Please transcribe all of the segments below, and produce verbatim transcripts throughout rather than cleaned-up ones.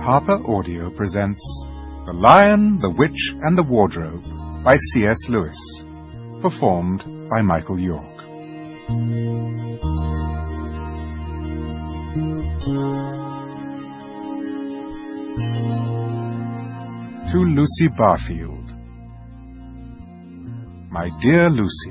Harper Audio presents The Lion, the Witch, and the Wardrobe by C S Lewis, performed by Michael York. To Lucy Barfield. My dear Lucy,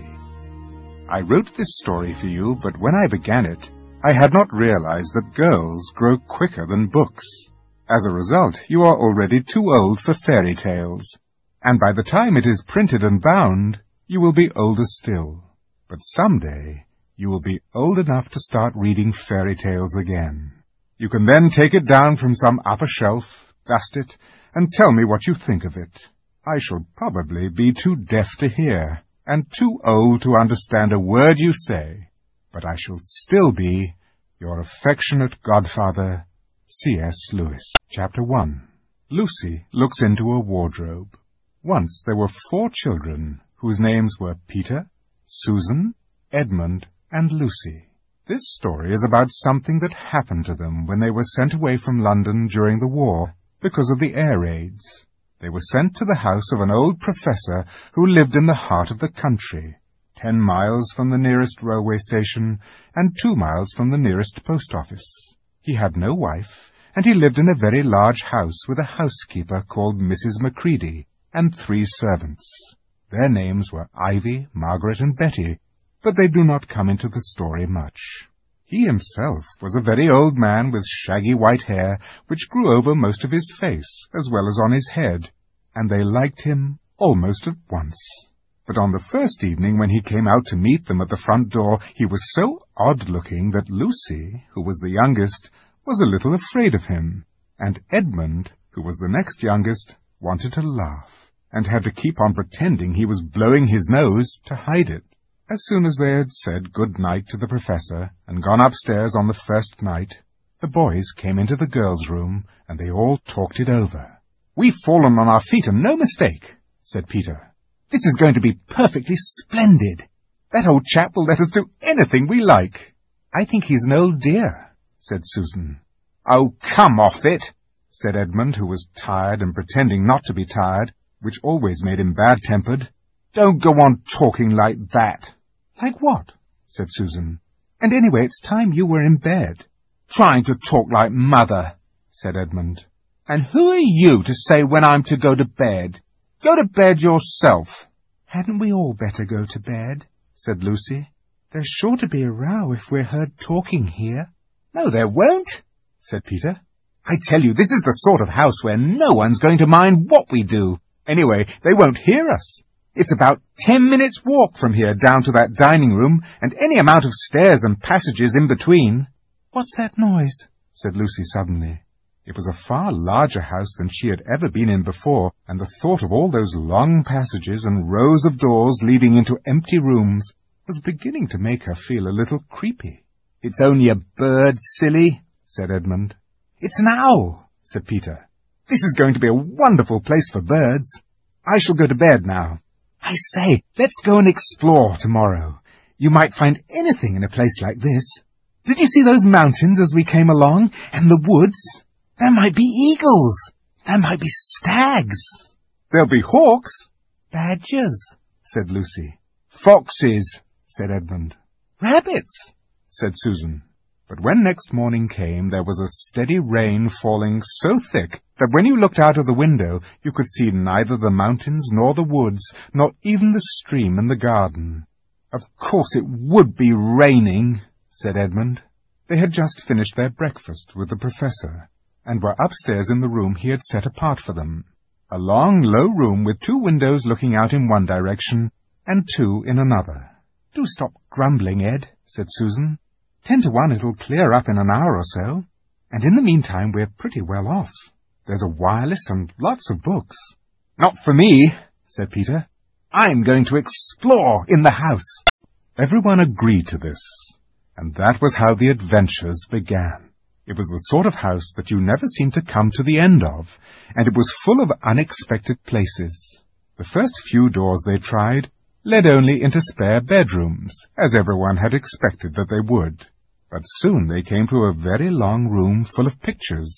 I wrote this story for you, but when I began it, I had not realized that girls grow quicker than books. As a result, you are already too old for fairy tales, and by the time it is printed and bound, you will be older still. But someday, you will be old enough to start reading fairy tales again. You can then take it down from some upper shelf, dust it, and tell me what you think of it. I shall probably be too deaf to hear, and too old to understand a word you say, but I shall still be your affectionate godfather, C S Lewis. Chapter one. Lucy looks into a wardrobe. Once there were four children, whose names were Peter, Susan, Edmund, and Lucy. This story is about something that happened to them when they were sent away from London during the war because of the air raids. They were sent to the house of an old professor who lived in the heart of the country, ten miles from the nearest railway station and two miles from the nearest post office. He had no wife, and he lived in a very large house with a housekeeper called Missus Macready and three servants. Their names were Ivy, Margaret, and Betty, but they do not come into the story much. He himself was a very old man with shaggy white hair, which grew over most of his face as well as on his head, and they liked him almost at once. But on the first evening when he came out to meet them at the front door, he was so odd-looking that Lucy, who was the youngest, was a little afraid of him, and Edmund, who was the next youngest, wanted to laugh, and had to keep on pretending he was blowing his nose to hide it. As soon as they had said good night to the professor and gone upstairs on the first night, the boys came into the girls' room, and they all talked it over. "We've fallen on our feet, and no mistake," said Peter. "This is going to be perfectly splendid. That old chap will let us do anything we like." "I think he's an old dear," said Susan. "Oh, come off it," said Edmund, who was tired and pretending not to be tired, which always made him bad-tempered. "Don't go on talking like that." "Like what?" said Susan. "And anyway, it's time you were in bed." "Trying to talk like mother," said Edmund. "And who are you to say when I'm to go to bed? Go to bed yourself." "Hadn't we all better go to bed?" said Lucy. "There's sure to be a row if we're heard talking here." "No, there won't," said Peter. "I tell you, this is the sort of house where no one's going to mind what we do. Anyway, they won't hear us. It's about ten minutes' walk from here down to that dining room, and any amount of stairs and passages in between." "What's that noise?" said Lucy suddenly. It was a far larger house than she had ever been in before, and the thought of all those long passages and rows of doors leading into empty rooms was beginning to make her feel a little creepy. "It's only a bird, silly," said Edmund. "It's an owl," said Peter. "This is going to be a wonderful place for birds. I shall go to bed now. I say, let's go and explore tomorrow. You might find anything in a place like this. Did you see those mountains as we came along, and the woods? There might be eagles. There might be stags. There'll be hawks." "Badgers," said Lucy. "Foxes," said Edmund. "Rabbits," said Susan. But when next morning came, there was a steady rain falling so thick that when you looked out of the window, you could see neither the mountains nor the woods, nor even the stream in the garden. "Of course it would be raining," said Edmund. They had just finished their breakfast with the professor, and were upstairs in the room he had set apart for them, a long, low room with two windows looking out in one direction and two in another. "Do stop grumbling, Ed," said Susan. "Ten to one it'll clear up in an hour or so, and in the meantime we're pretty well off. There's a wireless and lots of books." "Not for me," said Peter. "I'm going to explore in the house." Everyone agreed to this, and that was how the adventures began. It was the sort of house that you never seemed to come to the end of, and it was full of unexpected places. The first few doors they tried led only into spare bedrooms, as everyone had expected that they would. But soon they came to a very long room full of pictures,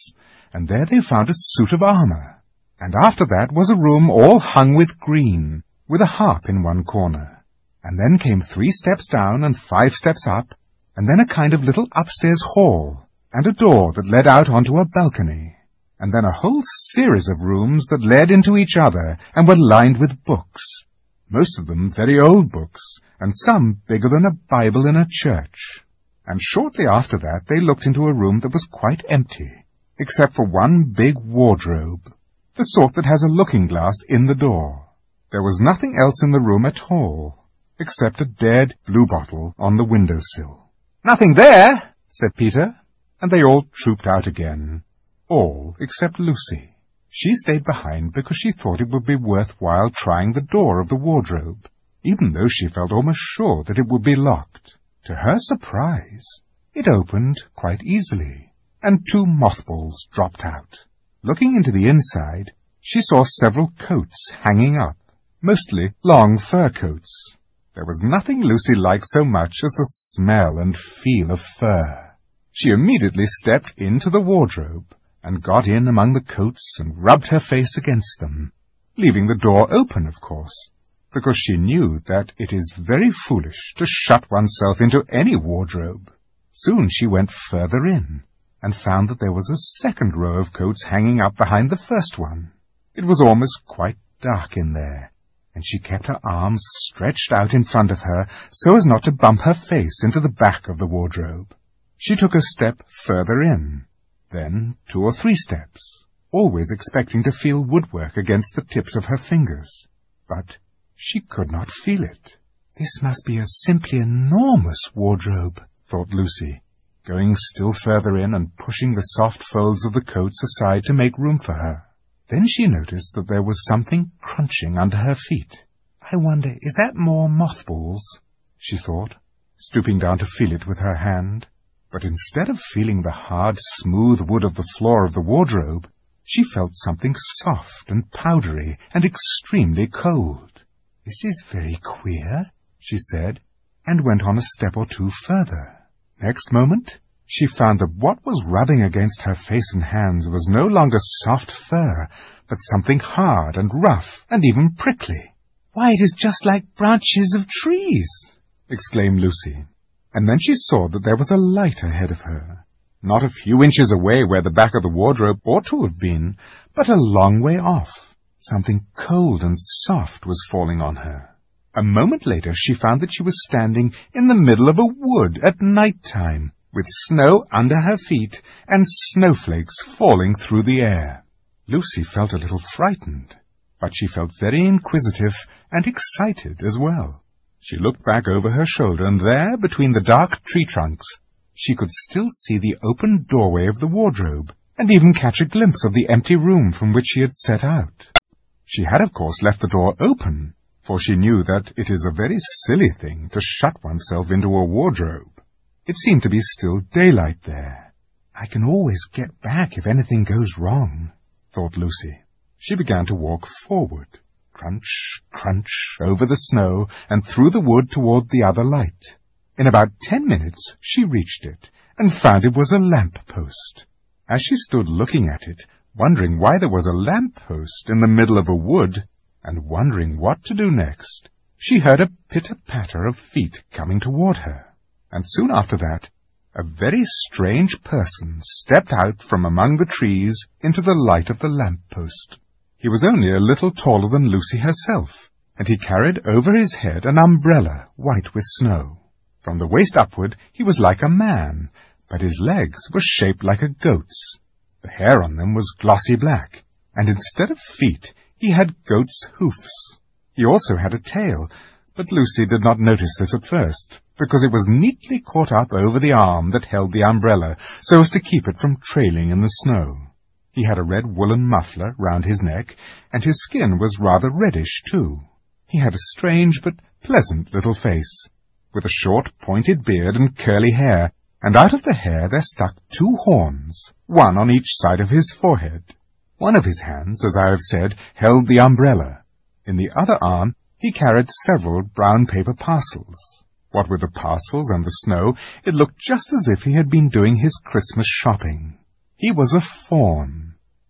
and there they found a suit of armour. And after that was a room all hung with green, with a harp in one corner. And then came three steps down and five steps up, and then a kind of little upstairs hall, and a door that led out onto a balcony, and then a whole series of rooms that led into each other and were lined with books, most of them very old books, and some bigger than a Bible in a church. And shortly after that they looked into a room that was quite empty, except for one big wardrobe, the sort that has a looking-glass in the door. There was nothing else in the room at all, except a dead bluebottle on the window-sill. "Nothing there," said Peter, and they all trooped out again, all except Lucy. She stayed behind because she thought it would be worthwhile trying the door of the wardrobe, even though she felt almost sure that it would be locked. To her surprise, it opened quite easily, and two mothballs dropped out. Looking into the inside, she saw several coats hanging up, mostly long fur coats. There was nothing Lucy liked so much as the smell and feel of fur. She immediately stepped into the wardrobe, and got in among the coats and rubbed her face against them, leaving the door open, of course, because she knew that it is very foolish to shut oneself into any wardrobe. Soon she went further in, and found that there was a second row of coats hanging up behind the first one. It was almost quite dark in there, and she kept her arms stretched out in front of her so as not to bump her face into the back of the wardrobe. She took a step further in, then two or three steps, always expecting to feel woodwork against the tips of her fingers. But she could not feel it. "This must be a simply enormous wardrobe," thought Lucy, going still further in and pushing the soft folds of the coats aside to make room for her. Then she noticed that there was something crunching under her feet. "I wonder, is that more mothballs?" she thought, stooping down to feel it with her hand. But instead of feeling the hard, smooth wood of the floor of the wardrobe, she felt something soft and powdery and extremely cold. "This is very queer," she said, and went on a step or two further. Next moment, she found that what was rubbing against her face and hands was no longer soft fur, but something hard and rough and even prickly. "Why, it is just like branches of trees!" exclaimed Lucy. And then she saw that there was a light ahead of her, not a few inches away where the back of the wardrobe ought to have been, but a long way off. Something cold and soft was falling on her. A moment later she found that she was standing in the middle of a wood at night time, with snow under her feet and snowflakes falling through the air. Lucy felt a little frightened, but she felt very inquisitive and excited as well. She looked back over her shoulder, and there, between the dark tree trunks, she could still see the open doorway of the wardrobe, and even catch a glimpse of the empty room from which she had set out. She had, of course, left the door open, for she knew that it is a very silly thing to shut oneself into a wardrobe. It seemed to be still daylight there. "I can always get back if anything goes wrong," thought Lucy. She began to walk forward, crunch, crunch, over the snow and through the wood toward the other light. In about ten minutes she reached it, and found it was a lamp-post. As she stood looking at it, wondering why there was a lamp-post in the middle of a wood, and wondering what to do next, she heard a pitter-patter of feet coming toward her, and soon after that a very strange person stepped out from among the trees into the light of the lamp-post. He was only a little taller than Lucy herself, and he carried over his head an umbrella white with snow. From the waist upward he was like a man, but his legs were shaped like a goat's. The hair on them was glossy black, and instead of feet he had goat's hoofs. He also had a tail, but Lucy did not notice this at first, because it was neatly caught up over the arm that held the umbrella, so as to keep it from trailing in the snow. He had a red woolen muffler round his neck, and his skin was rather reddish, too. He had a strange but pleasant little face, with a short pointed beard and curly hair, and out of the hair there stuck two horns, one on each side of his forehead. One of his hands, as I have said, held the umbrella. In the other arm he carried several brown paper parcels. What with the parcels and the snow, it looked just as if he had been doing his Christmas shopping. He was a faun.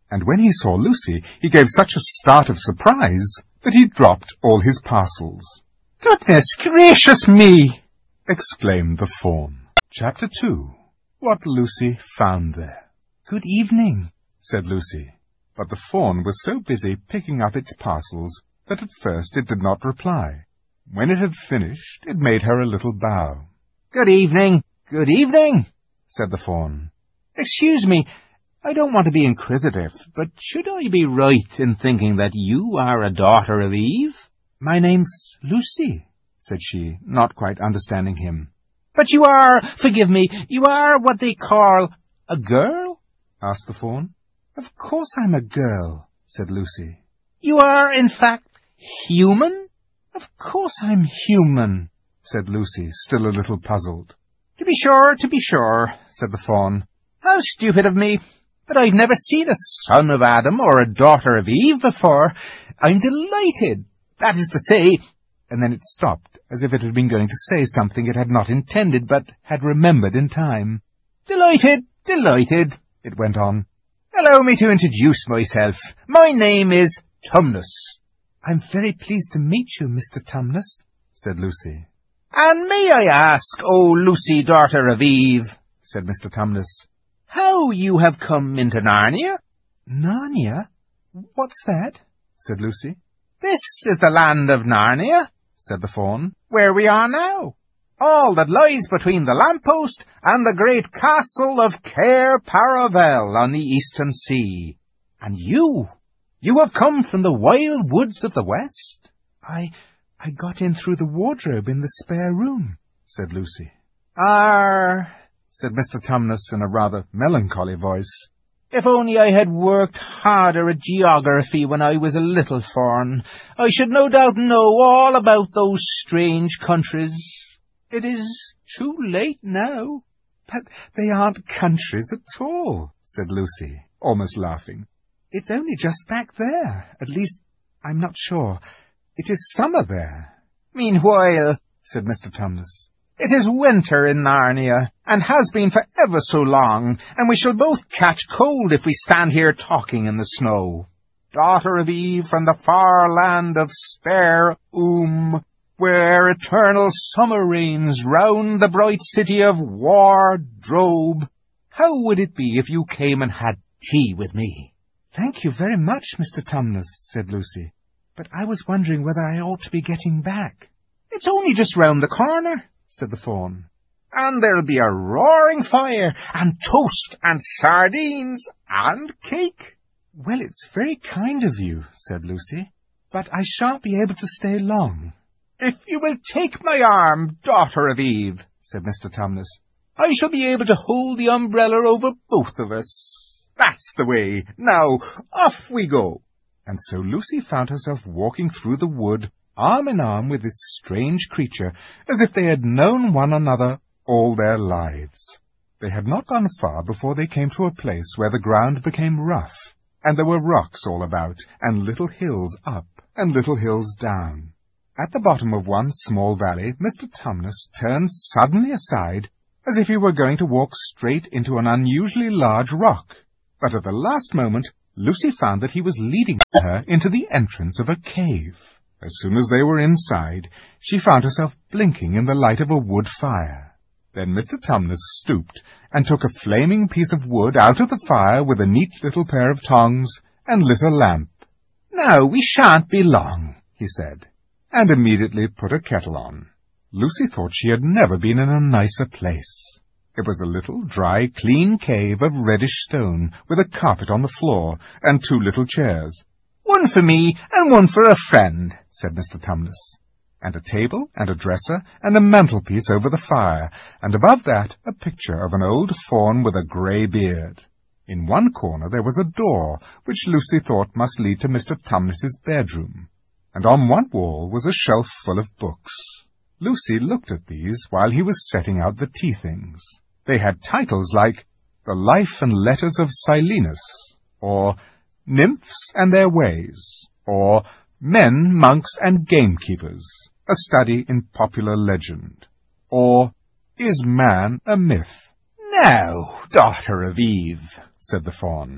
and when he saw Lucy, he gave such a start of surprise that he dropped all his parcels. "Goodness gracious me!" exclaimed the fawn. Chapter two. What Lucy Found There. "Good evening," said Lucy, but the fawn was so busy picking up its parcels that at first it did not reply. When it had finished, it made her a little bow. "Good evening, good evening," said the fawn. "Excuse me, I don't want to be inquisitive, but should I be right in thinking that you are a daughter of Eve?" "My name's Lucy," said she, not quite understanding him. "But you are, forgive me, you are what they call a girl?" asked the fawn. "Of course I'm a girl," said Lucy. "You are, in fact, human?" "Of course I'm human," said Lucy, still a little puzzled. "To be sure, to be sure," said the fawn. "How stupid of me! But I've never seen a son of Adam or a daughter of Eve before. I'm delighted, that is to say—" And then it stopped, as if it had been going to say something it had not intended, but had remembered in time. "Delighted, delighted," it went on. "Allow me to introduce myself. My name is Tumnus." "I'm very pleased to meet you, Mister Tumnus," said Lucy. "And may I ask, O Lucy, daughter of Eve," said Mister Tumnus, "how you have come into Narnia?" "Narnia? What's that?" said Lucy. "This is the land of Narnia," said the fawn, "where we are now. All that lies between the lamppost and the great castle of Cair Paravel on the eastern sea. And you, you have come from the wild woods of the west?" I, I got in through the wardrobe in the spare room," said Lucy. "Ar," said Mister Tumnus in a rather melancholy voice. "If only I had worked harder at geography when I was a little fawn, I should no doubt know all about those strange countries. It is too late now." "But they aren't countries at all," said Lucy, almost laughing. "It's only just back there. At least, I'm not sure. It is summer there." "Meanwhile," said Mister Tumnus, "it is winter in Narnia, and has been for ever so long, and we shall both catch cold if we stand here talking in the snow. Daughter of Eve from the far land of Spare Oom, where eternal summer reigns round the bright city of Wardrobe, how would it be if you came and had tea with me?" "Thank you very much, Mister Tumnus," said Lucy, "but I was wondering whether I ought to be getting back." "It's only just round the corner," said the fawn, "and there'll be a roaring fire, and toast, and sardines, and cake." "Well, it's very kind of you," said Lucy, "but I shan't be able to stay long." "If you will take my arm, daughter of Eve," said Mister Tumnus, "I shall be able to hold the umbrella over both of us. That's the way. Now, off we go." And so Lucy found herself walking through the wood, arm in arm with this strange creature, as if they had known one another all their lives. They had not gone far before they came to a place where the ground became rough, and there were rocks all about, and little hills up, and little hills down. At the bottom of one small valley, Mister Tumnus turned suddenly aside, as if he were going to walk straight into an unusually large rock. But at the last moment, Lucy found that he was leading her into the entrance of a cave. As soon as they were inside, she found herself blinking in the light of a wood fire. Then Mister Tumnus stooped and took a flaming piece of wood out of the fire with a neat little pair of tongs and lit a lamp. "Now we shan't be long," he said, and immediately put a kettle on. Lucy thought she had never been in a nicer place. It was a little, dry, clean cave of reddish stone, with a carpet on the floor, and two little chairs. "One for me, and one for a friend," said Mister Tumnus, and a table, and a dresser, and a mantelpiece over the fire, and above that a picture of an old fawn with a grey beard. In one corner there was a door, which Lucy thought must lead to Mister Tumnus's bedroom, and on one wall was a shelf full of books. Lucy looked at these while he was setting out the tea-things. They had titles like The Life and Letters of Silenus, or Nymphs and Their Ways, or Men, Monks, and Gamekeepers, a Study in Popular Legend, or Is Man a Myth? "Now, daughter of Eve," said the fawn,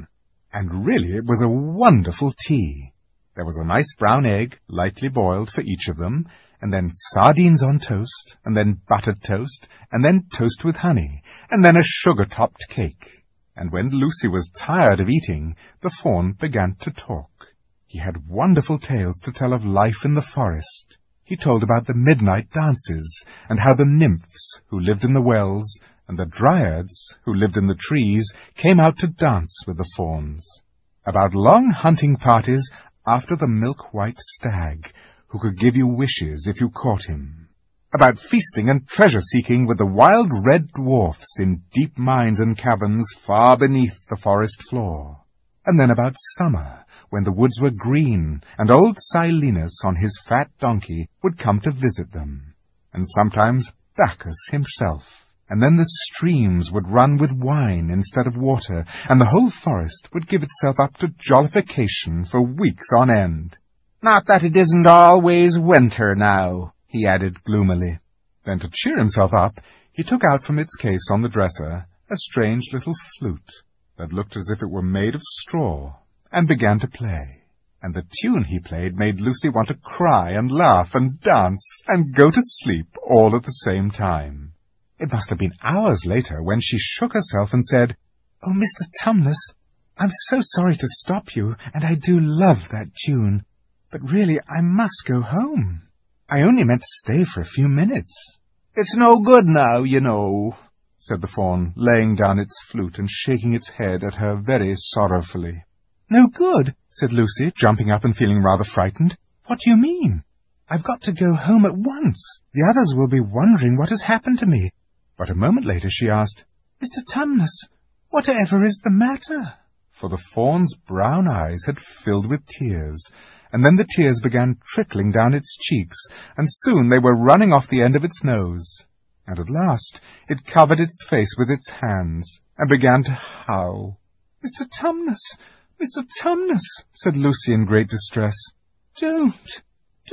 And really it was a wonderful tea. There was a nice brown egg, lightly boiled for each of them, and then sardines on toast, and then buttered toast, and then toast with honey, and then a sugar-topped cake. And when Lucy was tired of eating, the fawn began to talk. He had wonderful tales to tell of life in the forest. He told about the midnight dances, and how the nymphs, who lived in the wells, and the dryads, who lived in the trees, came out to dance with the fawns. About long hunting parties after the milk-white stag, who could give you wishes if you caught him. About feasting and treasure-seeking with the wild red dwarfs in deep mines and caverns far beneath the forest floor. And then about summer, when the woods were green, and old Silenus on his fat donkey would come to visit them, and sometimes Bacchus himself. And then the streams would run with wine instead of water, and the whole forest would give itself up to jollification for weeks on end. Not that it isn't always winter now, he added gloomily. Then to cheer himself up, he took out from its case on the dresser a strange little flute that looked as if it were made of straw, and began to play. And the tune he played made Lucy want to cry and laugh and dance and go to sleep all at the same time. It must have been hours later when she shook herself and said, "Oh, Mister Tumnus, I'm so sorry to stop you, and I do love that tune. But really, I must go home. I only meant to stay for a few minutes." "It's no good now, you know," said the fawn, laying down its flute and shaking its head at her very sorrowfully. "No good?" said Lucy, jumping up and feeling rather frightened. "What do you mean? I've got to go home at once. The others will be wondering what has happened to me." But a moment later she asked, "Mister Tumnus, whatever is the matter?" For the fawn's brown eyes had filled with tears, and then the tears began trickling down its cheeks, and soon they were running off the end of its nose. And at last it covered its face with its hands, and began to howl. "Mister Tumnus, Mister Tumnus," said Lucy in great distress. "Don't,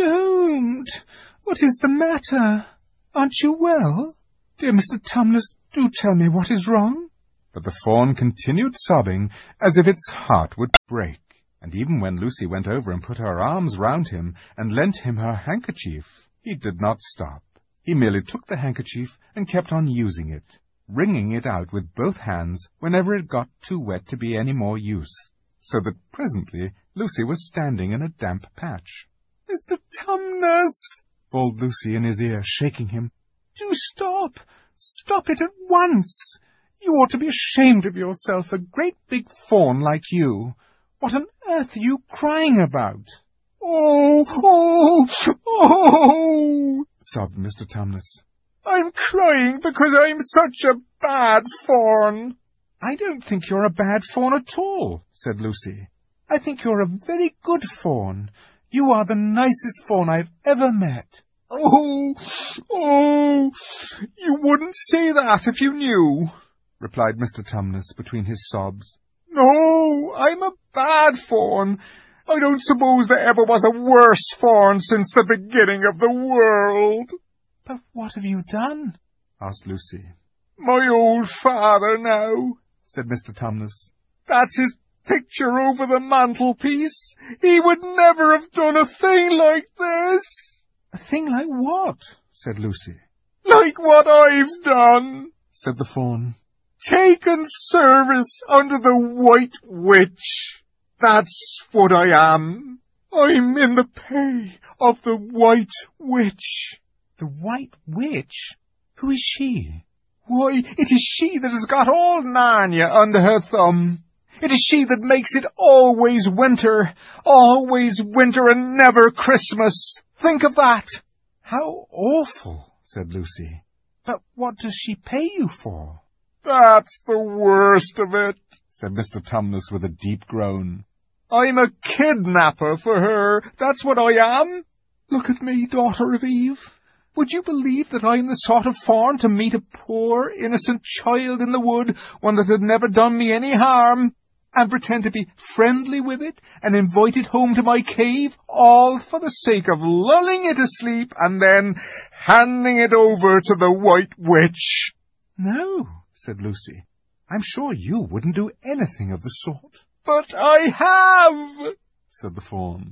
don't! What is the matter? Aren't you well? Dear Mister Tumnus, do tell me what is wrong." But the fawn continued sobbing as if its heart would break. And even when Lucy went over and put her arms round him and lent him her handkerchief, he did not stop. He merely took the handkerchief and kept on using it, wringing it out with both hands whenever it got too wet to be any more use, so that presently Lucy was standing in a damp patch. "Mister Tumnus," bawled Lucy in his ear, shaking him, "do stop! Stop it at once! You ought to be ashamed of yourself, a great big fawn like you. What on earth are you crying about?" "Oh, oh, oh!" sobbed Mister Tumnus. "I'm crying because I'm such a bad fawn." "I don't think you're a bad fawn at all," said Lucy. "I think you're a very good fawn. You are the nicest fawn I've ever met." "Oh, oh, you wouldn't say that if you knew," replied Mister Tumnus between his sobs. "No, I'm a bad fawn. I don't suppose there ever was a worse fawn since the beginning of the world." "But what have you done?" asked Lucy. "My old father now," said Mister Tumnus. "That's his picture over the mantelpiece. He would never have done a thing like this." "A thing like what?" said Lucy. "Like what I've done," said the fawn. "Taken service under the White Witch. That's what I am. I'm in the pay of the White Witch." "The White Witch? Who is she?" "Why, it is she that has got all Narnia under her thumb. It is she that makes it always winter, always winter and never Christmas. Think of that." "How awful," said Lucy. "But what does she pay you for?" "That's the worst of it," said Mister Tumnus with a deep groan. "I'm a kidnapper for her, that's what I am. Look at me, daughter of Eve. Would you believe that I'm the sort of fawn to meet a poor, innocent child in the wood, one that had never done me any harm, and pretend to be friendly with it, and invite it home to my cave, all for the sake of lulling it asleep, and then handing it over to the White Witch?" "No," said Lucy. "I'm sure you wouldn't do anything of the sort." "But I have," said the fawn.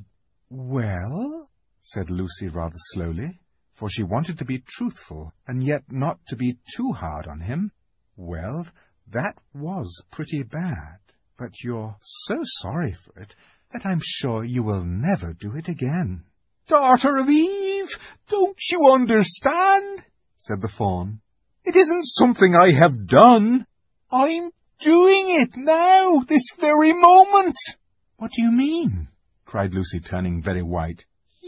"Well," said Lucy rather slowly, for she wanted to be truthful, and yet not to be too hard on him. "Well, that was pretty bad, but you're so sorry for it that I'm sure you will never do it again." "Daughter of Eve, don't you understand?" said the fawn. "It isn't something I have done. I'm doing it now, this very moment." "What do you mean?" cried Lucy, turning very white.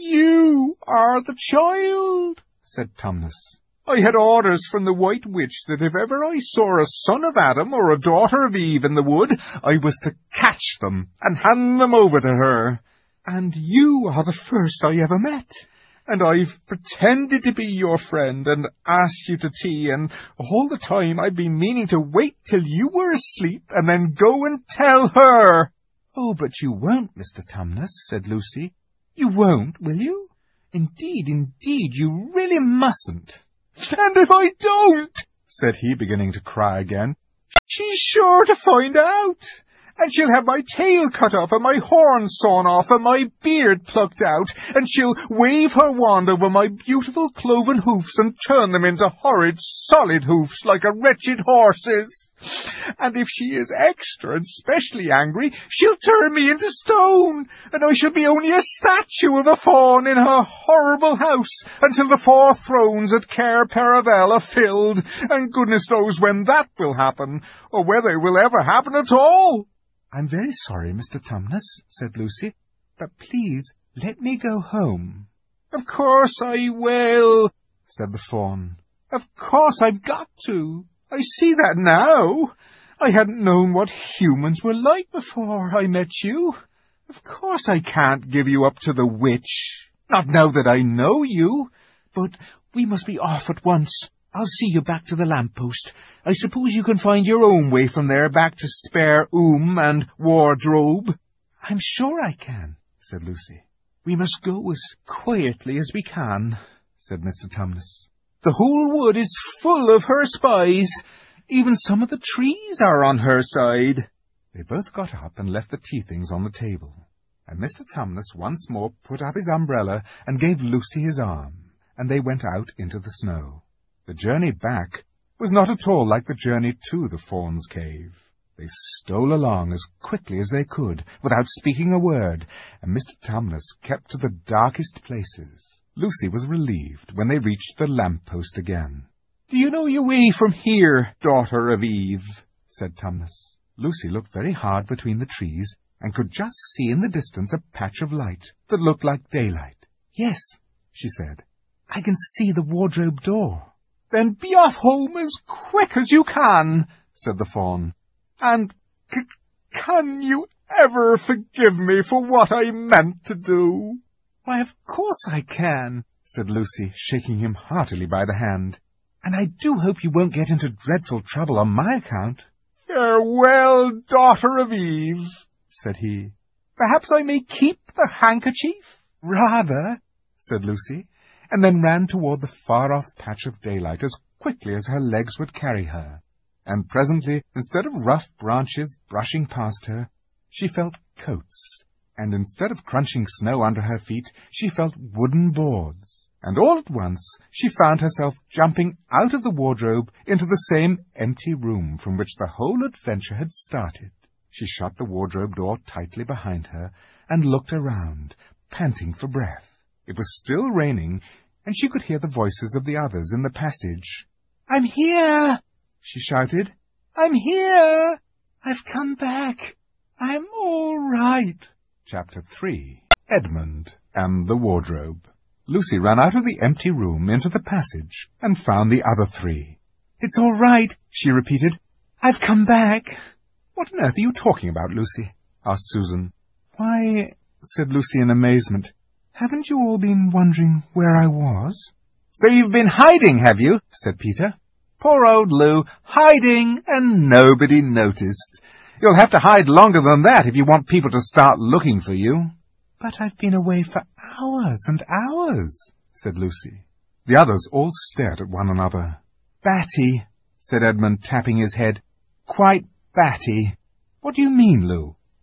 "You are the child," said Tumnus. "I had orders from the White Witch that if ever I saw a son of Adam or a daughter of Eve in the wood, I was to catch them and hand them over to her. And you are the first I ever met. And I've pretended to be your friend and asked you to tea, and all the time I've been meaning to wait till you were asleep and then go and tell her." "Oh, but you won't, Mister Tumnus," said Lucy. "You won't, will you? Indeed, indeed, you really mustn't." "And if I don't," said he, beginning to cry again, "she's sure to find out. And she'll have my tail cut off, and my horns sawn off, and my beard plucked out, and she'll wave her wand over my beautiful cloven hoofs and turn them into horrid solid hoofs like a wretched horse's. And if she is extra and specially angry, she'll turn me into stone, and I shall be only a statue of a fawn in her horrible house until the four thrones at Cair Paravel are filled, and goodness knows when that will happen, or whether it will ever happen at all." "I'm very sorry, Mister Tumnus," said Lucy, "but please let me go home." "Of course I will," said the fawn. "Of course I've got to. I see that now. I hadn't known what humans were like before I met you. Of course I can't give you up to the witch, not now that I know you. But we must be off at once. I'll see you back to the lamppost. I suppose you can find your own way from there back to Spare Oom and Wardrobe." "I'm sure I can," said Lucy. "We must go as quietly as we can," said Mister Tumnus. "The whole wood is full of her spies. Even some of the trees are on her side." They both got up and left the tea things on the table, and Mister Tumnus once more put up his umbrella and gave Lucy his arm, and they went out into the snow. The journey back was not at all like the journey to the fawn's cave. They stole along as quickly as they could, without speaking a word, and Mister Tumnus kept to the darkest places. Lucy was relieved when they reached the lamp-post again. "Do you know your way from here, daughter of Eve?" said Tumnus. Lucy looked very hard between the trees, and could just see in the distance a patch of light that looked like daylight. "Yes," she said, "I can see the wardrobe door." "Then be off home as quick as you can," said the fawn. "And c can you ever forgive me for what I meant to do?" "Why, of course I can," said Lucy, shaking him heartily by the hand. "And I do hope you won't get into dreadful trouble on my account." "Farewell, daughter of Eve," said he. "Perhaps I may keep the handkerchief?" "Rather," said Lucy, and then ran toward the far-off patch of daylight as quickly as her legs would carry her. And presently, instead of rough branches brushing past her, she felt coats, and instead of crunching snow under her feet, she felt wooden boards. And all at once she found herself jumping out of the wardrobe into the same empty room from which the whole adventure had started. She shut the wardrobe door tightly behind her and looked around, panting for breath. It was still raining, and she could hear the voices of the others in the passage. "I'm here!" she shouted. "I'm here! I've come back! I'm all right!" Chapter three. Edmund and the Wardrobe. Lucy ran out of the empty room into the passage and found the other three. "It's all right," she repeated. "I've come back." "What on earth are you talking about, Lucy?" asked Susan. "Why," said Lucy in amazement, "haven't you all been wondering where I was?" "So you've been hiding, have you?" said Peter. "Poor old Lou, hiding and nobody noticed. You'll have to hide longer than that if you want people to start looking for you." "But I've been away for hours and hours," said Lucy. The others all stared at one another. "Batty," said Edmund, tapping his head. "Quite batty." "What do you mean, Lou?"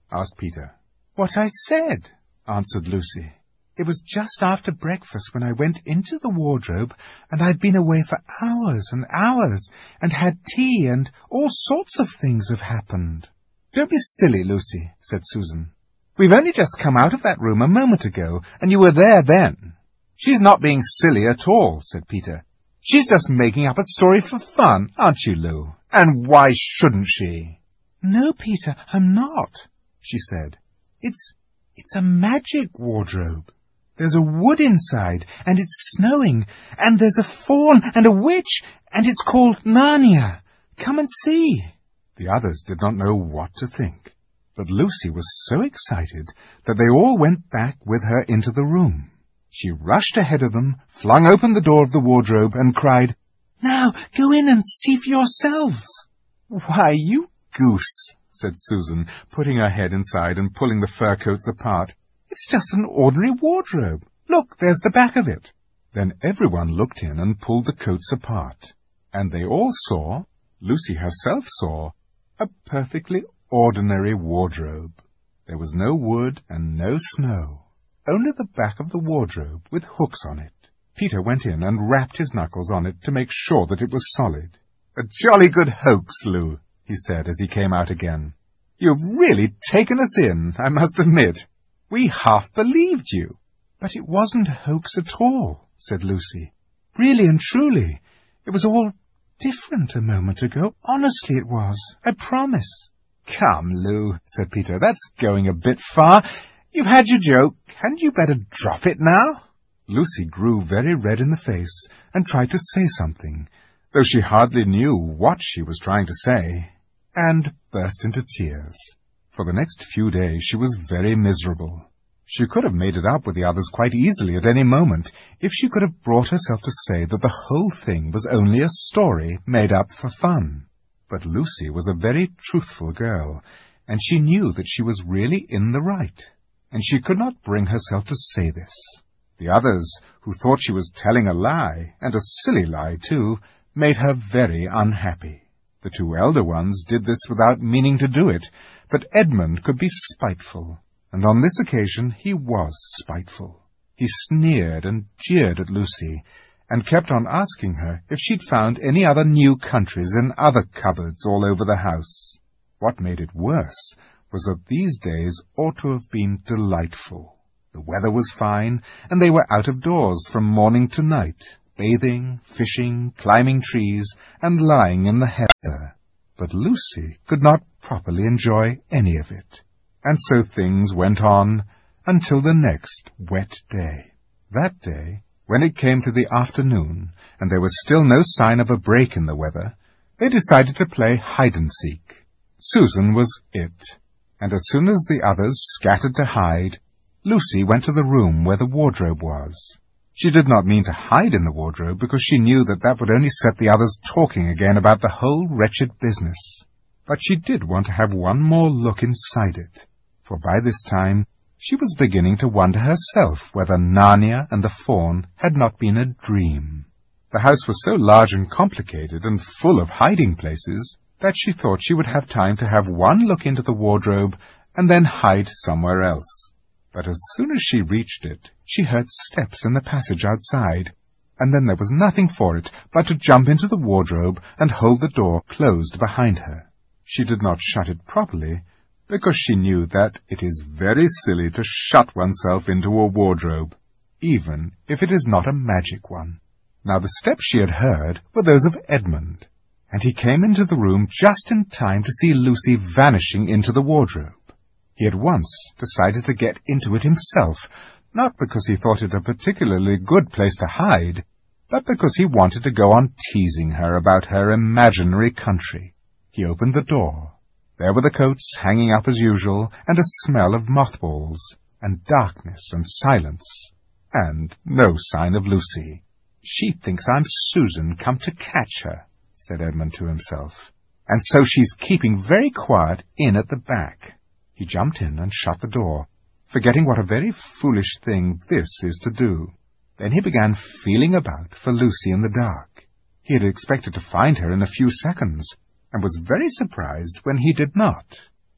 asked Peter. "What I said," answered Lucy. "It was just after breakfast when I went into the wardrobe, and I've been away for hours and hours, and had tea, and all sorts of things have happened." "Don't be silly, Lucy," said Susan. "We've only just come out of that room a moment ago, and you were there then." "She's not being silly at all," said Peter. "She's just making up a story for fun, aren't you, Lou? And why shouldn't she?" "No, Peter, I'm not," she said. It's, it's a magic wardrobe. There's a wood inside, and it's snowing, and there's a faun and a witch, and it's called Narnia. Come and see." The others did not know what to think, but Lucy was so excited that they all went back with her into the room. She rushed ahead of them, flung open the door of the wardrobe, and cried, "Now, go in and see for yourselves." "Why, you goose," said Susan, putting her head inside and pulling the fur coats apart. "It's just an ordinary wardrobe. Look, there's the back of it." Then everyone looked in and pulled the coats apart, and they all saw, Lucy herself saw, a perfectly ordinary wardrobe. There was no wood and no snow, only the back of the wardrobe with hooks on it. Peter went in and rapped his knuckles on it to make sure that it was solid. "A jolly good hoax, Lou," he said as he came out again. "You've really taken us in, I must admit. We half believed you." "But it wasn't a hoax at all," said Lucy. "Really and truly. It was all different a moment ago. Honestly it was. I promise." "Come, Lou," said Peter, "that's going a bit far. You've had your joke. Hadn't you better drop it now?" Lucy grew very red in the face and tried to say something, though she hardly knew what she was trying to say, and burst into tears. For the next few days she was very miserable. She could have made it up with the others quite easily at any moment, if she could have brought herself to say that the whole thing was only a story made up for fun. But Lucy was a very truthful girl, and she knew that she was really in the right, and she could not bring herself to say this. The others, who thought she was telling a lie, and a silly lie too, made her very unhappy. The two elder ones did this without meaning to do it, but Edmund could be spiteful, and on this occasion he was spiteful. He sneered and jeered at Lucy, and kept on asking her if she'd found any other new countries in other cupboards all over the house. What made it worse was that these days ought to have been delightful. The weather was fine, and they were out of doors from morning to night, bathing, fishing, climbing trees, and lying in the heather. But Lucy could not properly enjoy any of it, and so things went on until the next wet day. That day, when it came to the afternoon, and there was still no sign of a break in the weather, they decided to play hide-and-seek. Susan was it, and as soon as the others scattered to hide, Lucy went to the room where the wardrobe was. She did not mean to hide in the wardrobe, because she knew that that would only set the others talking again about the whole wretched business. But she did want to have one more look inside it, for by this time she was beginning to wonder herself whether Narnia and the faun had not been a dream. The house was so large and complicated and full of hiding places that she thought she would have time to have one look into the wardrobe and then hide somewhere else. But as soon as she reached it, she heard steps in the passage outside, and then there was nothing for it but to jump into the wardrobe and hold the door closed behind her. She did not shut it properly, because she knew that it is very silly to shut oneself into a wardrobe, even if it is not a magic one. Now the steps she had heard were those of Edmund, and he came into the room just in time to see Lucy vanishing into the wardrobe. He at once decided to get into it himself, not because he thought it a particularly good place to hide, but because he wanted to go on teasing her about her imaginary country. He opened the door. There were the coats hanging up as usual, and a smell of mothballs, and darkness and silence, and no sign of Lucy. "She thinks I'm Susan come to catch her," said Edmund to himself, "and so she's keeping very quiet in at the back." He jumped in and shut the door, forgetting what a very foolish thing this is to do. Then he began feeling about for Lucy in the dark. He had expected to find her in a few seconds, and was very surprised when he did not. He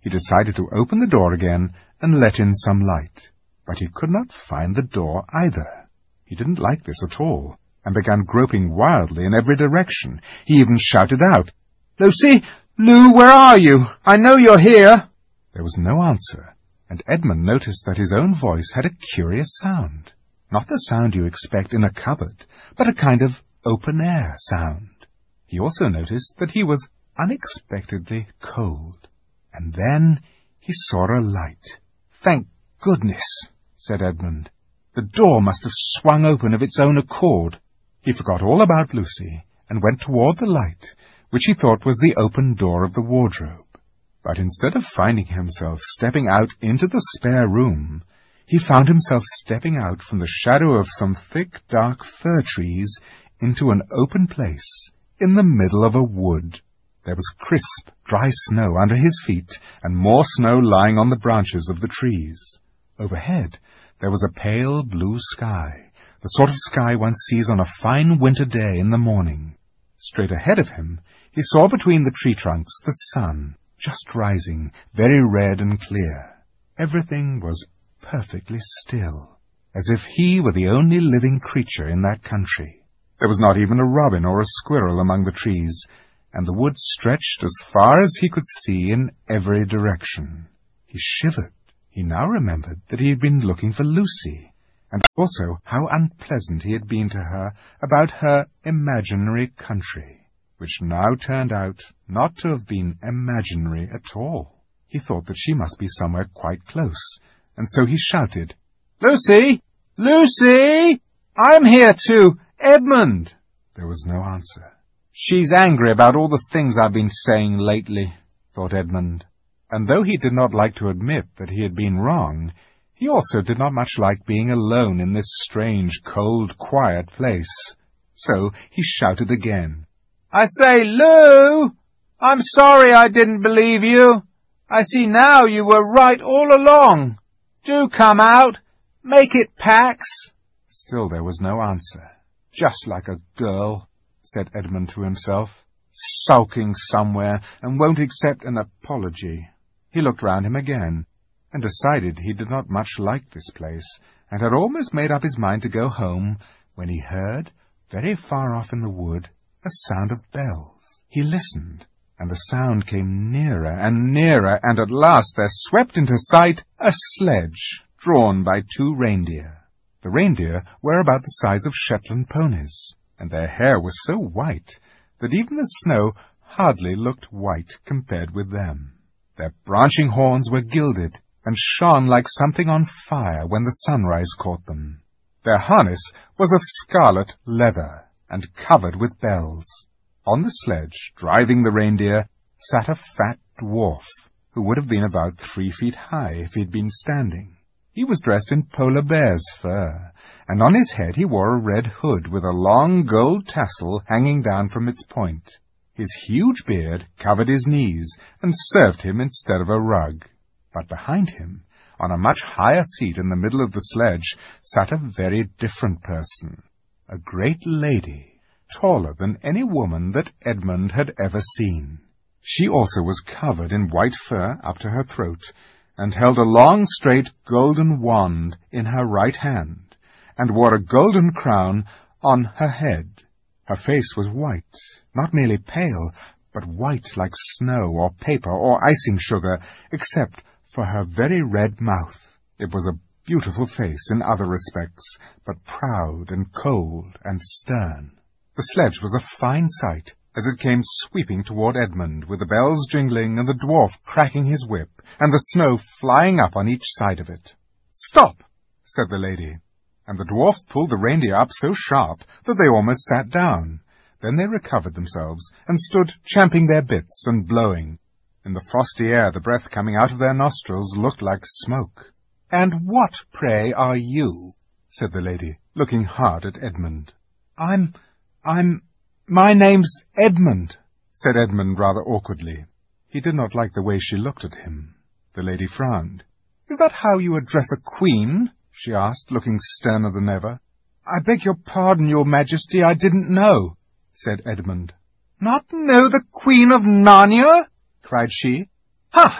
He decided to open the door again and let in some light, but he could not find the door either. He didn't like this at all, and began groping wildly in every direction. He even shouted out, "Lucy! Lou, where are you? I know you're here!" There was no answer, and Edmund noticed that his own voice had a curious sound. Not the sound you expect in a cupboard, but a kind of open-air sound. He also noticed that he was unexpectedly cold. And then he saw a light. "Thank goodness," said Edmund. "The door must have swung open of its own accord." He forgot all about Lucy, and went toward the light, which he thought was the open door of the wardrobe. But instead of finding himself stepping out into the spare room, he found himself stepping out from the shadow of some thick, dark fir trees into an open place in the middle of a wood. There was crisp, dry snow under his feet, and more snow lying on the branches of the trees. Overhead there was a pale blue sky, the sort of sky one sees on a fine winter day in the morning. Straight ahead of him he saw between the tree trunks the sun, just rising, very red and clear. Everything was perfectly still, as if he were the only living creature in that country. There was not even a robin or a squirrel among the trees, and the wood stretched as far as he could see in every direction. He shivered. He now remembered that he had been looking for Lucy, and also how unpleasant he had been to her about her imaginary country, which now turned out not to have been imaginary at all. He thought that she must be somewhere quite close, and so he shouted, "Lucy! Lucy! I'm here too! Edmund!" There was no answer. "She's angry about all the things I've been saying lately," thought Edmund. And though he did not like to admit that he had been wrong, he also did not much like being alone in this strange, cold, quiet place. So he shouted again, "I say, Lou! I'm sorry I didn't believe you. I see now you were right all along. Do come out. Make it Pax." Still there was no answer. "Just like a girl," said Edmund to himself, "sulking somewhere, and won't accept an apology." He looked round him again, and decided he did not much like this place, and had almost made up his mind to go home, when he heard, very far off in the wood, a sound of bells. He listened, and the sound came nearer and nearer, and at last there swept into sight a sledge drawn by two reindeer. The reindeer were about the size of Shetland ponies, and their hair was so white that even the snow hardly looked white compared with them. Their branching horns were gilded, and shone like something on fire when the sunrise caught them. Their harness was of scarlet leather, and covered with bells. On the sledge, driving the reindeer, sat a fat dwarf, who would have been about three feet high if he had been standing. He was dressed in polar bear's fur, and on his head he wore a red hood with a long gold tassel hanging down from its point. His huge beard covered his knees and served him instead of a rug. But behind him, on a much higher seat in the middle of the sledge, sat a very different person, a great lady, taller than any woman that Edmund had ever seen. She also was covered in white fur up to her throat, and held a long, straight, golden wand in her right hand, and wore a golden crown on her head. Her face was white, not merely pale, but white like snow or paper or icing sugar, except for her very red mouth. It was a beautiful face in other respects, but proud and cold and stern. The sledge was a fine sight, as it came sweeping toward Edmund, with the bells jingling and the dwarf cracking his whip, and the snow flying up on each side of it. "Stop!" said the lady, and the dwarf pulled the reindeer up so sharp that they almost sat down. Then they recovered themselves, and stood champing their bits and blowing. In the frosty air the breath coming out of their nostrils looked like smoke. "And what, pray, are you?" said the lady, looking hard at Edmund. I'm... I'm... My name's Edmund," said Edmund rather awkwardly. He did not like the way she looked at him. The lady frowned. "Is that how you address a queen?" she asked, looking sterner than ever. "I beg your pardon, your majesty, I didn't know," said Edmund. "Not know the Queen of Narnia?" cried she. "Ha!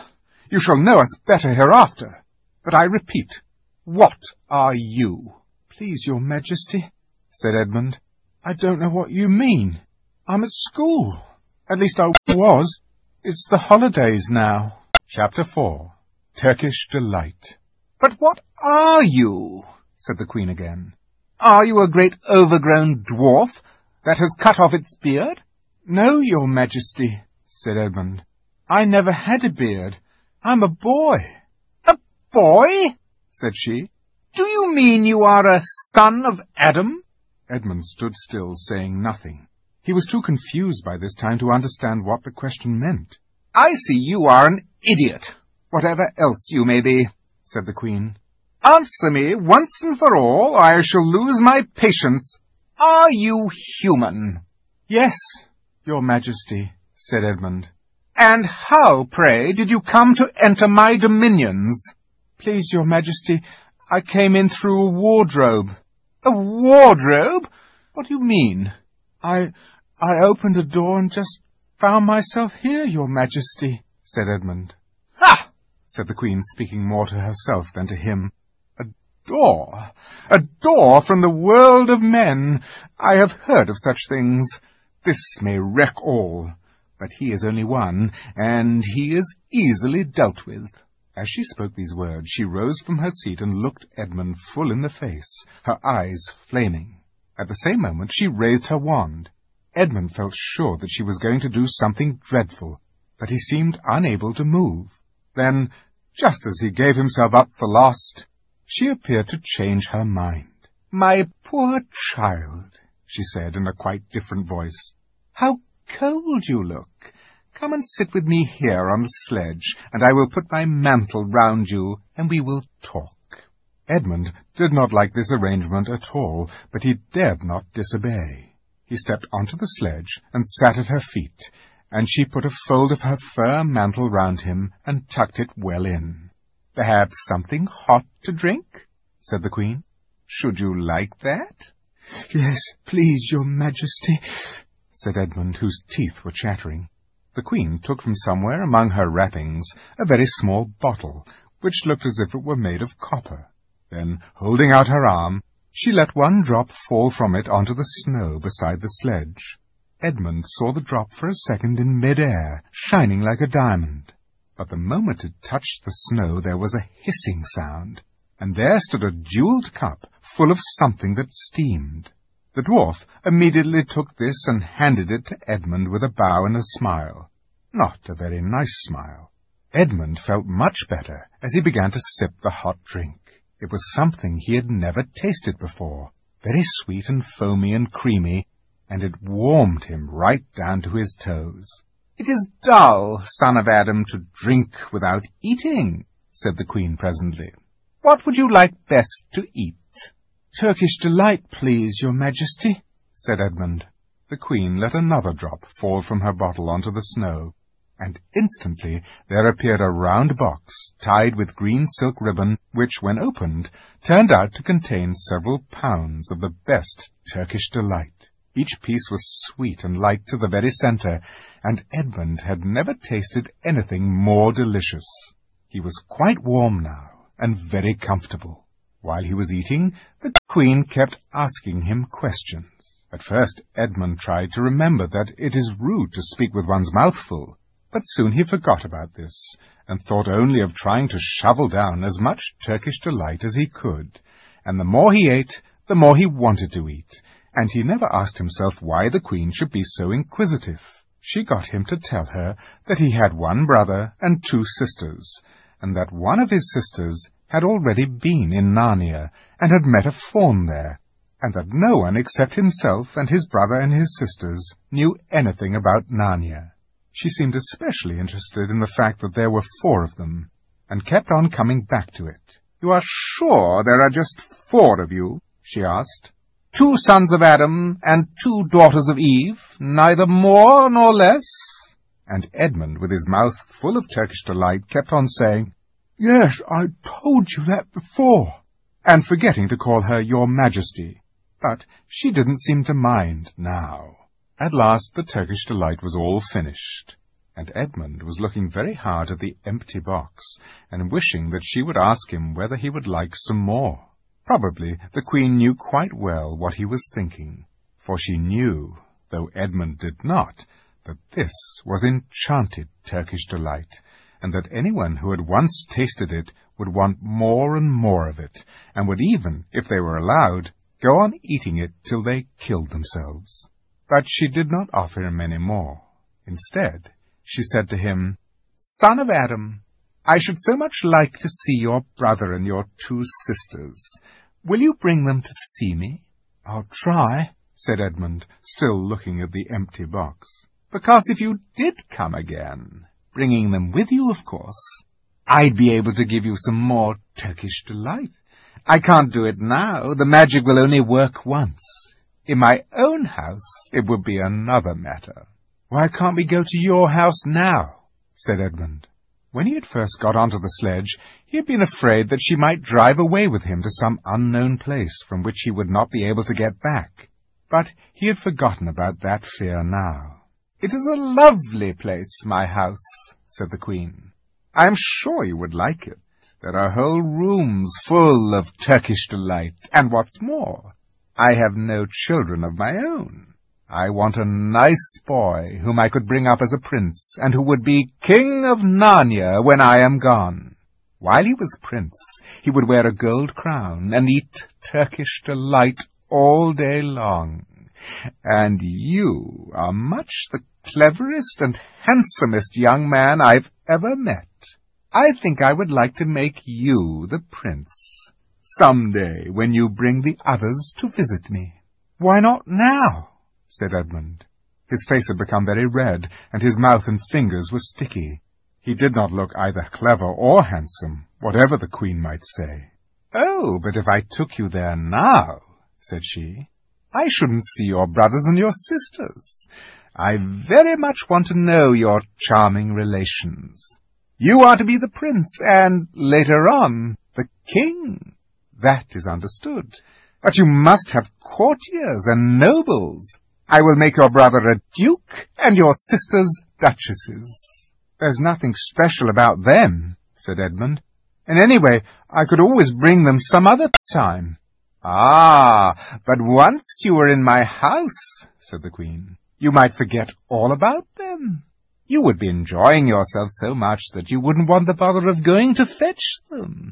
You shall know us better hereafter. But I repeat, what are you?" "Please, your Majesty," said Edmund, "I don't know what you mean. I'm at school. At least I was. It's the holidays now." Chapter four. Turkish Delight. "But what are you?" said the Queen again. "Are you a great overgrown dwarf that has cut off its beard?" "No, your Majesty," said Edmund. "I never had a beard. I'm a boy." "A boy?" said she. "Do you mean you are a son of Adam?" Edmund stood still, saying nothing. He was too confused by this time to understand what the question meant. "I see you are an idiot, whatever else you may be," said the Queen. "Answer me once and for all, or I shall lose my patience. Are you human?" "Yes, your Majesty," said Edmund. "And how, pray, did you come to enter my dominions?" "Please, your Majesty, I came in through a wardrobe." "A wardrobe? What do you mean?" I, I opened a door and just found myself here, your Majesty," said Edmund. "Ha!" said the Queen, speaking more to herself than to him. "A door! A door from the world of men! I have heard of such things. This may wreck all. But he is only one, and he is easily dealt with." As she spoke these words, she rose from her seat and looked Edmund full in the face, her eyes flaming. At the same moment she raised her wand. Edmund felt sure that she was going to do something dreadful, but he seemed unable to move. Then, just as he gave himself up for lost, she appeared to change her mind. "My poor child," she said in a quite different voice, "how cold you look! Come and sit with me here on the sledge, and I will put my mantle round you, and we will talk." Edmund did not like this arrangement at all, but he dared not disobey. He stepped onto the sledge and sat at her feet, and she put a fold of her fur mantle round him and tucked it well in. "Perhaps something hot to drink?" said the Queen. "Should you like that?" "Yes, please, your Majesty," said Edmund, whose teeth were chattering. The Queen took from somewhere among her wrappings a very small bottle, which looked as if it were made of copper. Then, holding out her arm, she let one drop fall from it onto the snow beside the sledge. Edmund saw the drop for a second in mid-air, shining like a diamond. But the moment it touched the snow there was a hissing sound, and there stood a jewelled cup full of something that steamed. The dwarf immediately took this and handed it to Edmund with a bow and a smile. Not a very nice smile. Edmund felt much better as he began to sip the hot drink. It was something he had never tasted before, very sweet and foamy and creamy, and it warmed him right down to his toes. "It is dull, son of Adam, to drink without eating," said the Queen presently. "What would you like best to eat?" "Turkish Delight, please, your Majesty," said Edmund. The Queen let another drop fall from her bottle onto the snow, and instantly there appeared a round box tied with green silk ribbon, which, when opened, turned out to contain several pounds of the best Turkish Delight. Each piece was sweet and light to the very centre, and Edmund had never tasted anything more delicious. He was quite warm now, and very comfortable. While he was eating, the Queen kept asking him questions. At first Edmund tried to remember that it is rude to speak with one's mouth full, but soon he forgot about this, and thought only of trying to shovel down as much Turkish Delight as he could, and the more he ate, the more he wanted to eat, and he never asked himself why the Queen should be so inquisitive. She got him to tell her that he had one brother and two sisters, and that one of his sisters had already been in Narnia, and had met a faun there, and that no one except himself and his brother and his sisters knew anything about Narnia. She seemed especially interested in the fact that there were four of them, and kept on coming back to it. "You are sure there are just four of you?" she asked. "Two sons of Adam and two daughters of Eve, neither more nor less?" And Edmund, with his mouth full of Turkish Delight, kept on saying, "Yes, I told you that before," and forgetting to call her Your Majesty. But she didn't seem to mind now. At last the Turkish Delight was all finished, and Edmund was looking very hard at the empty box, and wishing that she would ask him whether he would like some more. Probably the Queen knew quite well what he was thinking, for she knew, though Edmund did not, that this was enchanted Turkish delight, and that anyone who had once tasted it would want more and more of it, and would even, if they were allowed, go on eating it till they killed themselves. But she did not offer him any more. Instead, she said to him, "Son of Adam, I should so much like to see your brother and your two sisters. Will you bring them to see me?" "I'll try," said Edmund, still looking at the empty box. "Because if you did come again, bringing them with you, of course, I'd be able to give you some more Turkish delight. I can't do it now. The magic will only work once. In my own house, it would be another matter." "Why can't we go to your house now?" said Edmund. When he had first got onto the sledge, he had been afraid that she might drive away with him to some unknown place from which he would not be able to get back. But he had forgotten about that fear now. "It is a lovely place, my house," said the Queen. "I am sure you would like it. There are whole rooms full of Turkish delight, and what's more, I have no children of my own. I want a nice boy whom I could bring up as a prince, and who would be King of Narnia when I am gone. While he was prince, he would wear a gold crown and eat Turkish delight all day long. And you are much the cleverest and handsomest young man I've ever met. I think I would like to make you the prince, some day when you bring the others to visit me." "Why not now?" said Edmund. His face had become very red, and his mouth and fingers were sticky. He did not look either clever or handsome, whatever the Queen might say. "Oh, but if I took you there now," said she, "I shouldn't see your brothers and your sisters. I very much want to know your charming relations. You are to be the prince, and, later on, the king. That is understood. But you must have courtiers and nobles. I will make your brother a duke, and your sisters duchesses." "There's nothing special about them," said Edmund. "And anyway, I could always bring them some other time." "Ah, but once you were in my house," said the Queen, "you might forget all about them. You would be enjoying yourself so much that you wouldn't want the bother of going to fetch them.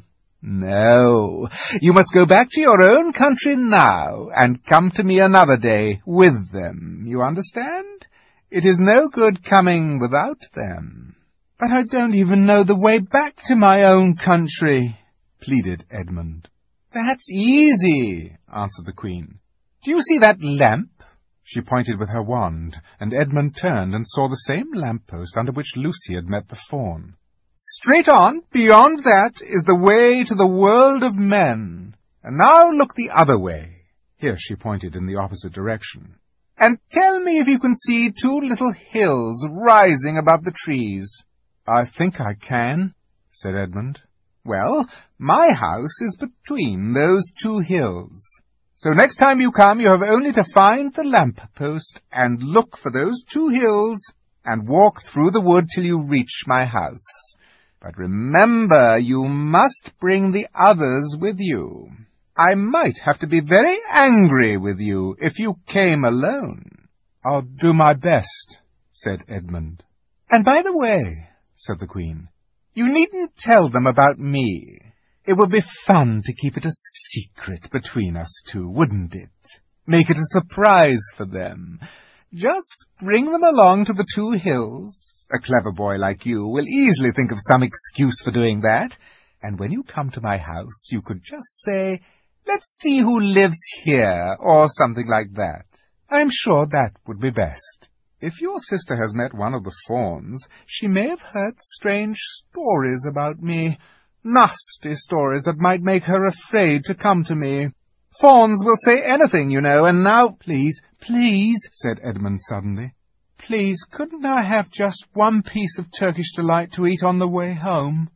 No, you must go back to your own country now, and come to me another day with them. You understand? It is no good coming without them." "But I don't even know the way back to my own country," pleaded Edmund. "That's easy," answered the Queen. "Do you see that lamp?" She pointed with her wand, and Edmund turned and saw the same lamp-post under which Lucy had met the fawn. "Straight on, beyond that, is the way to the world of men. And now look the other way." Here she pointed in the opposite direction. "And tell me if you can see two little hills rising above the trees." "I think I can," said Edmund. "Well, my house is between those two hills. So next time you come, you have only to find the lamp-post and look for those two hills and walk through the wood till you reach my house. But remember, you must bring the others with you. I might have to be very angry with you if you came alone." "I'll do my best," said Edmund. "And by the way," said the Queen, "you needn't tell them about me. It would be fun to keep it a secret between us two, wouldn't it? Make it a surprise for them. Just bring them along to the two hills. A clever boy like you will easily think of some excuse for doing that, and when you come to my house you could just say, 'Let's see who lives here,' or something like that. I am sure that would be best. If your sister has met one of the fawns, she may have heard strange stories about me, nasty stories that might make her afraid to come to me. Fawns will say anything, you know, and now—" "Please, please," said Edmund suddenly, "please, couldn't I have just one piece of Turkish delight to eat on the way home?"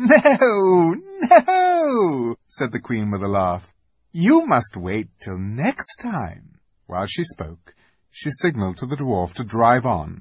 "No, no," said the Queen with a laugh. "You must wait till next time." While she spoke, she signalled to the dwarf to drive on.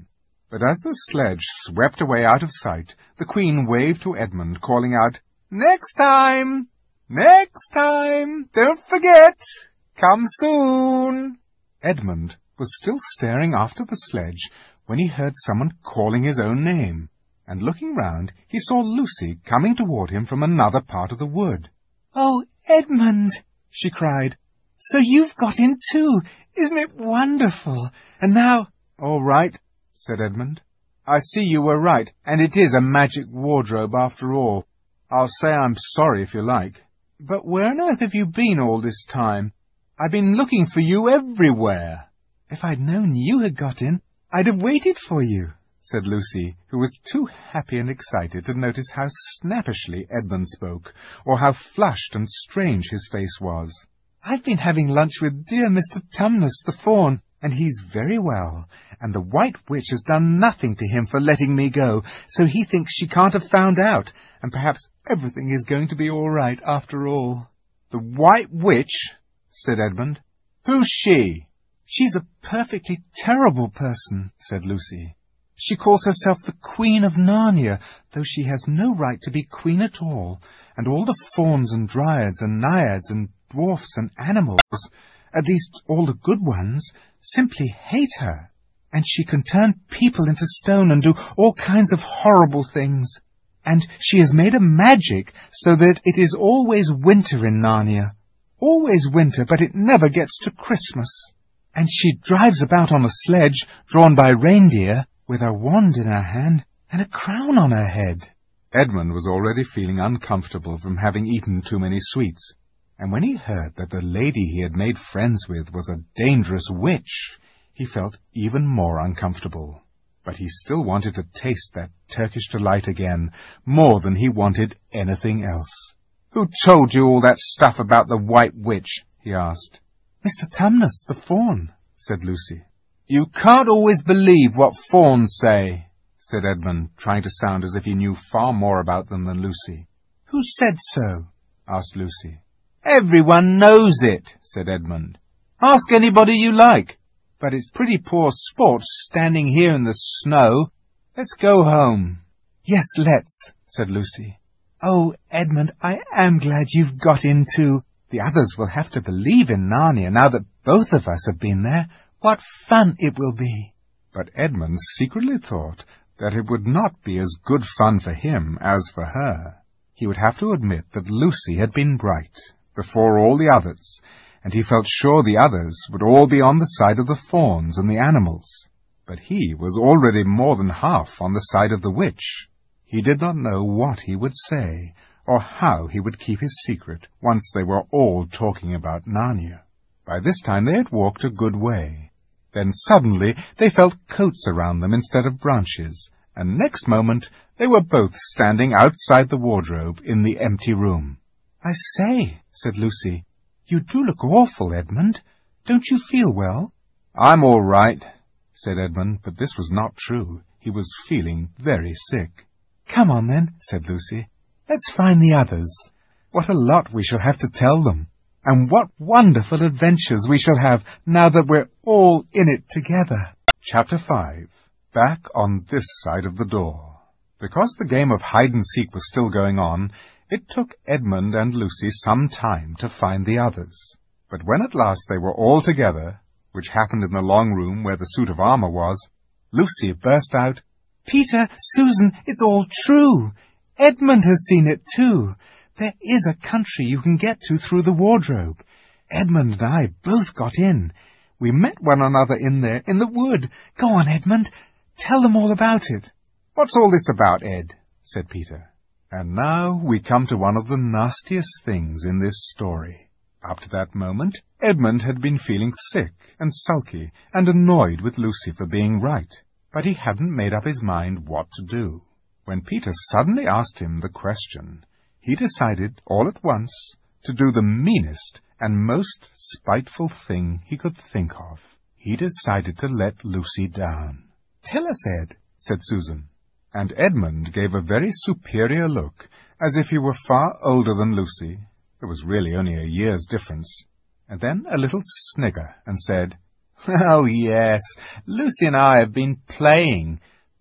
But as the sledge swept away out of sight, the Queen waved to Edmund, calling out, "Next time! Next time! Don't forget! Come soon!" Edmund was still staring after the sledge when he heard someone calling his own name, and looking round he saw Lucy coming toward him from another part of the wood. "Oh, Edmund!" she cried. "So you've got in too! Isn't it wonderful? And now—" "All right," said Edmund. "I see you were right, and it is a magic wardrobe after all. I'll say I'm sorry if you like. But where on earth have you been all this time? I've been looking for you everywhere." "If I'd known you had got in, I'd have waited for you," said Lucy, who was too happy and excited to notice how snappishly Edmund spoke, or how flushed and strange his face was. "I've been having lunch with dear Mister Tumnus the Fawn, and he's very well, and the White Witch has done nothing to him for letting me go, so he thinks she can't have found out, and perhaps everything is going to be all right after all." "The White Witch?" said Edmund. "Who's she?" "She's a perfectly terrible person," said Lucy. "She calls herself the Queen of Narnia, though she has no right to be queen at all, and all the fauns and dryads and naiads and dwarfs and animals, at least all the good ones, simply hate her. And she can turn people into stone and do all kinds of horrible things. And she has made a magic so that it is always winter in Narnia. Always winter, but it never gets to Christmas. And she drives about on a sledge drawn by reindeer, with a wand in her hand and a crown on her head." Edmund was already feeling uncomfortable from having eaten too many sweets, and when he heard that the lady he had made friends with was a dangerous witch, he felt even more uncomfortable. But he still wanted to taste that Turkish delight again, more than he wanted anything else. "Who told you all that stuff about the White Witch?" he asked. "Mister Tumnus the Fawn," said Lucy. "You can't always believe what fawns say," said Edmund, trying to sound as if he knew far more about them than Lucy. "Who said so?" asked Lucy. "Everyone knows it," said Edmund. "Ask anybody you like. But it's pretty poor sport standing here in the snow. Let's go home." "Yes, let's," said Lucy. "Oh, Edmund, I am glad you've got in too. The others will have to believe in Narnia now that both of us have been there. What fun it will be!" But Edmund secretly thought that it would not be as good fun for him as for her. He would have to admit that Lucy had been right, before all the others, and he felt sure the others would all be on the side of the fawns and the animals. But he was already more than half on the side of the witch. He did not know what he would say, or how he would keep his secret once they were all talking about Narnia. By this time they had walked a good way. Then suddenly they felt coats around them instead of branches, and next moment they were both standing outside the wardrobe in the empty room. "I say," said Lucy, "you do look awful, Edmund. Don't you feel well?" "I'm all right," said Edmund, but this was not true. He was feeling very sick. "Come on, then," said Lucy. "Let's find the others. What a lot we shall have to tell them, and what wonderful adventures we shall have now that we're all in it together." Chapter five. Back on this side of the door. Because the game of hide-and-seek was still going on, it took Edmund and Lucy some time to find the others. But when at last they were all together, which happened in the long room where the suit of armour was, Lucy burst out, "Peter, Susan, it's all true. Edmund has seen it too. There is a country you can get to through the wardrobe. Edmund and I both got in. We met one another in there, in the wood. Go on, Edmund. Tell them all about it." "What's all this about, Ed?" said Peter. And now we come to one of the nastiest things in this story. Up to that moment, Edmund had been feeling sick and sulky and annoyed with Lucy for being right, but he hadn't made up his mind what to do. When Peter suddenly asked him the question, he decided all at once to do the meanest and most spiteful thing he could think of. He decided to let Lucy down. "Tell us, Ed," said Susan. And Edmund gave a very superior look, as if he were far older than Lucy. There was really only a year's difference. And then a little snigger, and said, "Oh, yes, Lucy and I have been playing,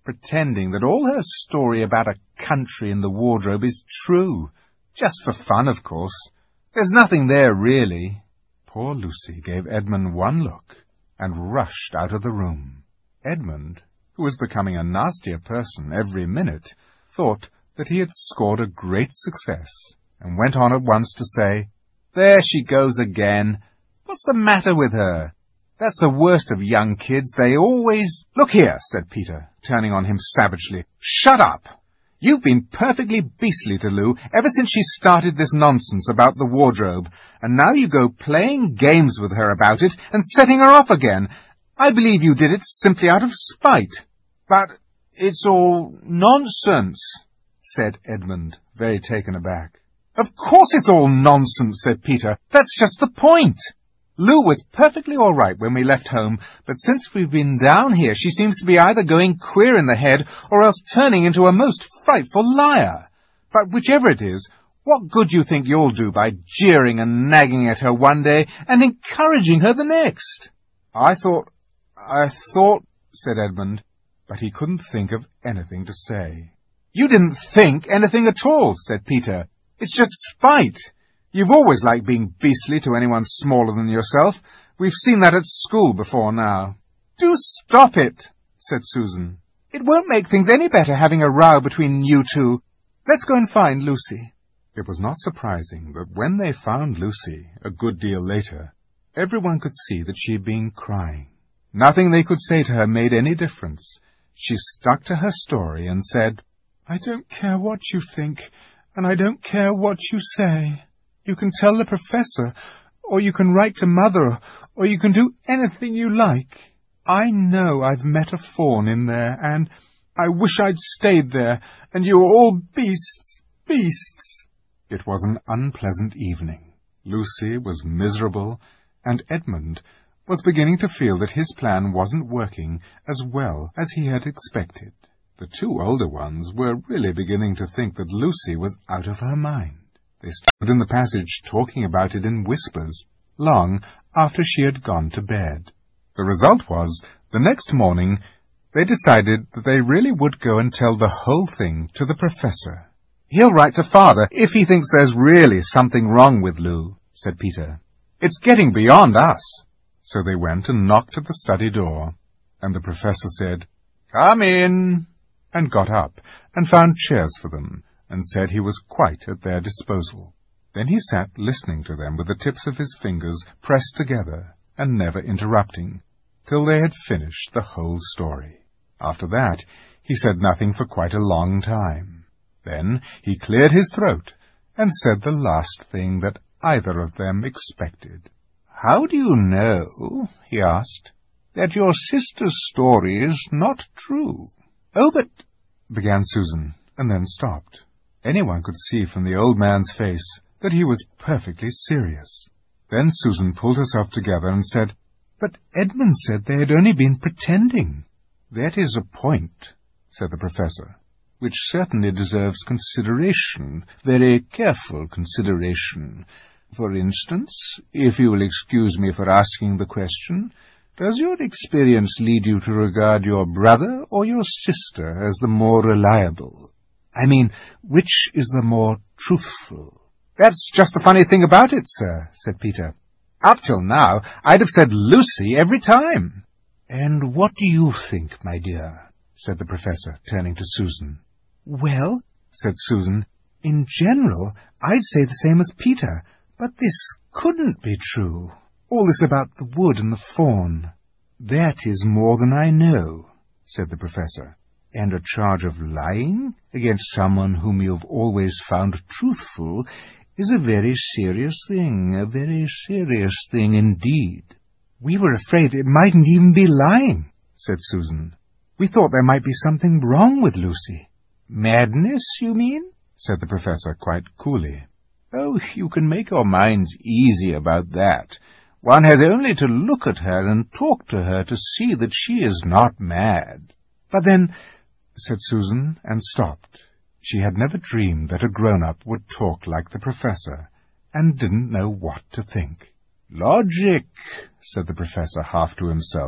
pretending that all her story about a country in the wardrobe is true. Just for fun, of course. There's nothing there, really." Poor Lucy gave Edmund one look and rushed out of the room. Edmund, who was becoming a nastier person every minute, thought that he had scored a great success, and went on at once to say, "There she goes again. What's the matter with her? That's the worst of young kids. They always—" "Look here," said Peter, turning on him savagely. "Shut up! You've been perfectly beastly to Lou ever since she started this nonsense about the wardrobe, and now you go playing games with her about it and setting her off again. I believe you did it simply out of spite." "But it's all nonsense," said Edmund, very taken aback. "Of course it's all nonsense," said Peter. "That's just the point. Lou was perfectly all right when we left home, but since we've been down here she seems to be either going queer in the head or else turning into a most frightful liar. But whichever it is, what good do you think you'll do by jeering and nagging at her one day and encouraging her the next?" "I thought, I thought," said Edmund, but he couldn't think of anything to say. "You didn't think anything at all," said Peter. "It's just spite. You've always liked being beastly to anyone smaller than yourself. We've seen that at school before now." "Do stop it," said Susan. "It won't make things any better having a row between you two. Let's go and find Lucy." It was not surprising that when they found Lucy, a good deal later, everyone could see that she had been crying. Nothing they could say to her made any difference. She stuck to her story and said, "I don't care what you think, and I don't care what you say. You can tell the professor, or you can write to Mother, or you can do anything you like. I know I've met a fawn in there, and I wish I'd stayed there, and you were all beasts, beasts." It was an unpleasant evening. Lucy was miserable, and Edmund was beginning to feel that his plan wasn't working as well as he had expected. The two older ones were really beginning to think that Lucy was out of her mind. They stood in the passage talking about it in whispers, long after she had gone to bed. The result was, the next morning, they decided that they really would go and tell the whole thing to the professor. "He'll write to Father if he thinks there's really something wrong with Lou," said Peter. "It's getting beyond us." So they went and knocked at the study door, and the professor said, "Come in," and got up and found chairs for them, and said he was quite at their disposal. Then he sat listening to them with the tips of his fingers pressed together and never interrupting, till they had finished the whole story. After that he said nothing for quite a long time. Then he cleared his throat and said the last thing that either of them expected. "How do you know," he asked, "that your sister's story is not true?" "Oh, but—" began Susan, and then stopped. Anyone could see from the old man's face that he was perfectly serious. Then Susan pulled herself together and said, "But Edmund said they had only been pretending." "That is a point," said the professor, "which certainly deserves consideration, very careful consideration. For instance, if you will excuse me for asking the question, does your experience lead you to regard your brother or your sister as the more reliable? I mean, which is the more truthful?" "That's just the funny thing about it, sir," said Peter. "Up till now, I'd have said Lucy every time." "And what do you think, my dear?" said the professor, turning to Susan. "Well," said Susan, "in general, I'd say the same as Peter, but this couldn't be true. All this about the wood and the fawn." "That is more than I know," said the professor. "And a charge of lying against someone whom you've always found truthful is a very serious thing, a very serious thing indeed." "We were afraid it mightn't even be lying," said Susan. "We thought there might be something wrong with Lucy." "Madness, you mean?" said the professor quite coolly. "Oh, you can make your minds easy about that. One has only to look at her and talk to her to see that she is not mad." "But then—" said Susan, and stopped. She had never dreamed that a grown-up would talk like the professor, and didn't know what to think. "Logic," said the professor half to himself.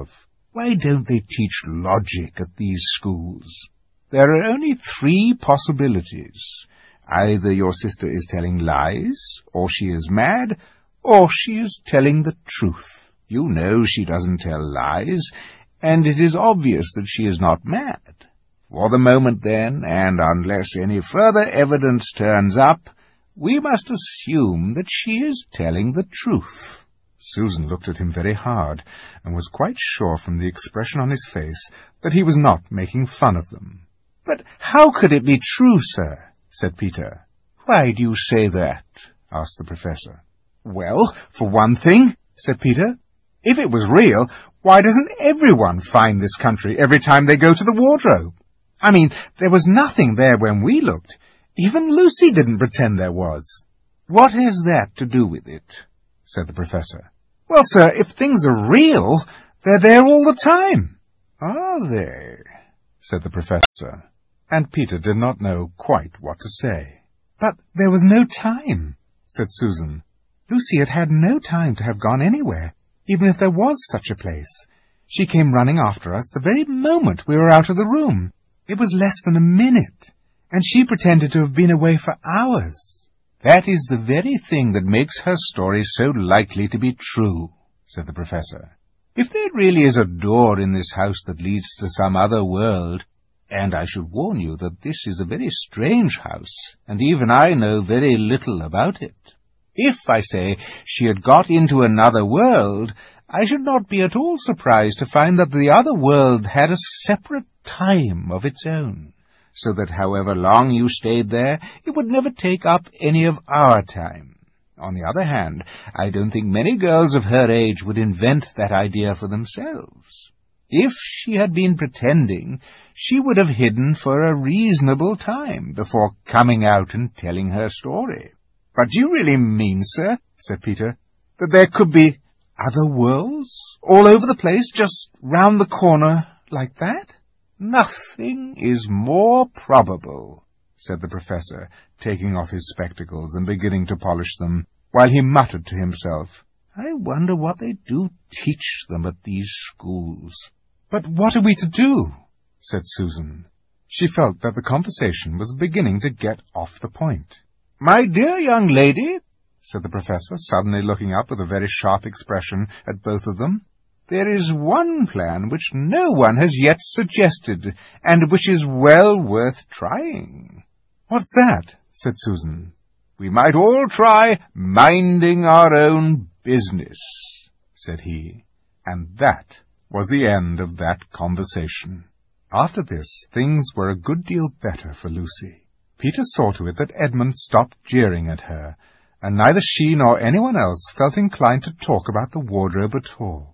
Why don't they teach logic at these schools? There are only three possibilities. Either your sister is telling lies, or she is mad, or she is telling the truth. You know she doesn't tell lies, and it is obvious that she is not mad. For the moment, then, and unless any further evidence turns up, we must assume that she is telling the truth." Susan looked at him very hard, and was quite sure from the expression on his face that he was not making fun of them. "But how could it be true, sir?" said Peter. "Why do you say that?" asked the professor. "Well, for one thing," said Peter, "if it was real, why doesn't everyone find this country every time they go to the wardrobe? I mean, there was nothing there when we looked. Even Lucy didn't pretend there was." "What has that to do with it?" said the professor. "Well, sir, if things are real, they're there all the time." "Are they?" said the professor, and Peter did not know quite what to say. "But there was no time," said Susan. "Lucy had had no time to have gone anywhere, even if there was such a place. She came running after us the very moment we were out of the room. It was less than a minute, and she pretended to have been away for hours." "That is the very thing that makes her story so likely to be true," said the professor. "If there really is a door in this house that leads to some other world, and I should warn you that this is a very strange house, and even I know very little about it. If, I say, she had got into another world, I should not be at all surprised to find that the other world had a separate time of its own, so that however long you stayed there, it would never take up any of our time. On the other hand, I don't think many girls of her age would invent that idea for themselves. If she had been pretending, she would have hidden for a reasonable time before coming out and telling her story." "But do you really mean, sir," said Peter, "that there could be other worlds all over the place, just round the corner like that?" "Nothing is more probable," said the professor, taking off his spectacles and beginning to polish them, while he muttered to himself, "I wonder what they do teach them at these schools." "But what are we to do?" said Susan. She felt that the conversation was beginning to get off the point. "My dear young lady," said the professor, suddenly looking up with a very sharp expression at both of them, "there is one plan which no one has yet suggested, and which is well worth trying." "What's that?" said Susan. "We might all try minding our own business," said he, and that was the end of that conversation. After this, things were a good deal better for Lucy. Peter saw to it that Edmund stopped jeering at her, and neither she nor anyone else felt inclined to talk about the wardrobe at all.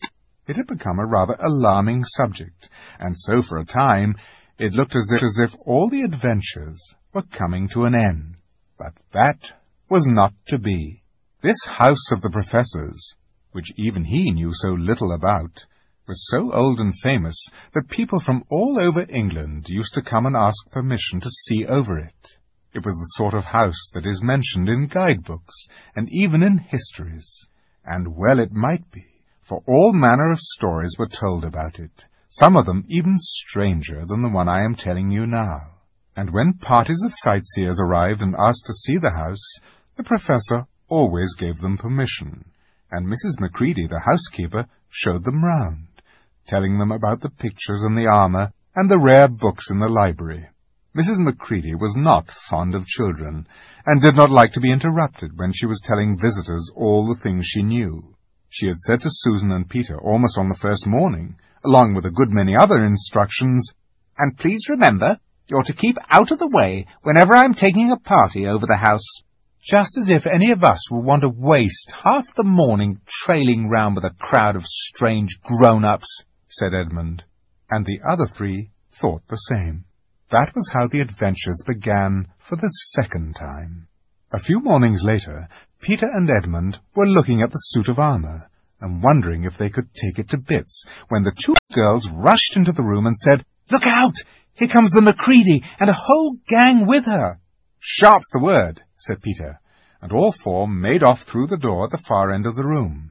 It had become a rather alarming subject, and so for a time it looked as if, as if all the adventures were coming to an end. But that was not to be. This house of the professor's, which even he knew so little about, was so old and famous that people from all over England used to come and ask permission to see over it. It was the sort of house that is mentioned in guidebooks and even in histories, and well it might be, for all manner of stories were told about it, some of them even stranger than the one I am telling you now. And when parties of sightseers arrived and asked to see the house, the professor always gave them permission, and Missus Macready, the housekeeper, showed them round, telling them about the pictures and the armour and the rare books in the library. Missus Macready was not fond of children, and did not like to be interrupted when she was telling visitors all the things she knew. She had said to Susan and Peter almost on the first morning, along with a good many other instructions, "And please remember, you're to keep out of the way whenever I'm taking a party over the house." "Just as if any of us would want to waste half the morning trailing round with a crowd of strange grown-ups," said Edmund, and the other three thought the same. That was how the adventures began for the second time. A few mornings later, Peter and Edmund were looking at the suit of armour, and wondering if they could take it to bits, when the two girls rushed into the room and said, "Look out! Here comes the Macready, and a whole gang with her." "Sharp's the word," said Peter, and all four made off through the door at the far end of the room.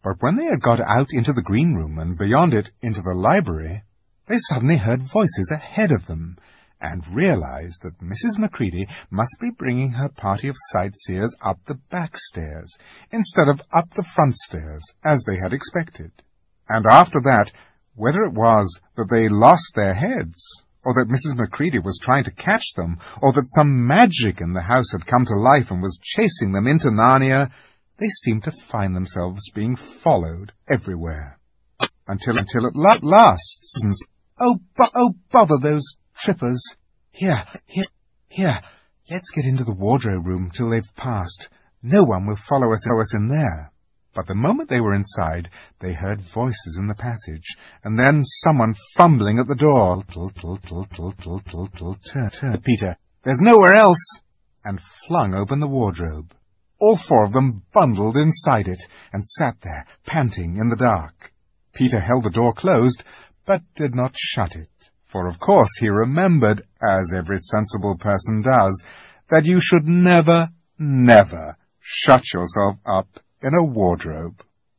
But when they had got out into the green room and beyond it into the library, they suddenly heard voices ahead of them, and realized that Missus Macready must be bringing her party of sightseers up the back stairs, instead of up the front stairs, as they had expected. And after that, whether it was that they lost their heads, or that Missus Macready was trying to catch them, or that some magic in the house had come to life and was chasing them into Narnia, they seemed to find themselves being followed everywhere. Until, until at la- last, oh, bo- oh, bother those trippers. Here, here, here, let's get into the wardrobe room till they've passed. No one will follow us, follow us in there. But the moment they were inside, they heard voices in the passage, and then someone fumbling at the door. Turn, turn, Peter, there's nowhere else, and flung open the wardrobe. All four of them bundled inside it, and sat there, panting in the dark. Peter held the door closed, but did not shut it, for of course he remembered, as every sensible person does, that you should never, never shut yourself up in a wardrobe.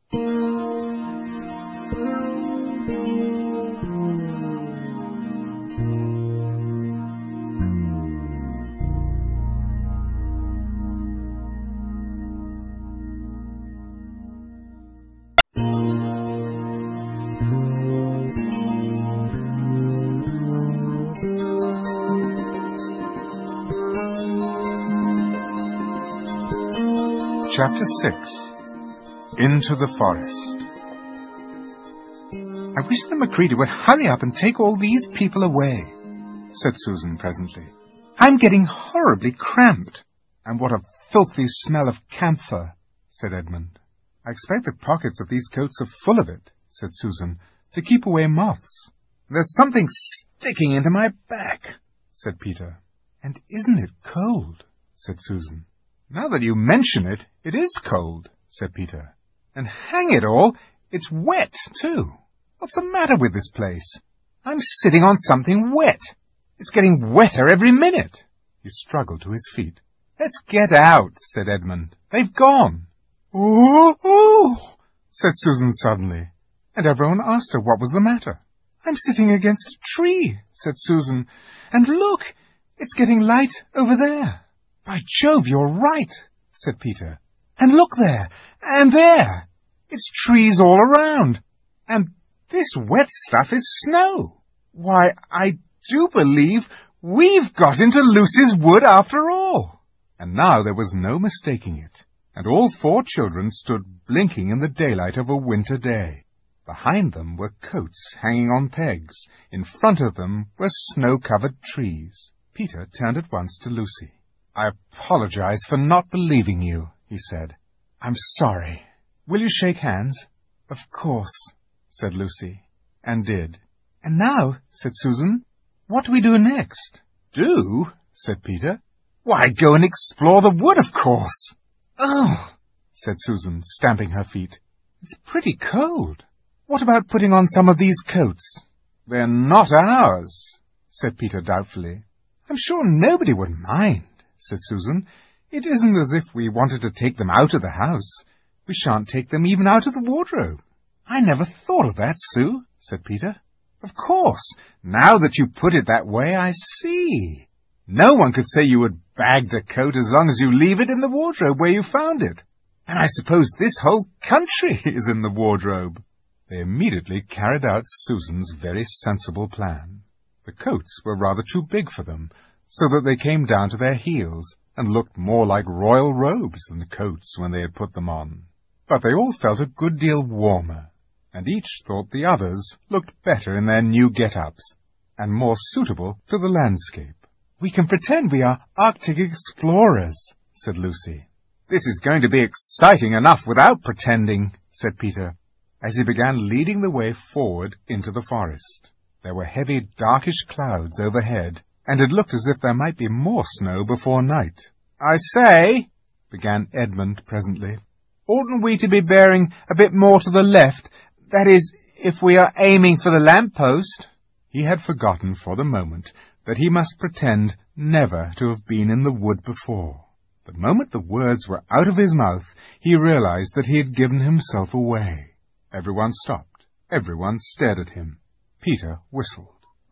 Chapter six. Into the Forest. I wish the Macready would hurry up and take all these people away, said Susan presently. I'm getting horribly cramped. And what a filthy smell of camphor, said Edmund. I expect the pockets of these coats are full of it, said Susan, to keep away moths. There's something sticking into my back, said Peter. And isn't it cold, said Susan. Now that you mention it, it is cold, said Peter. And hang it all, it's wet, too. What's the matter with this place? I'm sitting on something wet. It's getting wetter every minute. He struggled to his feet. Let's get out, said Edmund. They've gone. Oh, oh, said Susan suddenly, and everyone asked her what was the matter. I'm sitting against a tree, said Susan, and look, it's getting light over there. By Jove, you're right, said Peter. And look there, and there. It's trees all around. And this wet stuff is snow. Why, I do believe we've got into Lucy's wood after all. And now there was no mistaking it, and all four children stood blinking in the daylight of a winter day. Behind them were coats hanging on pegs. In front of them were snow-covered trees. Peter turned at once to Lucy. I apologize for not believing you, he said. I'm sorry. Will you shake hands? Of course, said Lucy, and did. And now, said Susan, what do we do next? Do? Said Peter. Why, go and explore the wood, of course. Oh, said Susan, stamping her feet. It's pretty cold. What about putting on some of these coats? They're not ours, said Peter doubtfully. I'm sure nobody would mind, said Susan. It isn't as if we wanted to take them out of the house. We shan't take them even out of the wardrobe. I never thought of that, Sue, said Peter. Of course, now that you put it that way, I see. No one could say you had bagged a coat as long as you leave it in the wardrobe where you found it. And I suppose this whole country is in the wardrobe. They immediately carried out Susan's very sensible plan. The coats were rather too big for them, so that they came down to their heels, and looked more like royal robes than coats when they had put them on. But they all felt a good deal warmer, and each thought the others looked better in their new get-ups, and more suitable to the landscape. We can pretend we are Arctic explorers, said Lucy. This is going to be exciting enough without pretending, said Peter, as he began leading the way forward into the forest. There were heavy, darkish clouds overhead, and it looked as if there might be more snow before night. I say, began Edmund presently, oughtn't we to be bearing a bit more to the left? That is, if we are aiming for the lamp-post. He had forgotten for the moment that he must pretend never to have been in the wood before. The moment the words were out of his mouth, he realized that he had given himself away. Everyone stopped. Everyone stared at him. Peter whistled.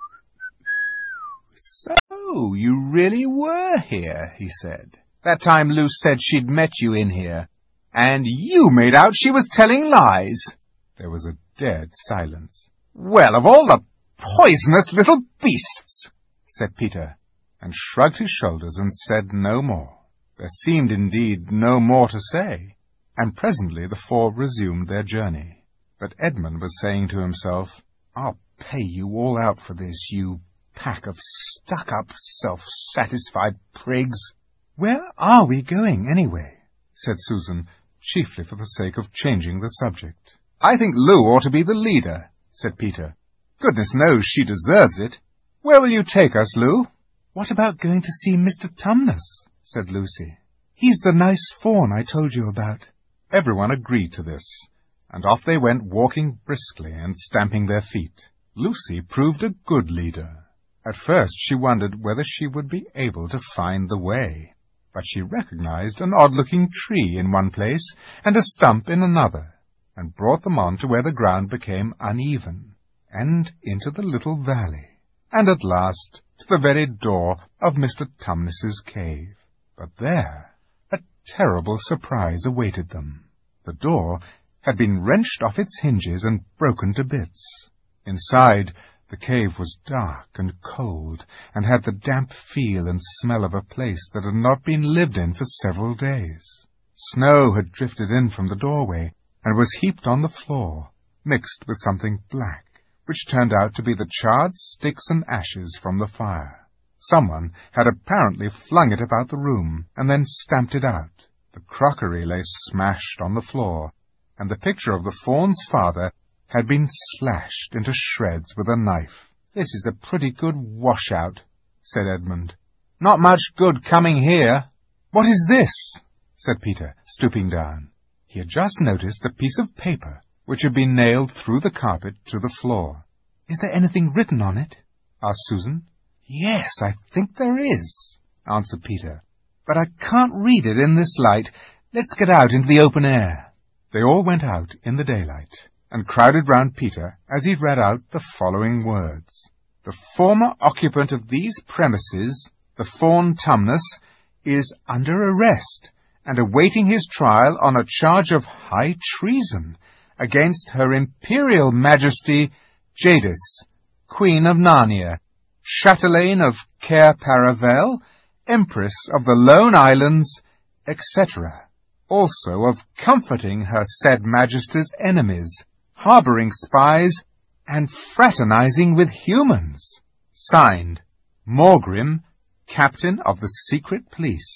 "So, you really were here," he said. "That time Lou said she'd met you in here, and you made out she was telling lies." There was a dead silence. "Well, of all the poisonous little beasts," said Peter, and shrugged his shoulders and said no more. There seemed indeed no more to say, and presently the four resumed their journey. But Edmund was saying to himself, "I'll pay you all out for this, you pack of stuck-up, self-satisfied prigs." "Where are we going, anyway?" said Susan, chiefly for the sake of changing the subject. "I think Lou ought to be the leader," said Peter. "Goodness knows she deserves it. Where will you take us, Lou?" "What about going to see Mister Tumnus?" said Lucy. "He's the nice faun I told you about." Everyone agreed to this, and off they went, walking briskly and stamping their feet. Lucy proved a good leader. At first she wondered whether she would be able to find the way, but she recognized an odd-looking tree in one place and a stump in another, and brought them on to where the ground became uneven, and into the little valley, and at last to the very door of Mister Tumnus's cave. But there a terrible surprise awaited them. The door had been wrenched off its hinges and broken to bits. Inside, the cave was dark and cold, and had the damp feel and smell of a place that had not been lived in for several days. Snow had drifted in from the doorway, and was heaped on the floor, mixed with something black, which turned out to be the charred sticks and ashes from the fire. Someone had apparently flung it about the room, and then stamped it out. The crockery lay smashed on the floor, and the picture of the faun's father had been slashed into shreds with a knife. "This is a pretty good washout," said Edmund. "Not much good coming here." "What is this?" said Peter, stooping down. He had just noticed a piece of paper which had been nailed through the carpet to the floor. "Is there anything written on it?" asked Susan. "Yes, I think there is," answered Peter. "But I can't read it in this light. Let's get out into the open air." They all went out in the daylight, and crowded round Peter as he read out the following words. "The former occupant of these premises, the faun Tumnus, is under arrest and awaiting his trial on a charge of high treason against Her Imperial Majesty Jadis, Queen of Narnia, Chatelaine of Cair Paravel, Empress of the Lone Islands, et cetera, also of comforting her said Majesty's enemies, harboring spies, and fraternizing with humans. Signed, Morgrim, Captain of the Secret Police.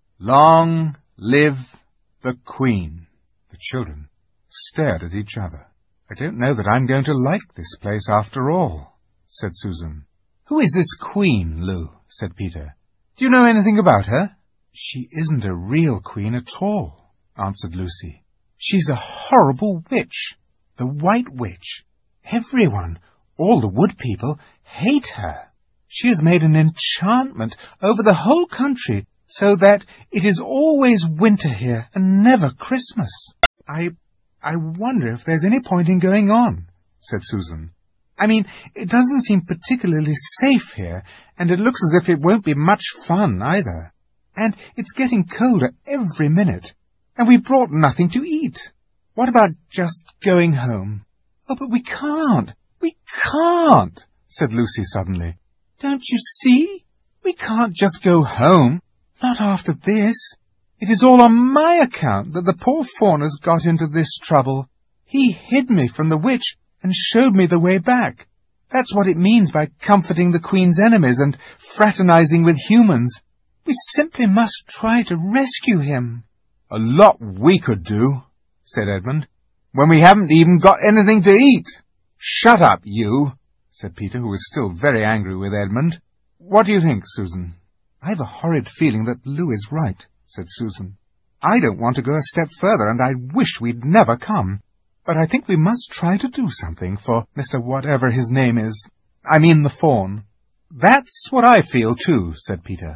Long live the Queen." The children stared at each other. "I don't know that I'm going to like this place after all," said Susan. "Who is this Queen, Lou?" said Peter. "Do you know anything about her?" "She isn't a real queen at all," answered Lucy. "She's a horrible witch, the White Witch. Everyone, all the wood people, hate her. She has made an enchantment over the whole country so that it is always winter here and never Christmas." I, I wonder if there's any point in going on," said Susan. "I mean, it doesn't seem particularly safe here, and it looks as if it won't be much fun either. And it's getting colder every minute, and we brought nothing to eat. What about just going home?" "Oh, but we can't, we can't," said Lucy suddenly. "Don't you see? We can't just go home. Not after this. It is all on my account that the poor faun has got into this trouble. He hid me from the witch and showed me the way back. That's what it means by comforting the Queen's enemies and fraternizing with humans. We simply must try to rescue him." "A lot we could do," said Edmund, "when we haven't even got anything to eat." "Shut up, you," said Peter, who was still very angry with Edmund. "What do you think, Susan?" "I've a horrid feeling that Lou is right," said Susan. "I don't want to go a step further, and I wish we'd never come. But I think we must try to do something for Mister Whatever his name is. I mean the faun." "That's what I feel, too," said Peter.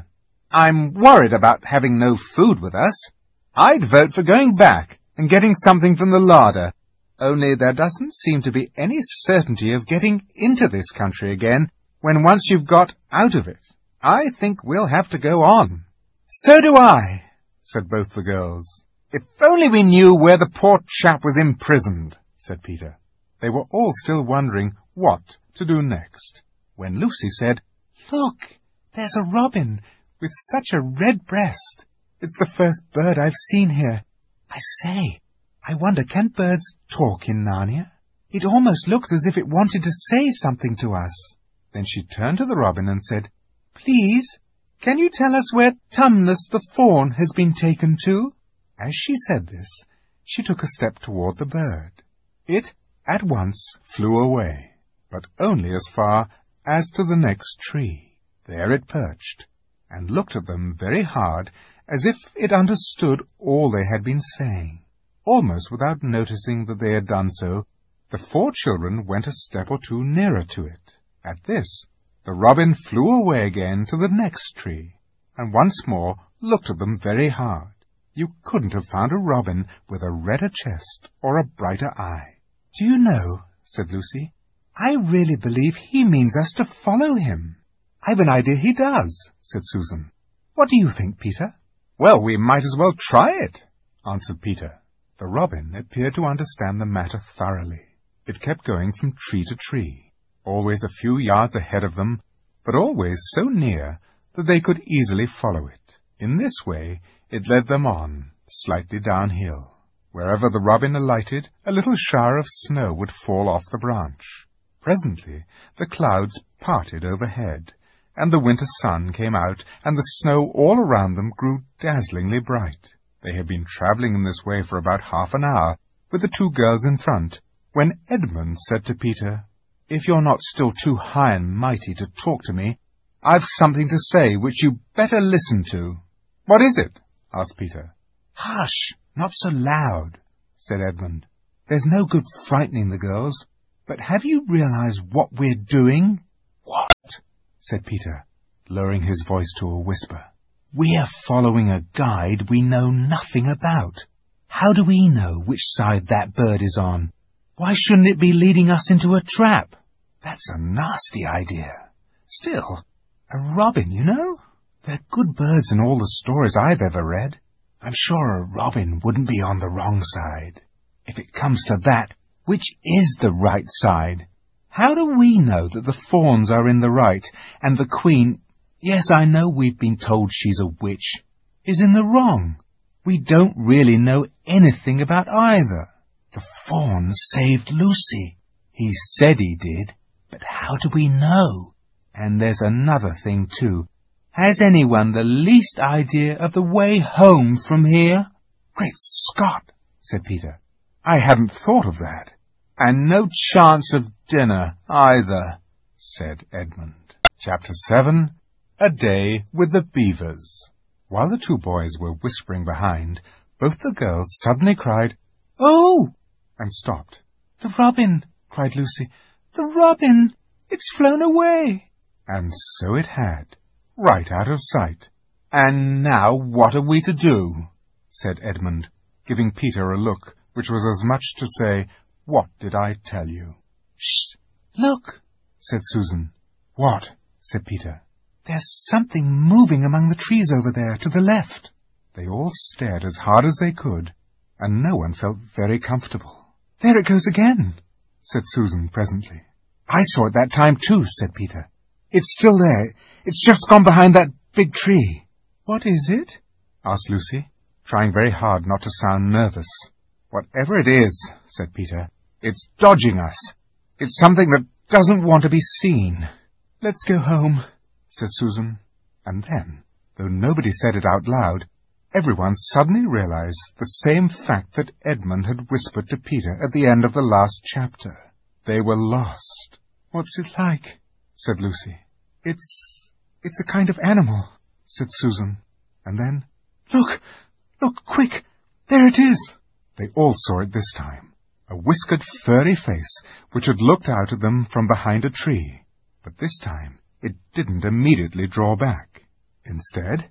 I'm worried about having no food with us. I'd vote for going back and getting something from the larder. Only there doesn't seem to be any certainty of getting into this country again when once you've got out of it. I think we'll have to go on." "So do I," said both the girls. "If only we knew where the poor chap was imprisoned," said Peter. They were all still wondering what to do next, when Lucy said, "Look, there's a robin with such a red breast. It's the first bird I've seen here. I say, I wonder, can birds talk in Narnia? It almost looks as if it wanted to say something to us." Then she turned to the robin and said, "Please, can you tell us where Tumnus the fawn has been taken to?" As she said this, she took a step toward the bird. It at once flew away, but only as far as to the next tree. There it perched, and looked at them very hard, as if it understood all they had been saying. Almost without noticing that they had done so, the four children went a step or two nearer to it. At this, the robin flew away again to the next tree, and once more looked at them very hard. You couldn't have found a robin with a redder chest or a brighter eye. "Do you know," said Lucy, "I really believe he means us to follow him." "I've an idea he does," said Susan. "What do you think, Peter?" "Well, we might as well try it," answered Peter. The robin appeared to understand the matter thoroughly. It kept going from tree to tree, always a few yards ahead of them, but always so near that they could easily follow it. In this way it led them on, slightly downhill. Wherever the robin alighted, a little shower of snow would fall off the branch. Presently the clouds parted overhead, and the winter sun came out, and the snow all around them grew dazzlingly bright. They had been travelling in this way for about half an hour, with the two girls in front, when Edmund said to Peter, "If you're not still too high and mighty to talk to me, I've something to say which you better listen to." "What is it?" asked Peter. "Hush! Not so loud," said Edmund. "There's no good frightening the girls. But have you realized what we're doing?" "What?" said Peter, lowering his voice to a whisper. "We're following a guide we know nothing about. How do we know which side that bird is on? Why shouldn't it be leading us into a trap? That's a nasty idea. Still, a robin, you know? They're good birds in all the stories I've ever read. I'm sure a robin wouldn't be on the wrong side. If it comes to that, which is the right side? How do we know that the fawns are in the right, and the queen, yes, I know we've been told she's a witch, is in the wrong? We don't really know anything about either. The fawn saved Lucy. He said he did, but how do we know? And there's another thing, too. Has anyone the least idea of the way home from here?" "Great Scott!" said Peter. "I hadn't thought of that." "And no chance of dinner, either," said Edmund. Chapter seven. A Day with the Beavers. While the two boys were whispering behind, both the girls suddenly cried, "Oh!" and stopped. "The robin!" cried Lucy. "The robin! It's flown away!" And so it had, right out of sight. "And now what are we to do?" said Edmund, giving Peter a look which was as much to say, "What did I tell you?" "Shh! Look!" said Susan. "What?" said Peter. "There's something moving among the trees over there, to the left." They all stared as hard as they could, and no one felt very comfortable. "There it goes again," said Susan presently. "I saw it that time too," said Peter. "It's still there. It's just gone behind that big tree." "What is it?" asked Lucy, trying very hard not to sound nervous. "Whatever it is," said Peter, "it's dodging us. It's something that doesn't want to be seen." "Let's go home," said Susan. And then, though nobody said it out loud, everyone suddenly realized the same fact that Edmund had whispered to Peter at the end of the last chapter. They were lost. "What's it like?" said Lucy. It's... it's a kind of animal," said Susan. And then, "Look! Look, quick! There it is!" They all saw it this time, a whiskered, furry face which had looked out at them from behind a tree. But this time it didn't immediately draw back. Instead,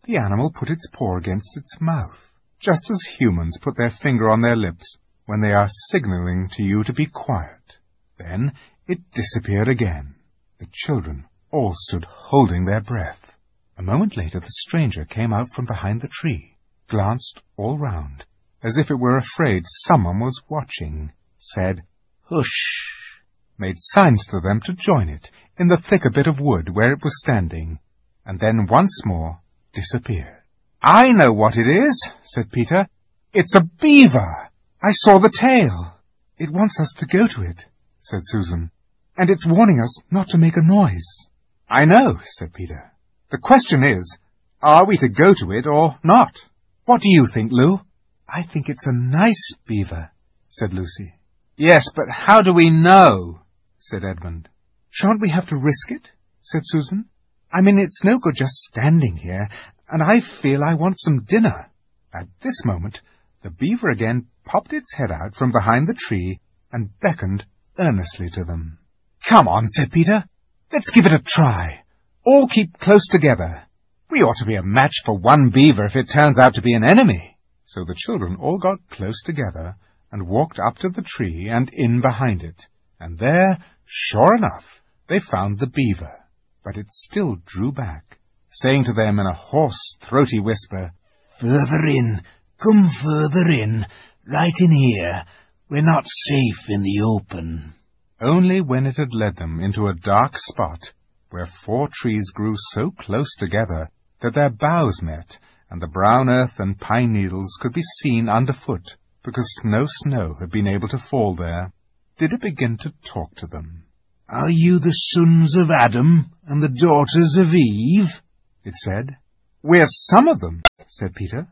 The animal put its paw against its mouth, just as humans put their finger on their lips when they are signaling to you to be quiet. Then it disappeared again. The children all stood holding their breath. A moment later the stranger came out from behind the tree, glanced all round, as if it were afraid someone was watching, said, "Hush," made signs to them to join it in the thicker bit of wood where it was standing, and then once more disappeared. "I know what it is," said Peter. "It's a beaver. I saw the tail." "It wants us to go to it," said Susan, "and it's warning us not to make a noise." "I know," said Peter. "The question is, are we to go to it or not? What do you think, Lou?" "I think it's a nice beaver," said Lucy. "Yes, but how do we know?" said Edmund. "Shan't we have to risk it?" said Susan. "I mean, it's no good just standing here, and I feel I want some dinner." At this moment, the beaver again popped its head out from behind the tree and beckoned earnestly to them. "Come on," said Peter. "Let's give it a try. All keep close together. We ought to be a match for one beaver if it turns out to be an enemy." So the children all got close together and walked up to the tree and in behind it, and there, sure enough, they found the beaver. But it still drew back, saying to them in a hoarse, throaty whisper, "Further in, come further in, right in here. We're not safe in the open." Only when it had led them into a dark spot, where four trees grew so close together that their boughs met, and the brown earth and pine needles could be seen underfoot, because no snow had been able to fall there, did it begin to talk to them. "Are you the sons of Adam and the daughters of Eve?" it said. "We're some of them," said Peter.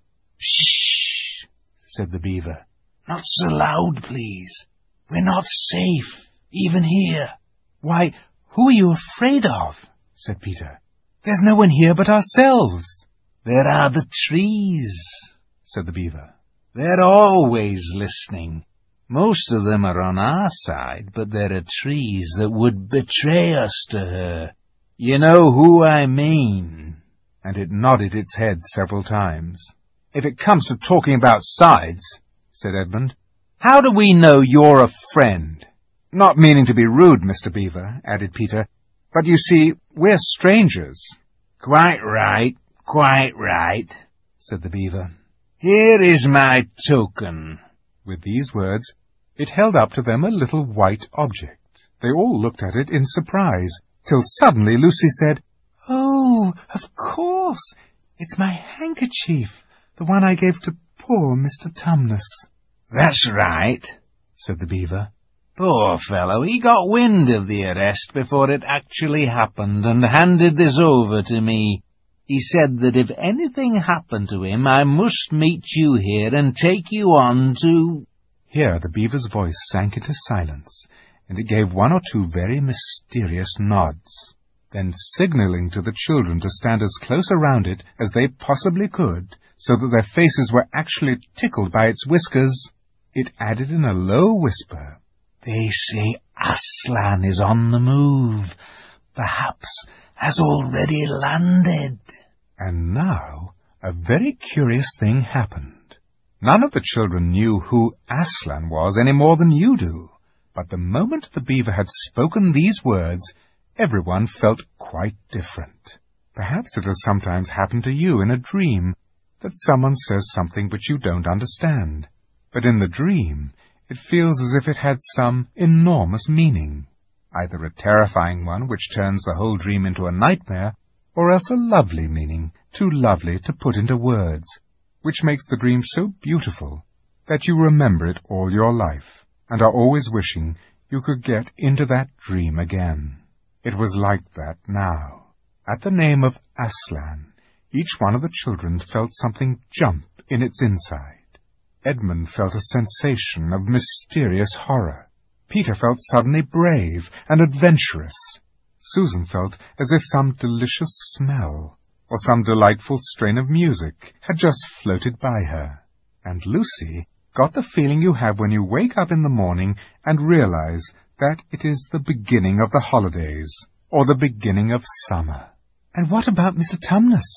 "Shh," said the beaver. "Not so loud, please. We're not safe, even here." "Why, who are you afraid of?" said Peter. "There's no one here but ourselves." "There are the trees," said the beaver. "They're always listening. Most of them are on our side, but there are trees that would betray us to her. You know who I mean." And it nodded its head several times. "If it comes to talking about sides," said Edmund, "how do we know you're a friend?" "Not meaning to be rude, Mister Beaver," added Peter, "but you see, we're strangers." "Quite right, quite right," said the beaver. "Here is my token." With these words, it held up to them a little white object. They all looked at it in surprise, till suddenly Lucy said, "Oh, of course! It's my handkerchief, the one I gave to poor Mister Tumnus." "That's right," said the beaver. "Poor fellow, he got wind of the arrest before it actually happened, and handed this over to me. He said that if anything happened to him, I must meet you here and take you on to—" Here the beaver's voice sank into silence, and it gave one or two very mysterious nods. Then, signalling to the children to stand as close around it as they possibly could, so that their faces were actually tickled by its whiskers, it added in a low whisper, "They say Aslan is on the move, perhaps has already landed." And now a very curious thing happened. None of the children knew who Aslan was any more than you do, but the moment the beaver had spoken these words, everyone felt quite different. Perhaps it has sometimes happened to you in a dream that someone says something which you don't understand, but in the dream it feels as if it had some enormous meaning, either a terrifying one which turns the whole dream into a nightmare, or else a lovely meaning, too lovely to put into words, which makes the dream so beautiful that you remember it all your life, and are always wishing you could get into that dream again. It was like that now. At the name of Aslan, each one of the children felt something jump in its inside. Edmund felt a sensation of mysterious horror. Peter felt suddenly brave and adventurous. Susan felt as if some delicious smell or some delightful strain of music had just floated by her. And Lucy got the feeling you have when you wake up in the morning and realize that it is the beginning of the holidays or the beginning of summer. "And what about Mister Tumnus?"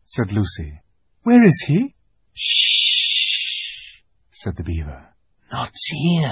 said Lucy. "Where is he?" "Shh," said the beaver. "Not here.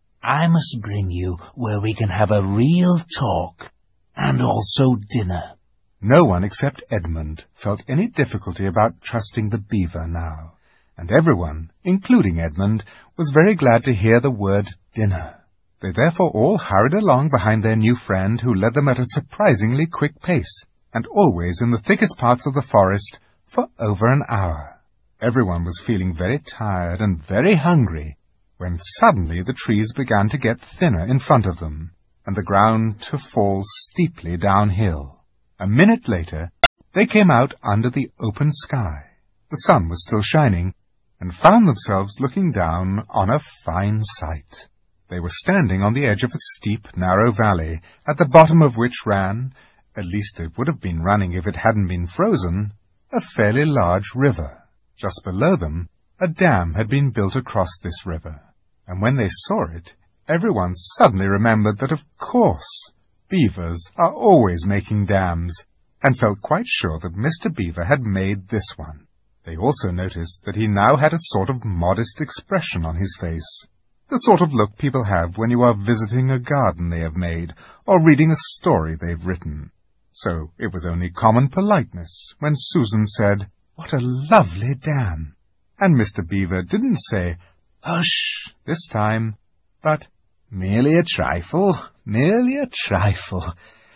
I must bring you where we can have a real talk, and also dinner." No one except Edmund felt any difficulty about trusting the beaver now, and everyone, including Edmund, was very glad to hear the word dinner. They therefore all hurried along behind their new friend, who led them at a surprisingly quick pace, and always in the thickest parts of the forest, for over an hour. Everyone was feeling very tired and very hungry, when suddenly the trees began to get thinner in front of them, and the ground to fall steeply downhill. A minute later, they came out under the open sky. The sun was still shining, and found themselves looking down on a fine sight. They were standing on the edge of a steep, narrow valley, at the bottom of which ran, at least it would have been running if it hadn't been frozen, a fairly large river. Just below them, a dam had been built across this river, and when they saw it, everyone suddenly remembered that, of course, beavers are always making dams, and felt quite sure that Mister Beaver had made this one. They also noticed that he now had a sort of modest expression on his face, the sort of look people have when you are visiting a garden they have made, or reading a story they've written. So it was only common politeness when Susan said, "What a lovely dam!" And Mister Beaver didn't say, "Hush," this time, but "Merely a trifle, merely a trifle,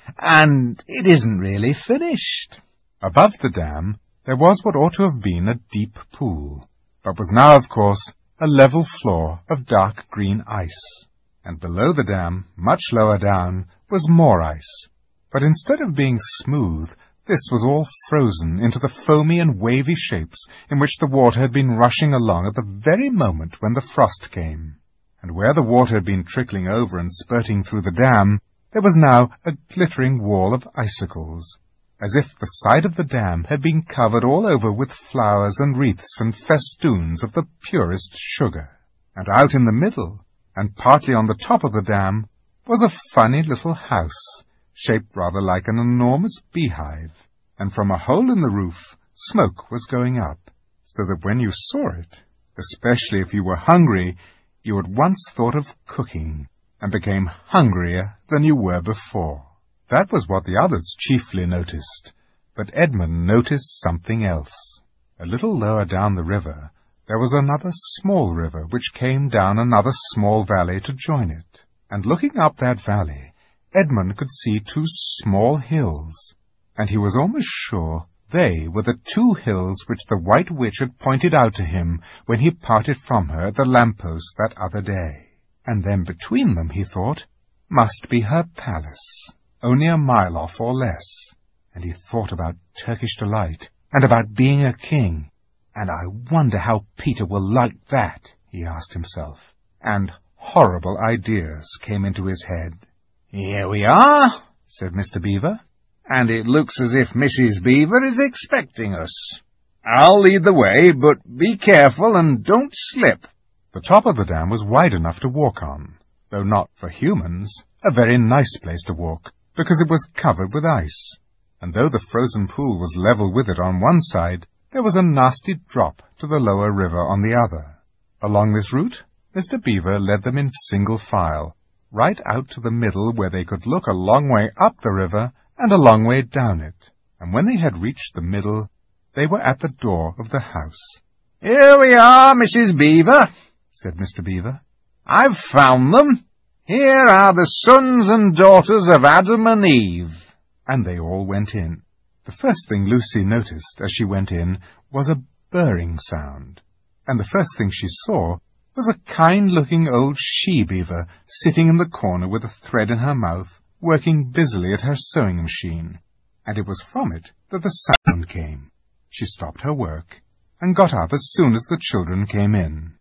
and it isn't really finished." Above the dam there was what ought to have been a deep pool, but was now, of course, a level floor of dark green ice, and below the dam, much lower down, was more ice. But instead of being smooth, this was all frozen into the foamy and wavy shapes in which the water had been rushing along at the very moment when the frost came. And where the water had been trickling over and spurting through the dam, there was now a glittering wall of icicles, as if the side of the dam had been covered all over with flowers and wreaths and festoons of the purest sugar. And out in the middle, and partly on the top of the dam, was a funny little house, shaped rather like an enormous beehive, and from a hole in the roof smoke was going up, so that when you saw it, especially if you were hungry, you at once thought of cooking, and became hungrier than you were before. That was what the others chiefly noticed, but Edmund noticed something else. A little lower down the river, there was another small river which came down another small valley to join it, and looking up that valley, Edmund could see two small hills, and he was almost sure they were the two hills which the White Witch had pointed out to him when he parted from her at the lamp-post that other day. And then between them, he thought, must be her palace, only a mile off or less. And he thought about Turkish Delight, and about being a king. And I wonder how Peter will like that, he asked himself. And horrible ideas came into his head. "Here we are," said Mister Beaver, "and it looks as if Missus Beaver is expecting us. I'll lead the way, but be careful and don't slip." The top of the dam was wide enough to walk on, though not for humans, a very nice place to walk, because it was covered with ice, and though the frozen pool was level with it on one side, there was a nasty drop to the lower river on the other. Along this route, Mister Beaver led them in single file, right out to the middle where they could look a long way up the river and a long way down it, and when they had reached the middle, they were at the door of the house. "Here we are, Missus Beaver," said Mister Beaver. "I've found them. Here are the sons and daughters of Adam and Eve." And they all went in. The first thing Lucy noticed as she went in was a burring sound, and the first thing she saw was a kind-looking old she-beaver sitting in the corner with a thread in her mouth, working busily at her sewing machine, and it was from it that the sound came. She stopped her work and got up as soon as the children came in.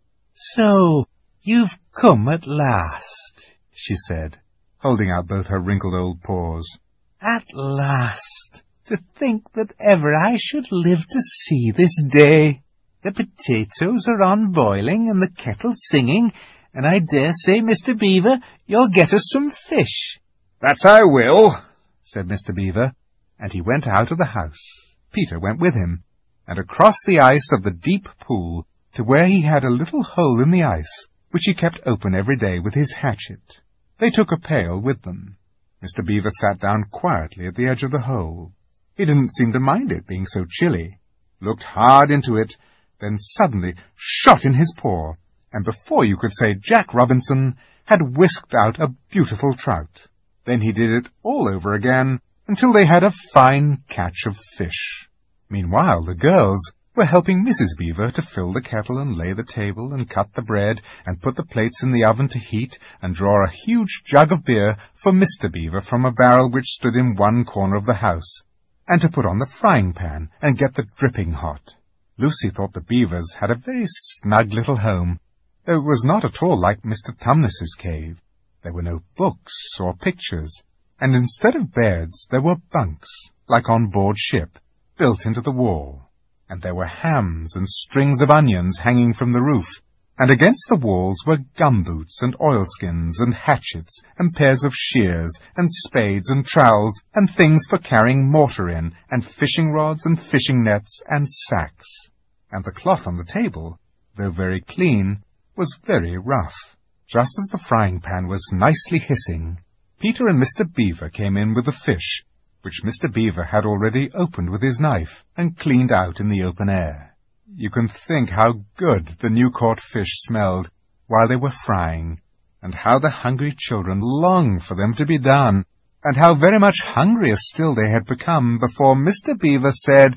"So you've come at last," she said, holding out both her wrinkled old paws. "At last! To think that ever I should live to see this day. The potatoes are on boiling and the kettle singing, and I dare say, Mister Beaver, you'll get us some fish." "That I will," said Mister Beaver, and he went out of the house. Peter went with him, and across the ice of the deep pool to where he had a little hole in the ice, which he kept open every day with his hatchet. They took a pail with them. Mister Beaver sat down quietly at the edge of the hole. He didn't seem to mind it being so chilly, looked hard into it, then suddenly shot in his paw, and before you could say Jack Robinson, had whisked out a beautiful trout. Then he did it all over again, until they had a fine catch of fish. Meanwhile, the girls were helping Missus Beaver to fill the kettle and lay the table and cut the bread and put the plates in the oven to heat and draw a huge jug of beer for Mister Beaver from a barrel which stood in one corner of the house, and to put on the frying pan and get the dripping hot. Lucy thought the Beavers had a very snug little home, though it was not at all like Mister Tumnus's cave. There were no books or pictures, and instead of beds there were bunks, like on board ship, built into the wall, and there were hams and strings of onions hanging from the roof, and against the walls were gumboots and oilskins and hatchets and pairs of shears and spades and trowels and things for carrying mortar in, and fishing rods and fishing nets and sacks. And the cloth on the table, though very clean, was very rough. Just as the frying pan was nicely hissing, Peter and Mister Beaver came in with the fish, which Mister Beaver had already opened with his knife and cleaned out in the open air. You can think how good the new-caught fish smelled while they were frying, and how the hungry children longed for them to be done, and how very much hungrier still they had become before Mister Beaver said,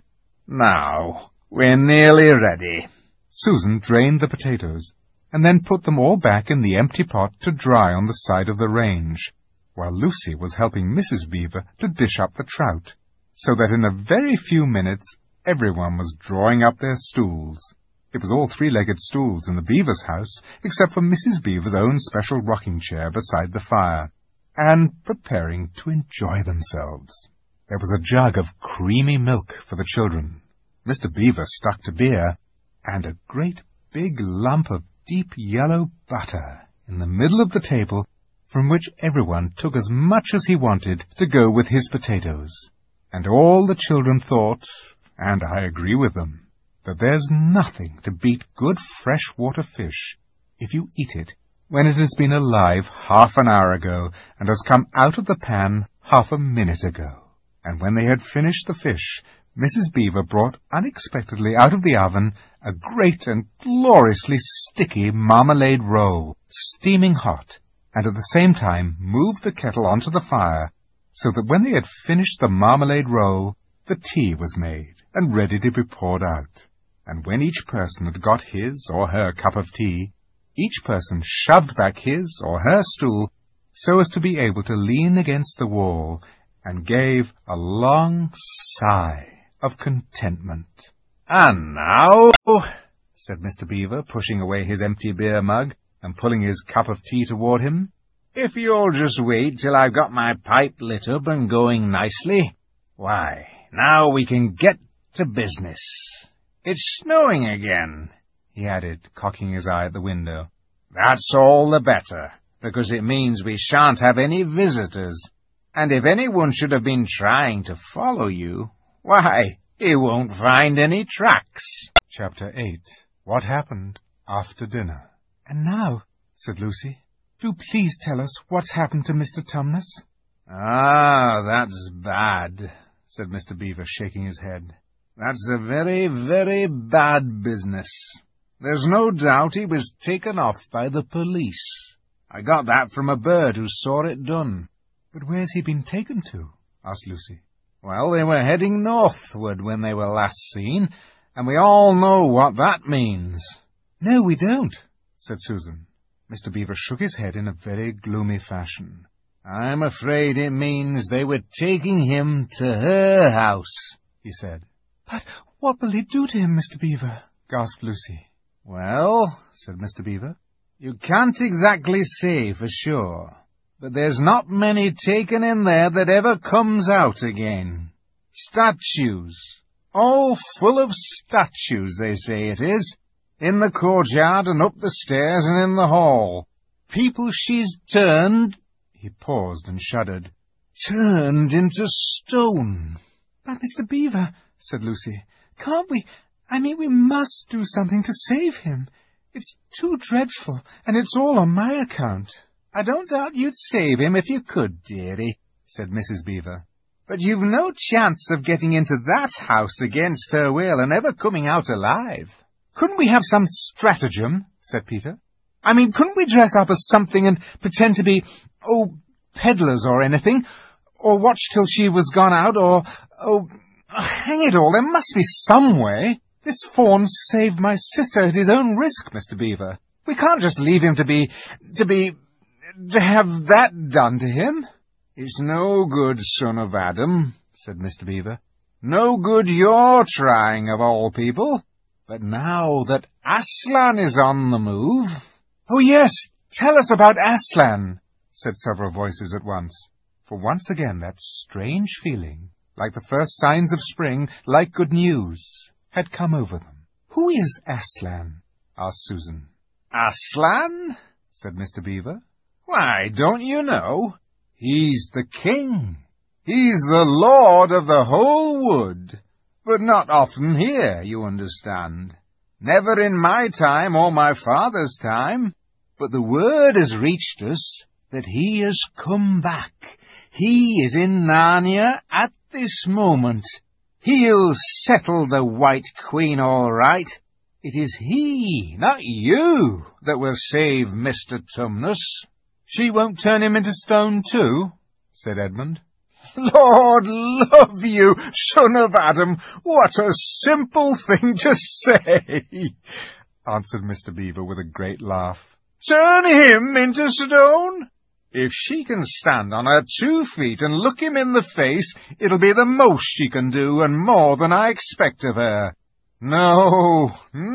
"Now, we're nearly ready." Susan drained the potatoes, and then put them all back in the empty pot to dry on the side of the range, while Lucy was helping Missus Beaver to dish up the trout, so that in a very few minutes everyone was drawing up their stools. It was all three-legged stools in the Beavers' house, except for Missus Beaver's own special rocking chair beside the fire, and preparing to enjoy themselves. There was a jug of creamy milk for the children. Mister Beaver stuck to beer, and a great big lump of deep yellow butter in the middle of the table, from which everyone took as much as he wanted to go with his potatoes. And all the children thought, and I agree with them, that there's nothing to beat good fresh-water fish if you eat it when it has been alive half an hour ago and has come out of the pan half a minute ago. And when they had finished the fish, Missus Beaver brought unexpectedly out of the oven a great and gloriously sticky marmalade roll, steaming hot, and at the same time moved the kettle onto the fire, so that when they had finished the marmalade roll, the tea was made and ready to be poured out. And when each person had got his or her cup of tea, each person shoved back his or her stool so as to be able to lean against the wall, and gave a long sigh of contentment. "And now," said Mister Beaver, pushing away his empty beer mug and pulling his cup of tea toward him, "if you'll just wait till I've got my pipe lit up and going nicely, why, now we can get to business. It's snowing again," he added, cocking his eye at the window. "That's all the better, because it means we shan't have any visitors, and if anyone should have been trying to follow you, why, he won't find any tracks." Chapter eight. What happened after dinner. "And now," said Lucy, "do please tell us what's happened to Mister Tumnus." "Ah, that's bad," said Mister Beaver, shaking his head. "That's a very, very bad business. There's no doubt he was taken off by the police. I got that from a bird who saw it done." "But where's he been taken to?" asked Lucy. "Well, they were heading northward when they were last seen, and we all know what that means." "No, we don't," said Susan. Mister Beaver shook his head in a very gloomy fashion. "I'm afraid it means they were taking him to her house," he said. "But what will they do to him, Mister Beaver?" gasped Lucy. "Well," said Mister Beaver, "you can't exactly say for sure, but there's not many taken in there that ever comes out again. Statues, all full of statues, they say it is, in the courtyard and up the stairs and in the hall. People she's turned—" he paused and shuddered—"turned into stone." "But, Mister Beaver," said Lucy, Can't we? I mean, we must do something to save him. It's too dreadful, and it's all on my account. I don't doubt you'd save him if you could, dearie, said Missus Beaver. But you've no chance of getting into that house against her will and ever coming out alive. Couldn't we have some stratagem? Said Peter. I mean, couldn't we dress up as something and pretend to be, oh, peddlers or anything? Or watch till she was gone out, or, oh, hang it all, there must be some way. This fawn saved my sister at his own risk, Mister Beaver. We can't just leave him to be, to be, to have that done to him. It's no good, son of Adam, said Mister Beaver. No good your trying, of all people. But now that Aslan is on the move... Oh, yes, tell us about Aslan, said several voices at once. For once again that strange feeling, like the first signs of spring, like good news, had come over them. Who is Aslan? Asked Susan. Aslan? Said Mister Beaver. Why, don't you know? He's the king. He's the lord of the whole wood. But not often here, you understand. Never in my time or my father's time. But the word has reached us that he has come back. He is in Narnia at this moment. He'll settle the White Queen all right. It is he, not you, that will save Mister Tumnus. She won't turn him into stone too, said Edmund. Lord love you, son of Adam, what a simple thing to say, answered Mister Beaver with a great laugh. Turn him into stone? If she can stand on her two feet and look him in the face, it'll be the most she can do, and more than I expect of her. No,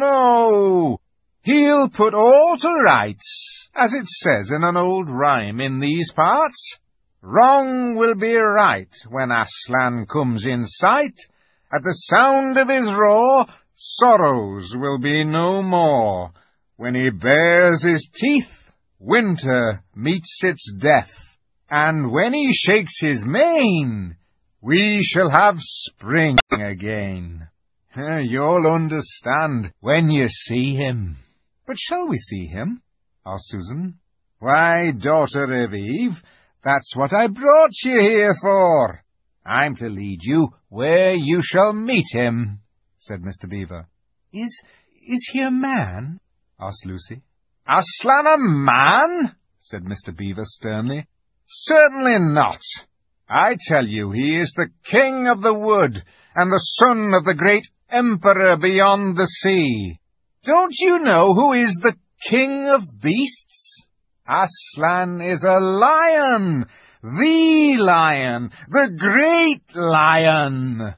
no, he'll put all to rights, as it says in an old rhyme in these parts. Wrong will be right when Aslan comes in sight. At the sound of his roar, sorrows will be no more. When he bares his teeth, winter meets its death. And when he shakes his mane, we shall have spring again. You'll understand when you see him. But shall we see him? Asked Susan. Why, daughter of Eve, that's what I brought you here for. I'm to lead you where you shall meet him, said Mister Beaver. Is, is he a man? Asked Lucy. Aslan a man? Said Mister Beaver sternly. Certainly not. I tell you, he is the king of the wood, and the son of the great emperor beyond the sea. Don't you know who is the king of beasts? Aslan is a lion, the lion, the great lion.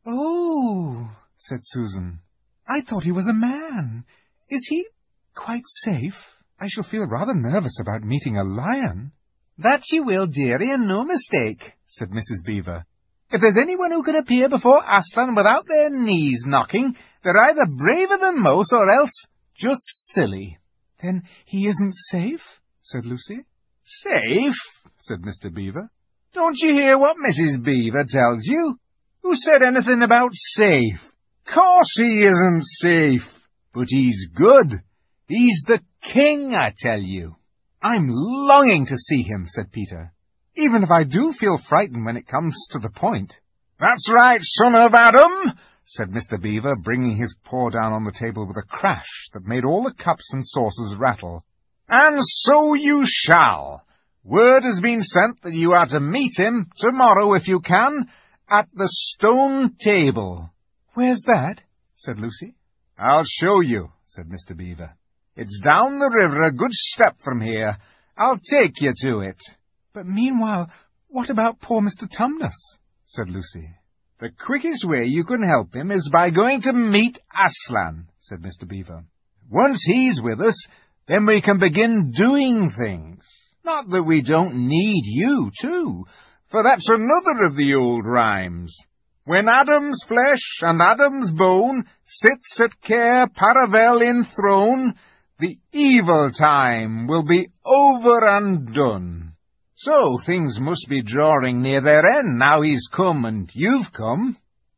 Oh, said Susan. I thought he was a man. Is he quite safe? I shall feel rather nervous about meeting a lion. That you will, dearie, and no mistake, said Missus Beaver. If there's anyone who can appear before Aslan without their knees knocking, they're either braver than most or else just silly. Then he isn't safe? Said Lucy. Safe? Said Mister Beaver. Don't you hear what Missus Beaver tells you? Who said anything about safe? Course he isn't safe, but he's good. He's the king, I tell you. I'm longing to see him, said Peter, even if I do feel frightened when it comes to the point. That's right, son of Adam, said Mister Beaver, bringing his paw down on the table with a crash that made all the cups and saucers rattle. And so you shall. Word has been sent that you are to meet him tomorrow, if you can, at the stone table. Where's that? Said Lucy. I'll show you, said Mister Beaver. It's down the river a good step from here. I'll take you to it. But meanwhile, what about poor Mister Tumnus? Said Lucy. The quickest way you can help him is by going to meet Aslan, said Mister Beaver. Once he's with us, then we can begin doing things. Not that we don't need you, too, for that's another of the old rhymes. When Adam's flesh and Adam's bone sits at Cair Paravel enthroned, the evil time will be over and done. So things must be drawing near their end now he's come and you've come.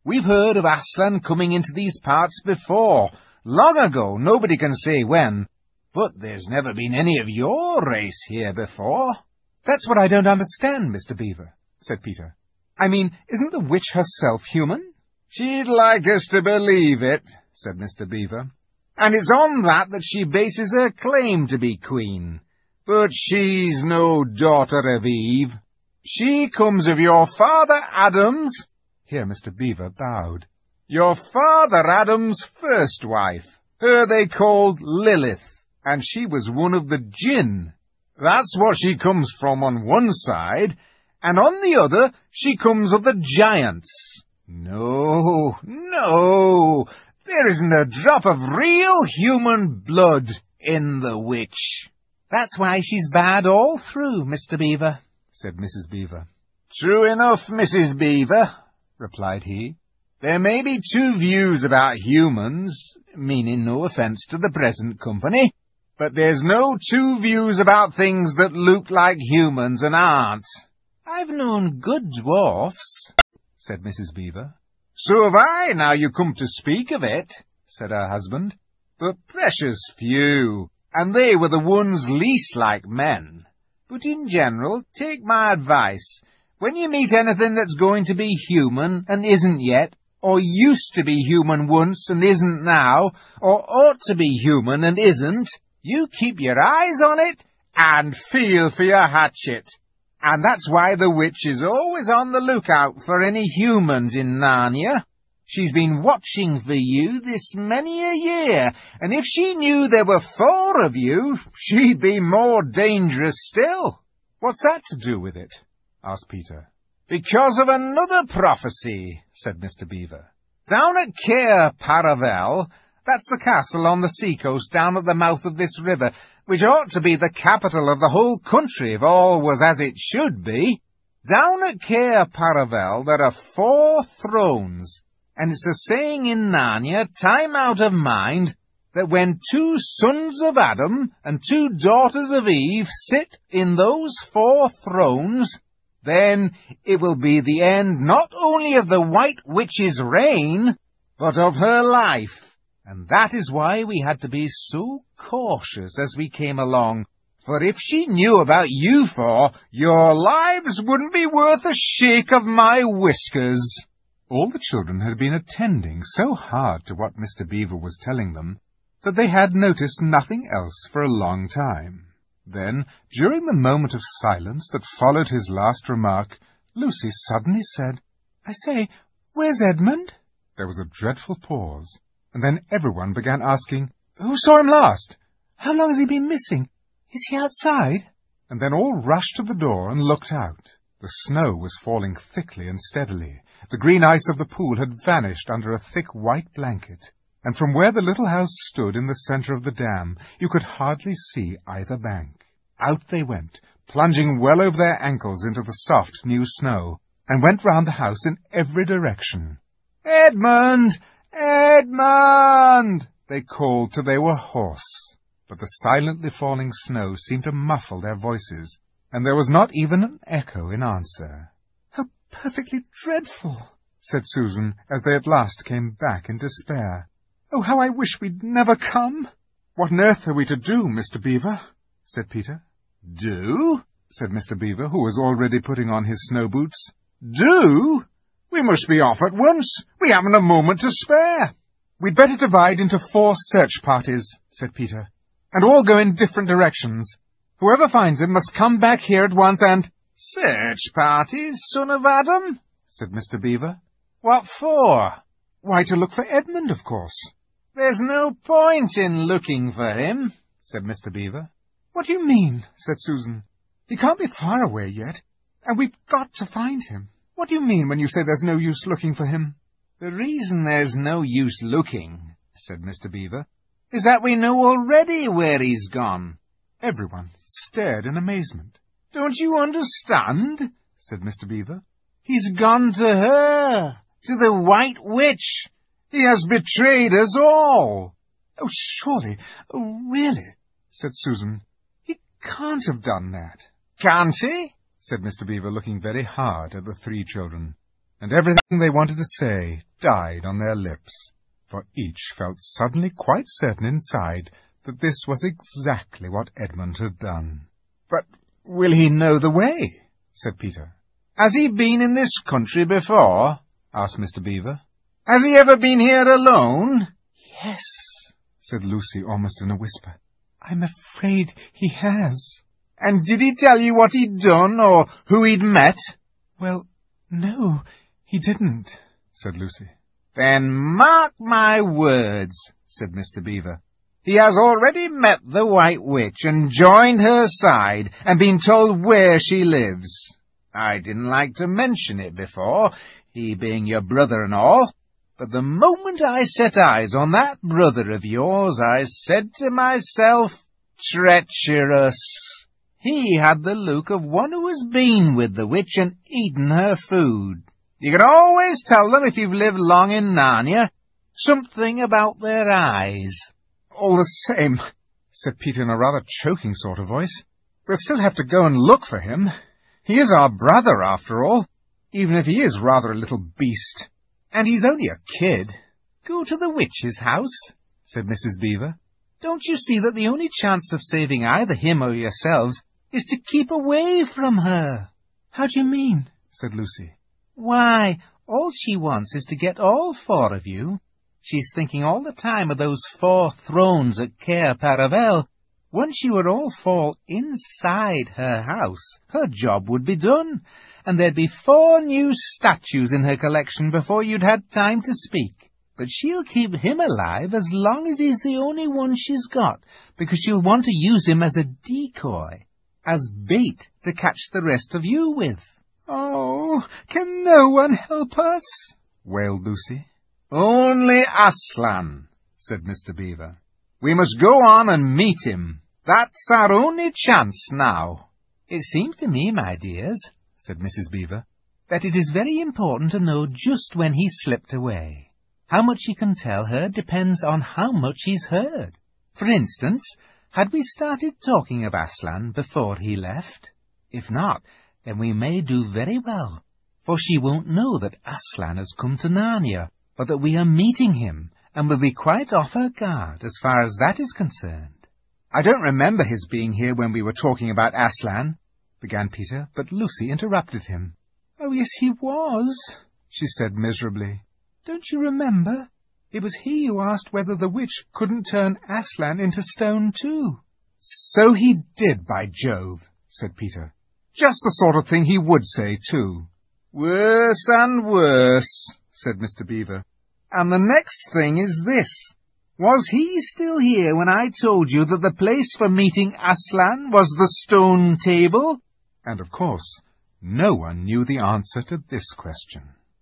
We've heard of Aslan coming into these parts before, long ago, nobody can say when, but there's never been any of your race here before. That's what I don't understand, Mister Beaver, said Peter. I mean, isn't the witch herself human? She'd like us to believe it, said Mister Beaver, and it's on that that she bases her claim to be queen. But she's no daughter of Eve. She comes of your father Adam's— Here Mister Beaver bowed. Your father Adam's first wife. Her they called Lilith, and she was one of the Jinn. That's what she comes from on one side, and on the other she comes of the giants. No, no, there isn't a drop of real human blood in the witch. That's why she's bad all through, Mister Beaver, said Missus Beaver. True enough, Missus Beaver, replied he. There may be two views about humans, meaning no offence to the present company, but there's no two views about things that look like humans and aren't. I've known good dwarfs, said Missus Beaver. So have I, now you come to speak of it, said her husband, but precious few, and they were the ones least like men. But in general, take my advice. When you meet anything that's going to be human and isn't yet, or used to be human once and isn't now, or ought to be human and isn't, you keep your eyes on it and feel for your hatchet. And that's why the witch is always on the lookout for any humans in Narnia. She's been watching for you this many a year, and if she knew there were four of you, she'd be more dangerous still. What's that to do with it? Asked Peter. Because of another prophecy, said Mister Beaver. Down at Caer Paravel, that's the castle on the seacoast down at the mouth of this river, which ought to be the capital of the whole country if all was as it should be. Down at Caer Paravel there are four thrones, and it's a saying in Narnia, time out of mind, that when two sons of Adam and two daughters of Eve sit in those four thrones, then it will be the end not only of the White Witch's reign, but of her life. And that is why we had to be so cautious as we came along, for if she knew about you four, your lives wouldn't be worth a shake of my whiskers. All the children had been attending so hard to what Mister Beaver was telling them that they had noticed nothing else for a long time. Then, during the moment of silence that followed his last remark, Lucy suddenly said, I say, where's Edmund? There was a dreadful pause, and then everyone began asking, Who saw him last? How long has he been missing? Is he outside? And then all rushed to the door and looked out. The snow was falling thickly and steadily. The green ice of the pool had vanished under a thick white blanket, and from where the little house stood in the centre of the dam, you could hardly see either bank. Out they went, plunging well over their ankles into the soft new snow, and went round the house in every direction. Edmund! Edmund! They called till they were hoarse, but the silently falling snow seemed to muffle their voices, and there was not even an echo in answer. How perfectly dreadful, said Susan, as they at last came back in despair. Oh, how I wish we'd never come! What on earth are we to do, Mister Beaver? Said Peter. Do? Said Mister Beaver, who was already putting on his snow boots. Do? We must be off at once. We haven't a moment to spare. We'd better divide into four search parties, said Peter, and all go in different directions. Whoever finds him must come back here at once and— Search parties, son of Adam? Said Mister Beaver. What for? Why, to look for Edmund, of course. There's no point in looking for him, said Mister Beaver. What do you mean? Said Susan. He can't be far away yet, and we've got to find him. What do you mean when you say there's no use looking for him? The reason there's no use looking, said Mister Beaver, is that we know already where he's gone. Everyone stared in amazement. Don't you understand? Said Mister Beaver. He's gone to her, to the White Witch. He has betrayed us all. Oh, surely, oh, really, said Susan. He can't have done that. Can't he? Said Mister Beaver, looking very hard at the three children. and everything they wanted to say died on their lips, for each felt suddenly quite certain inside that this was exactly what Edmund had done. "But will he know the way?" said Peter. "Has he been in this country before?" asked Mister Beaver. "Has he ever been here alone?" "Yes," said Lucy almost in a whisper. "I'm afraid he has." "And did he tell you what he'd done, or who he'd met?" "Well, no, he didn't," said Lucy. "Then mark my words," said Mister Beaver. "He has already met the White Witch and joined her side and been told where she lives. I didn't like to mention it before, he being your brother and all, but the moment I set eyes on that brother of yours, I said to myself, treacherous. He had the look of one who has been with the witch and eaten her food. You can always tell them if you've lived long in Narnia. Something about their eyes." "All the same," said Peter in a rather choking sort of voice, "we'll still have to go and look for him. He is our brother, after all, even if he is rather a little beast. And he's only a kid." "Go to the witch's house," said Missus Beaver. "Don't you see that the only chance of saving either him or yourselves is to keep away from her?" "How do you mean?" said Lucy. "Why, all she wants is to get all four of you. She's thinking all the time of those four thrones at Cair Paravel. Once you were all four inside her house, her job would be done, and there'd be four new statues in her collection before you'd had time to speak. But she'll keep him alive as long as he's the only one she's got, because she'll want to use him as a decoy, as bait to catch the rest of you with." "Oh, can no one help us?" wailed Lucy. "Only Aslan," said Mister Beaver. "We must go on and meet him. That's our only chance now." "It seems to me, my dears," said Missus Beaver, "that it is very important to know just when he slipped away. How much he can tell her depends on how much he's heard. For instance, had we started talking of Aslan before he left? If not, then we may do very well, for she won't know that Aslan has come to Narnia, but that we are meeting him, and will be quite off her guard as far as that is concerned." "I don't remember his being here when we were talking about Aslan," began Peter, but Lucy interrupted him. "Oh, yes, he was," she said miserably. "Don't you remember? It was he who asked whether the witch couldn't turn Aslan into stone too." "So he did, by Jove," said Peter. "Just the sort of thing he would say, too." "Worse and worse," said Mister Beaver. "And the next thing is this. Was he still here when I told you that the place for meeting Aslan was the stone table?" And, of course, no one knew the answer to this question.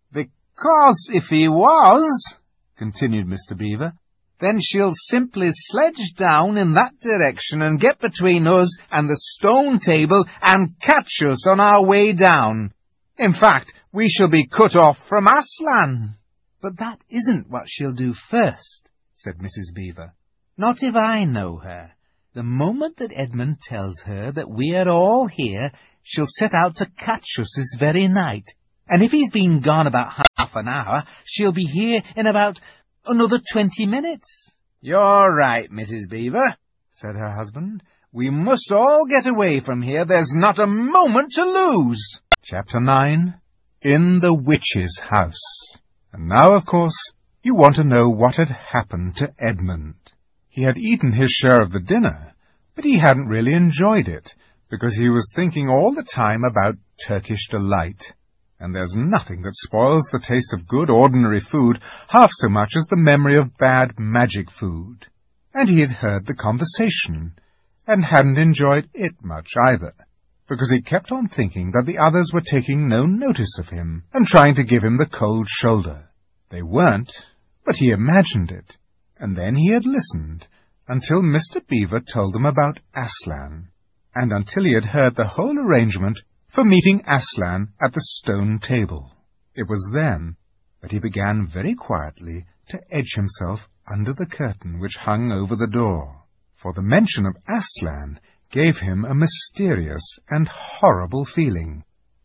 "Because if he was," continued Mister Beaver, "then she'll simply sledge down in that direction and get between us and the stone table and catch us on our way down. In fact, we shall be cut off from Aslan." "But that isn't what she'll do first," said Missus Beaver. "Not if I know her. The moment that Edmund tells her that we are all here, she'll set out to catch us this very night. And if he's been gone about half an hour, she'll be here in about another twenty minutes." "You're right, Missus Beaver," said her husband. "We must all get away from here. There's not a moment to lose." Chapter nine. In the Witch's House. And now, of course, you want to know what had happened to Edmund. He had eaten his share of the dinner, but he hadn't really enjoyed it, because he was thinking all the time about Turkish delight. And there's nothing that spoils the taste of good ordinary food half so much as the memory of bad magic food. And he had heard the conversation, and hadn't enjoyed it much either, because he kept on thinking that the others were taking no notice of him, and trying to give him the cold shoulder. They weren't, but he imagined it, and then he had listened, until Mister Beaver told them about Aslan, and until he had heard the whole arrangement for meeting Aslan at the stone table. It was then that he began very quietly to edge himself under the curtain which hung over the door, for the mention of Aslan gave him a mysterious and horrible feeling,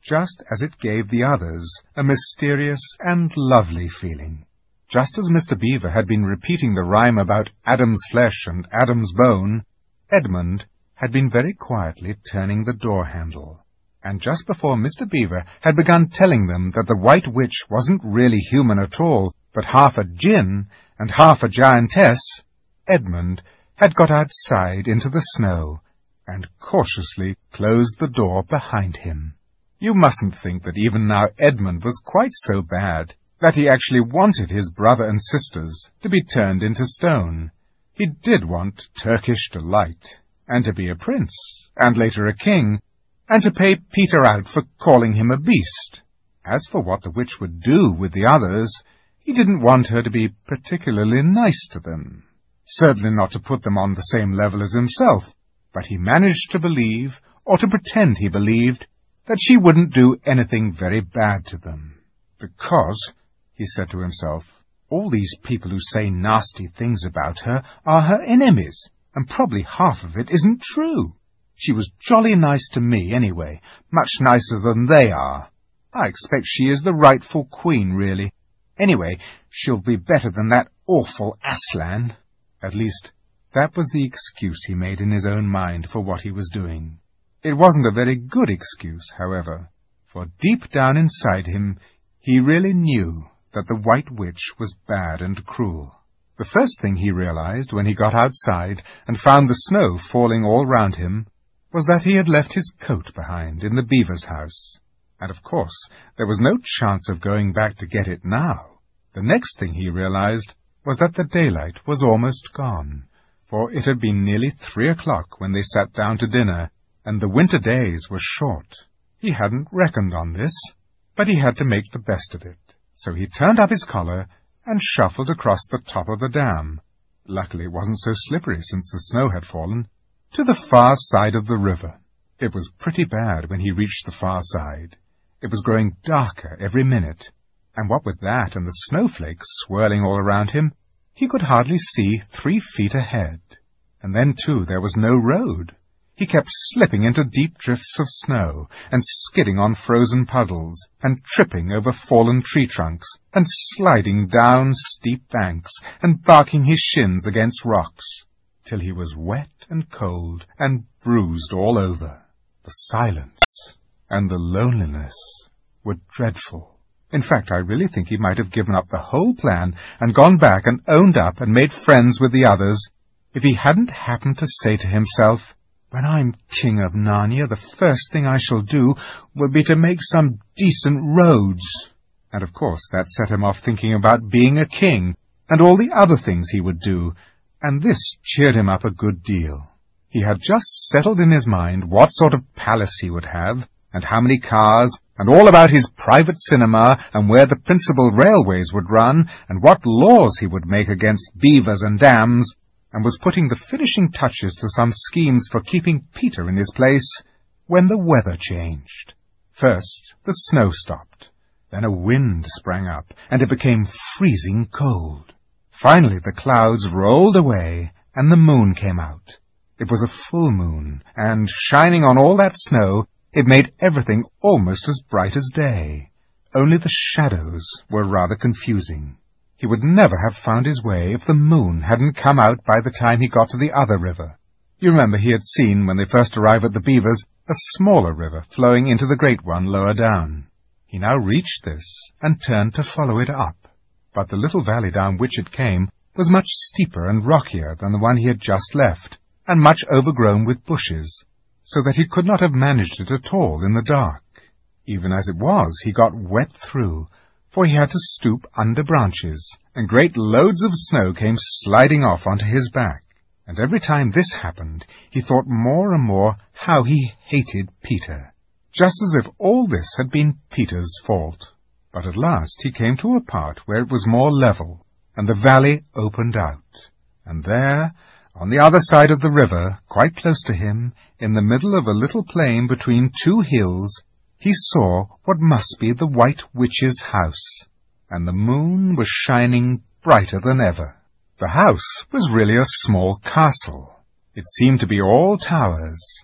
just as it gave the others a mysterious and lovely feeling. Just as Mister Beaver had been repeating the rhyme about Adam's flesh and Adam's bone, Edmund had been very quietly turning the door handle. And just before Mister Beaver had begun telling them that the White Witch wasn't really human at all, but half a djinn and half a giantess, Edmund had got outside into the snow and cautiously closed the door behind him. You mustn't think that even now Edmund was quite so bad that he actually wanted his brother and sisters to be turned into stone. He did want Turkish delight, and to be a prince, and later a king, and to pay Peter out for calling him a beast. As for what the witch would do with the others, he didn't want her to be particularly nice to them. Certainly not to put them on the same level as himself, but he managed to believe, or to pretend he believed, that she wouldn't do anything very bad to them. Because, he said to himself, all these people who say nasty things about her are her enemies, and probably half of it isn't true. She was jolly nice to me, anyway, much nicer than they are. I expect she is the rightful queen, really. Anyway, she'll be better than that awful Aslan. At least, that was the excuse he made in his own mind for what he was doing. It wasn't a very good excuse, however, for deep down inside him he really knew that the White Witch was bad and cruel. The first thing he realized when he got outside and found the snow falling all round him was that he had left his coat behind in the beaver's house, and of course there was no chance of going back to get it now. The next thing he realized was that the daylight was almost gone, for it had been nearly three o'clock when they sat down to dinner, and the winter days were short. He hadn't reckoned on this, but he had to make the best of it, so he turned up his collar and shuffled across the top of the dam. Luckily it wasn't so slippery since the snow had fallen, to the far side of the river. It was pretty bad when he reached the far side. It was growing darker every minute, and what with that and the snowflakes swirling all around him, he could hardly see three feet ahead. And then, too, there was no road. He kept slipping into deep drifts of snow, and skidding on frozen puddles, and tripping over fallen tree trunks, and sliding down steep banks, and barking his shins against rocks, till he was wet and cold and bruised all over. The silence and the loneliness were dreadful. In fact, I really think he might have given up the whole plan and gone back and owned up and made friends with the others if he hadn't happened to say to himself, "When I'm king of Narnia, the first thing I shall do will be to make some decent roads." And of course that set him off thinking about being a king and all the other things he would do, and this cheered him up a good deal. He had just settled in his mind what sort of palace he would have, and how many cars, and all about his private cinema, and where the principal railways would run, and what laws he would make against beavers and dams, and was putting the finishing touches to some schemes for keeping Peter in his place, when the weather changed. First, the snow stopped. Then a wind sprang up, and it became freezing cold. Finally, the clouds rolled away, and the moon came out. It was a full moon, and, shining on all that snow, it made everything almost as bright as day. Only the shadows were rather confusing. He would never have found his way if the moon hadn't come out by the time he got to the other river. You remember he had seen, when they first arrived at the beavers, a smaller river flowing into the great one lower down. He now reached this and turned to follow it up. But the little valley down which it came was much steeper and rockier than the one he had just left, and much overgrown with bushes, so that he could not have managed it at all in the dark. Even as it was, he got wet through, for he had to stoop under branches, and great loads of snow came sliding off onto his back. And every time this happened, he thought more and more how he hated Peter, just as if all this had been Peter's fault. But at last he came to a part where it was more level, and the valley opened out. And there, on the other side of the river, quite close to him, in the middle of a little plain between two hills, he saw what must be the White Witch's house, and the moon was shining brighter than ever. The house was really a small castle. It seemed to be all towers,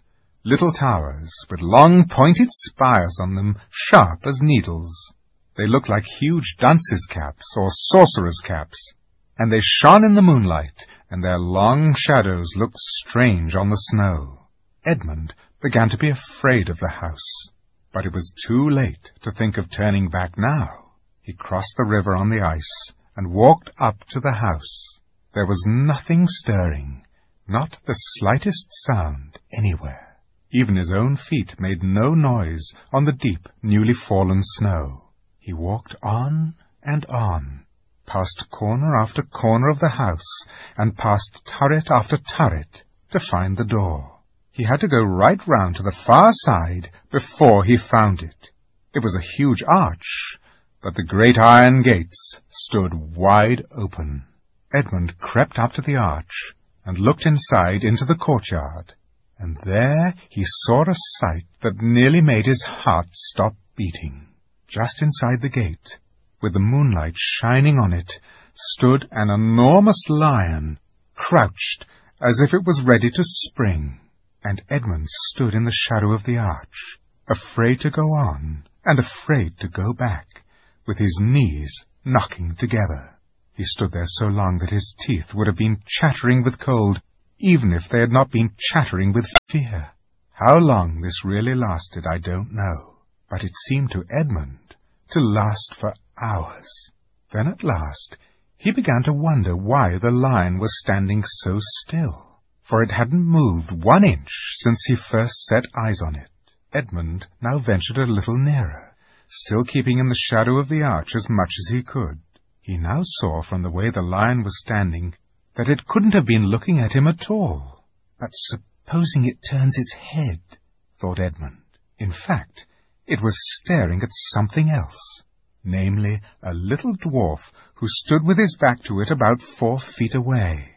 little towers with long pointed spires on them, sharp as needles. They looked like huge dunces' caps or sorcerers' caps, and they shone in the moonlight, and their long shadows looked strange on the snow. Edmund began to be afraid of the house, but it was too late to think of turning back now. He crossed the river on the ice and walked up to the house. There was nothing stirring, not the slightest sound anywhere. Even his own feet made no noise on the deep, newly fallen snow. He walked on and on, past corner after corner of the house, and past turret after turret, to find the door. He had to go right round to the far side before he found it. It was a huge arch, but the great iron gates stood wide open. Edmund crept up to the arch and looked inside into the courtyard, and there he saw a sight that nearly made his heart stop beating. Just inside the gate, with the moonlight shining on it, stood an enormous lion, crouched as if it was ready to spring, and Edmund stood in the shadow of the arch, afraid to go on and afraid to go back, with his knees knocking together. He stood there so long that his teeth would have been chattering with cold, even if they had not been chattering with fear. How long this really lasted I don't know, but it seemed to Edmund to last for hours. Then at last he began to wonder why the lion was standing so still, for it hadn't moved one inch since he first set eyes on it. Edmund now ventured a little nearer, still keeping in the shadow of the arch as much as he could. He now saw from the way the lion was standing that it couldn't have been looking at him at all. But supposing it turns its head, thought Edmund. In fact, it was staring at something else, namely a little dwarf who stood with his back to it about four feet away.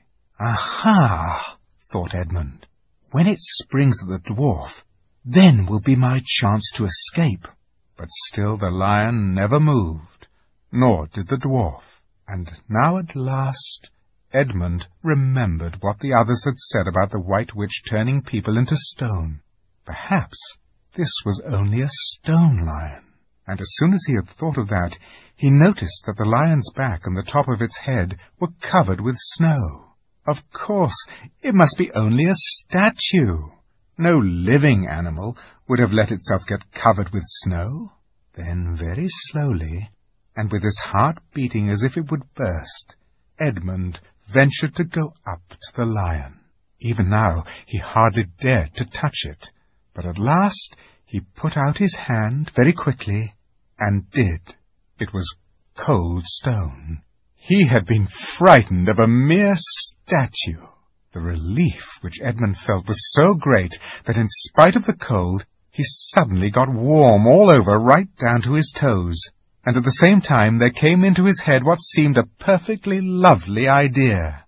Aha, thought Edmund. When it springs at the dwarf, then will be my chance to escape. But still the lion never moved, nor did the dwarf. And now at last Edmund remembered what the others had said about the White Witch turning people into stone. Perhaps this was only a stone lion. And as soon as he had thought of that, he noticed that the lion's back and the top of its head were covered with snow. Of course, it must be only a statue. No living animal would have let itself get covered with snow. Then very slowly, and with his heart beating as if it would burst, Edmund ventured to go up to the lion. Even now he hardly dared to touch it, but at last he put out his hand very quickly, and did. It was cold stone. He had been frightened of a mere statue. The relief which Edmund felt was so great that in spite of the cold, he suddenly got warm all over right down to his toes, and at the same time there came into his head what seemed a perfectly lovely idea.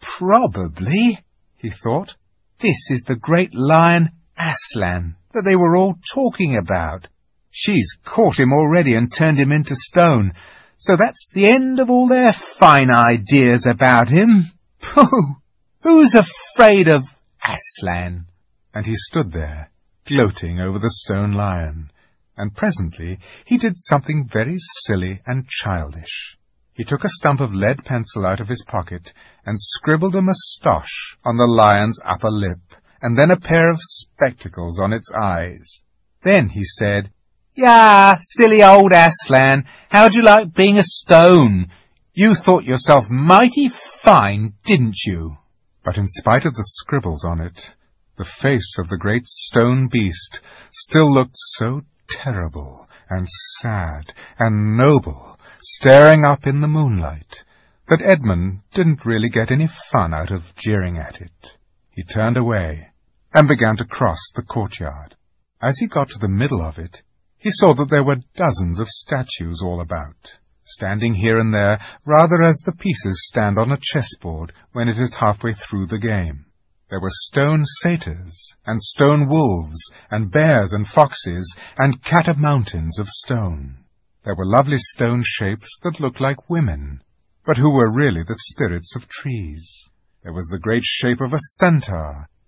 Probably, he thought, this is the great lion Aslan that they were all talking about. She's caught him already and turned him into stone, so that's the end of all their fine ideas about him. Pooh! Who's afraid of Aslan? And he stood there, gloating over the stone lion, and presently he did something very silly and childish. He took a stump of lead pencil out of his pocket and scribbled a moustache on the lion's upper lip, and then a pair of spectacles on its eyes. Then he said, "Yah, silly old Aslan, how'd you like being a stone? You thought yourself mighty fine, didn't you?" But in spite of the scribbles on it, the face of the great stone beast still looked so terrible and sad and noble, staring up in the moonlight, that Edmund didn't really get any fun out of jeering at it. He turned away and began to cross the courtyard. As he got to the middle of it, he saw that there were dozens of statues all about, standing here and there rather as the pieces stand on a chessboard when it is halfway through the game. There were stone satyrs, and stone wolves, and bears and foxes, and catamountains of stone. There were lovely stone shapes that looked like women, but who were really the spirits of trees. There was the great shape of a centaur,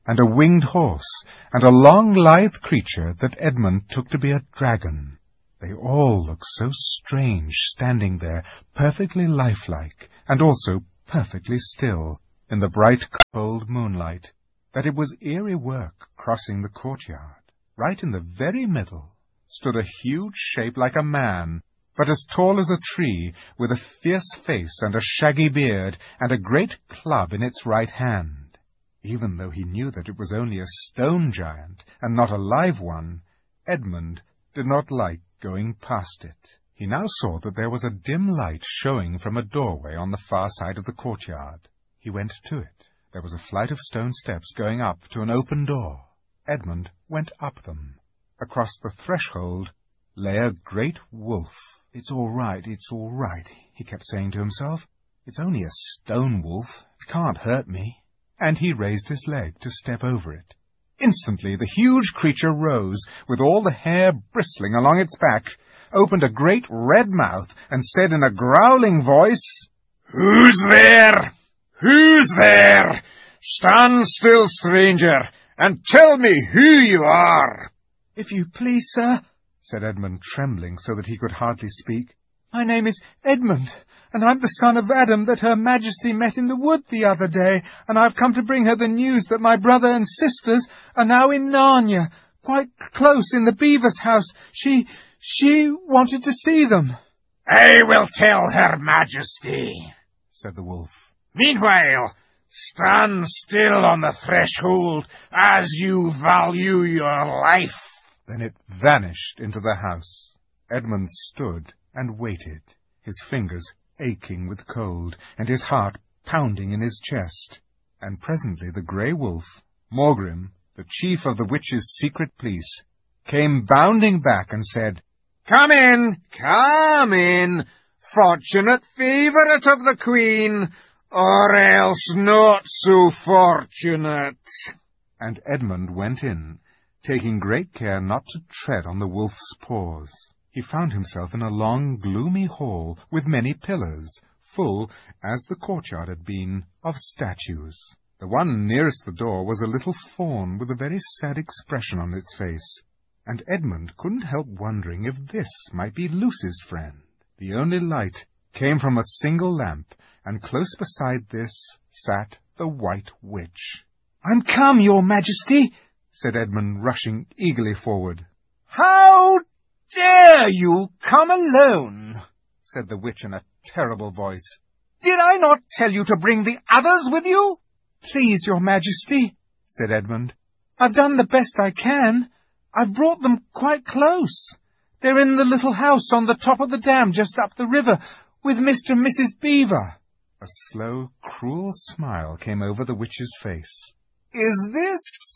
and a winged horse, and a long, lithe creature that Edmund took to be a dragon. They all looked so strange, standing there, perfectly lifelike, and also perfectly still, in the bright, cold moonlight, that it was eerie work crossing the courtyard. Right in the very middle stood a huge shape like a man, but as tall as a tree, with a fierce face and a shaggy beard, and a great club in its right hand. Even though he knew that it was only a stone giant, and not a live one, Edmund did not like going past it. He now saw that there was a dim light showing from a doorway on the far side of the courtyard. He went to it. There was a flight of stone steps going up to an open door. Edmund went up them. Across the threshold lay a great wolf. "It's all right, it's all right," he kept saying to himself. "It's only a stone wolf. It can't hurt me." And he raised his leg to step over it. Instantly the huge creature rose, with all the hair bristling along its back, opened a great red mouth, and said in a growling voice, "Who's there? Who's there? Stand still, stranger, and tell me who you are." "If you please, sir," said Edmund, trembling so that he could hardly speak, "my name is Edmund, and I'm the son of Adam that Her Majesty met in the wood the other day, and I've come to bring her the news that my brother and sisters are now in Narnia, quite close in the beaver's house. She, she wanted to see them." "I will tell Her Majesty," said the wolf. "Meanwhile, stand still on the threshold as you value your life." Then it vanished into the house. Edmund stood and waited, his fingers aching with cold, and his heart pounding in his chest. And presently the grey wolf, Morgrim, the chief of the witches' secret police, came bounding back and said, "Come in, come in, fortunate favourite of the Queen, or else not so fortunate." And Edmund went in, taking great care not to tread on the wolf's paws. He found himself in a long, gloomy hall with many pillars, full, as the courtyard had been, of statues. The one nearest the door was a little fawn with a very sad expression on its face, and Edmund couldn't help wondering if this might be Lucy's friend. The only light came from a single lamp, and close beside this sat the White Witch. "I'm come, your Majesty," said Edmund, rushing eagerly forward. "How dare you come alone?" said the witch in a terrible voice. "Did I not tell you to bring the others with you?" "Please, your Majesty," said Edmund, "I've done the best I can. I've brought them quite close. They're in the little house on the top of the dam just up the river, with Mister and Missus Beaver." A slow, cruel smile came over the witch's face. "Is this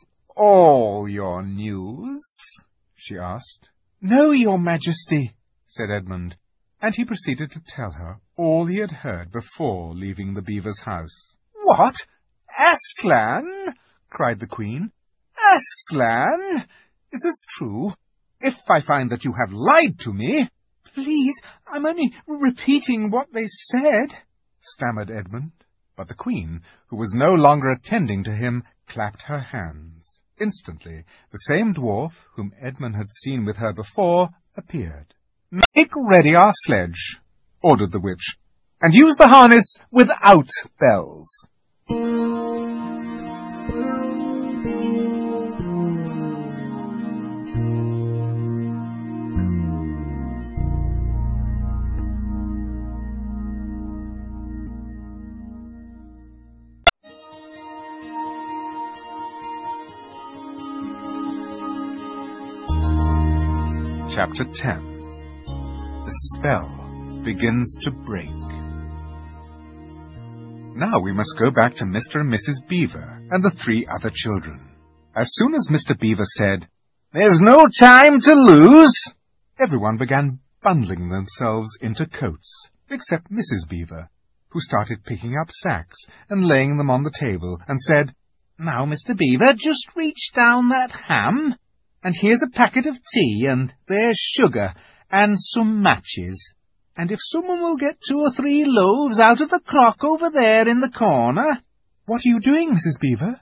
all your news?" she asked. "No, your Majesty," said Edmund, and he proceeded to tell her all he had heard before leaving the beaver's house. "What? Aslan?" cried the Queen. "Aslan? Is this true? If I find that you have lied to me—" "Please, I'm only repeating what they said," stammered Edmund. But the Queen, who was no longer attending to him, clapped her hands. Instantly, the same dwarf whom Edmund had seen with her before appeared. "Make ready our sledge," ordered the witch, "and use the harness without bells." Chapter ten. The spell begins to break. Now we must go back to Mister and Missus Beaver and the three other children. As soon as Mister Beaver said, "There's no time to lose," everyone began bundling themselves into coats, except Missus Beaver, who started picking up sacks and laying them on the table, and said, "Now, Mister Beaver, just reach down that ham, and here's a packet of tea, and there's sugar, and some matches. And if someone will get two or three loaves out of the crock over there in the corner—" "What are you doing, Missus Beaver?"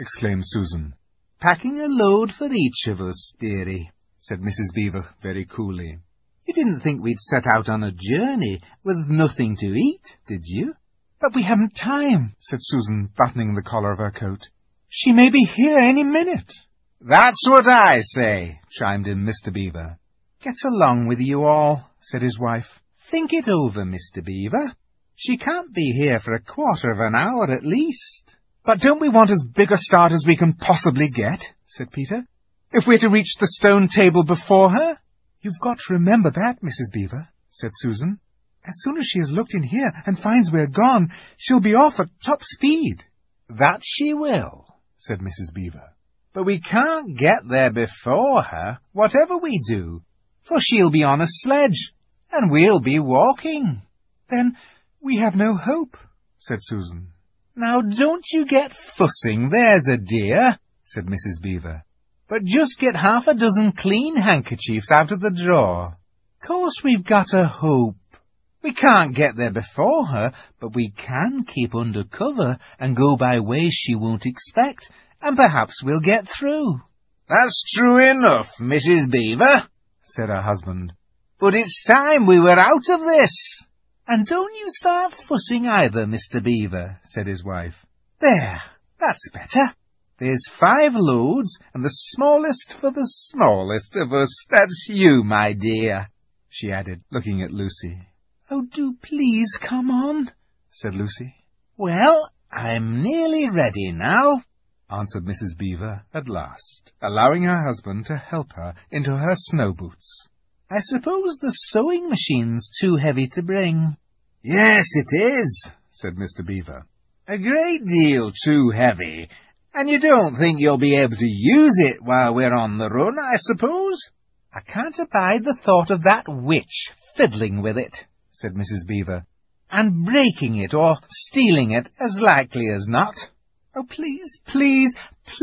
exclaimed Susan. "Packing a load for each of us, dearie," said Missus Beaver very coolly. "You didn't think we'd set out on a journey with nothing to eat, did you?" "But we haven't time," said Susan, buttoning the collar of her coat. "She may be here any minute." "That's what I say," chimed in Mister Beaver. "Get along with you all," said his wife. "Think it over, Mister Beaver. She can't be here for a quarter of an hour at least." "But don't we want as big a start as we can possibly get?" said Peter. "If we're to reach the stone table before her?" "You've got to remember that, Missus Beaver," said Susan. "As soon as she has looked in here and finds we're gone, she'll be off at top speed." "That she will," said Missus Beaver. "But we can't get there before her, whatever we do, for she'll be on a sledge, and we'll be walking." "Then we have no hope," said Susan. "Now don't you get fussing, there's a dear," said Missus Beaver. "But just get half a dozen clean handkerchiefs out of the drawer. Course we've got a hope. We can't get there before her, but we can keep under cover and go by ways she won't expect, and perhaps we'll get through." "That's true enough, Missus Beaver," said her husband. "But it's time we were out of this." "And don't you start fussing either, Mister Beaver," said his wife. "There, that's better. There's five loads, and the smallest for the smallest of us. That's you, my dear," she added, looking at Lucy. "Oh, do please come on," said Lucy. "Well, I'm nearly ready now," answered Missus Beaver at last, allowing her husband to help her into her snow boots. "I suppose the sewing machine's too heavy to bring." "Yes, it is," said Mister Beaver. "A great deal too heavy. And you don't think you'll be able to use it while we're on the run, I suppose?" "I can't abide the thought of that witch fiddling with it," said Missus Beaver, "and breaking it or stealing it as likely as not." "Oh, please, please,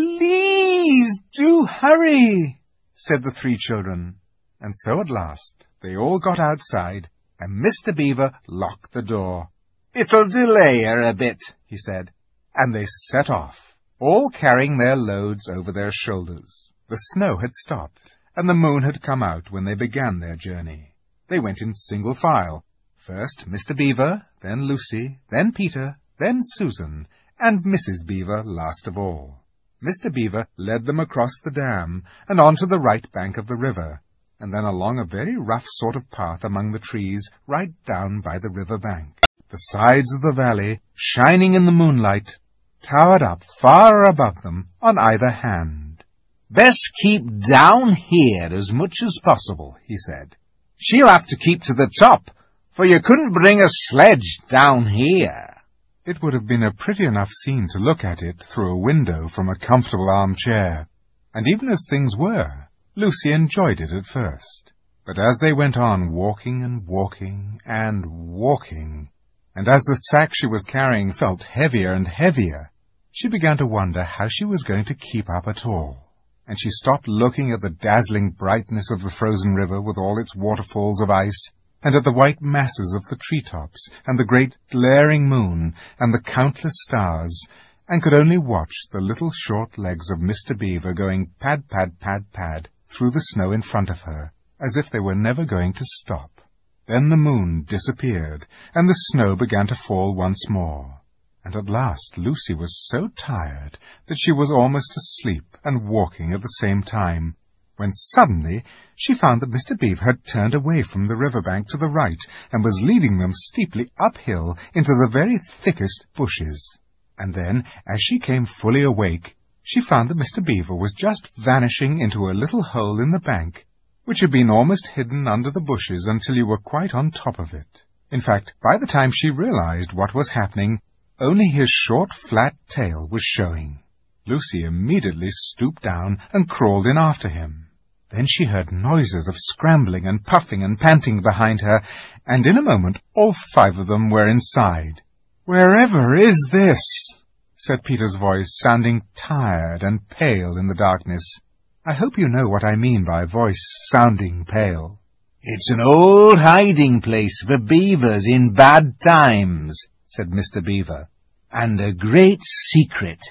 please do hurry," said the three children. And so at last they all got outside, and Mister Beaver locked the door. "It'll delay her a bit," he said, and they set off, all carrying their loads over their shoulders. The snow had stopped, and the moon had come out when they began their journey. They went in single file, first Mister Beaver, then Lucy, then Peter, then Susan, and Missus Beaver last of all. Mister Beaver led them across the dam and on to the right bank of the river, and then along a very rough sort of path among the trees right down by the river bank. The sides of the valley, shining in the moonlight, towered up far above them on either hand. "Best keep down here as much as possible," he said. "She'll have to keep to the top, for you couldn't bring a sledge down here." It would have been a pretty enough scene to look at it through a window from a comfortable armchair, and even as things were, Lucy enjoyed it at first. But as they went on walking and walking and walking, and as the sack she was carrying felt heavier and heavier, she began to wonder how she was going to keep up at all. And she stopped looking at the dazzling brightness of the frozen river with all its waterfalls of ice, and at the white masses of the tree-tops, and the great glaring moon, and the countless stars, and could only watch the little short legs of Mister Beaver going pad, pad, pad, pad through the snow in front of her, as if they were never going to stop. Then the moon disappeared, and the snow began to fall once more, and at last Lucy was so tired that she was almost asleep and walking at the same time, when suddenly she found that Mister Beaver had turned away from the river bank to the right, and was leading them steeply uphill into the very thickest bushes. And then, as she came fully awake, she found that Mister Beaver was just vanishing into a little hole in the bank, which had been almost hidden under the bushes until you were quite on top of it. In fact, by the time she realized what was happening, only his short, flat tail was showing. Lucy immediately stooped down and crawled in after him. Then she heard noises of scrambling and puffing and panting behind her, and in a moment all five of them were inside. "Wherever is this?" said Peter's voice, sounding tired and pale in the darkness. I hope you know what I mean by voice sounding pale. "It's an old hiding place for beavers in bad times," said Mister Beaver, "and a great secret.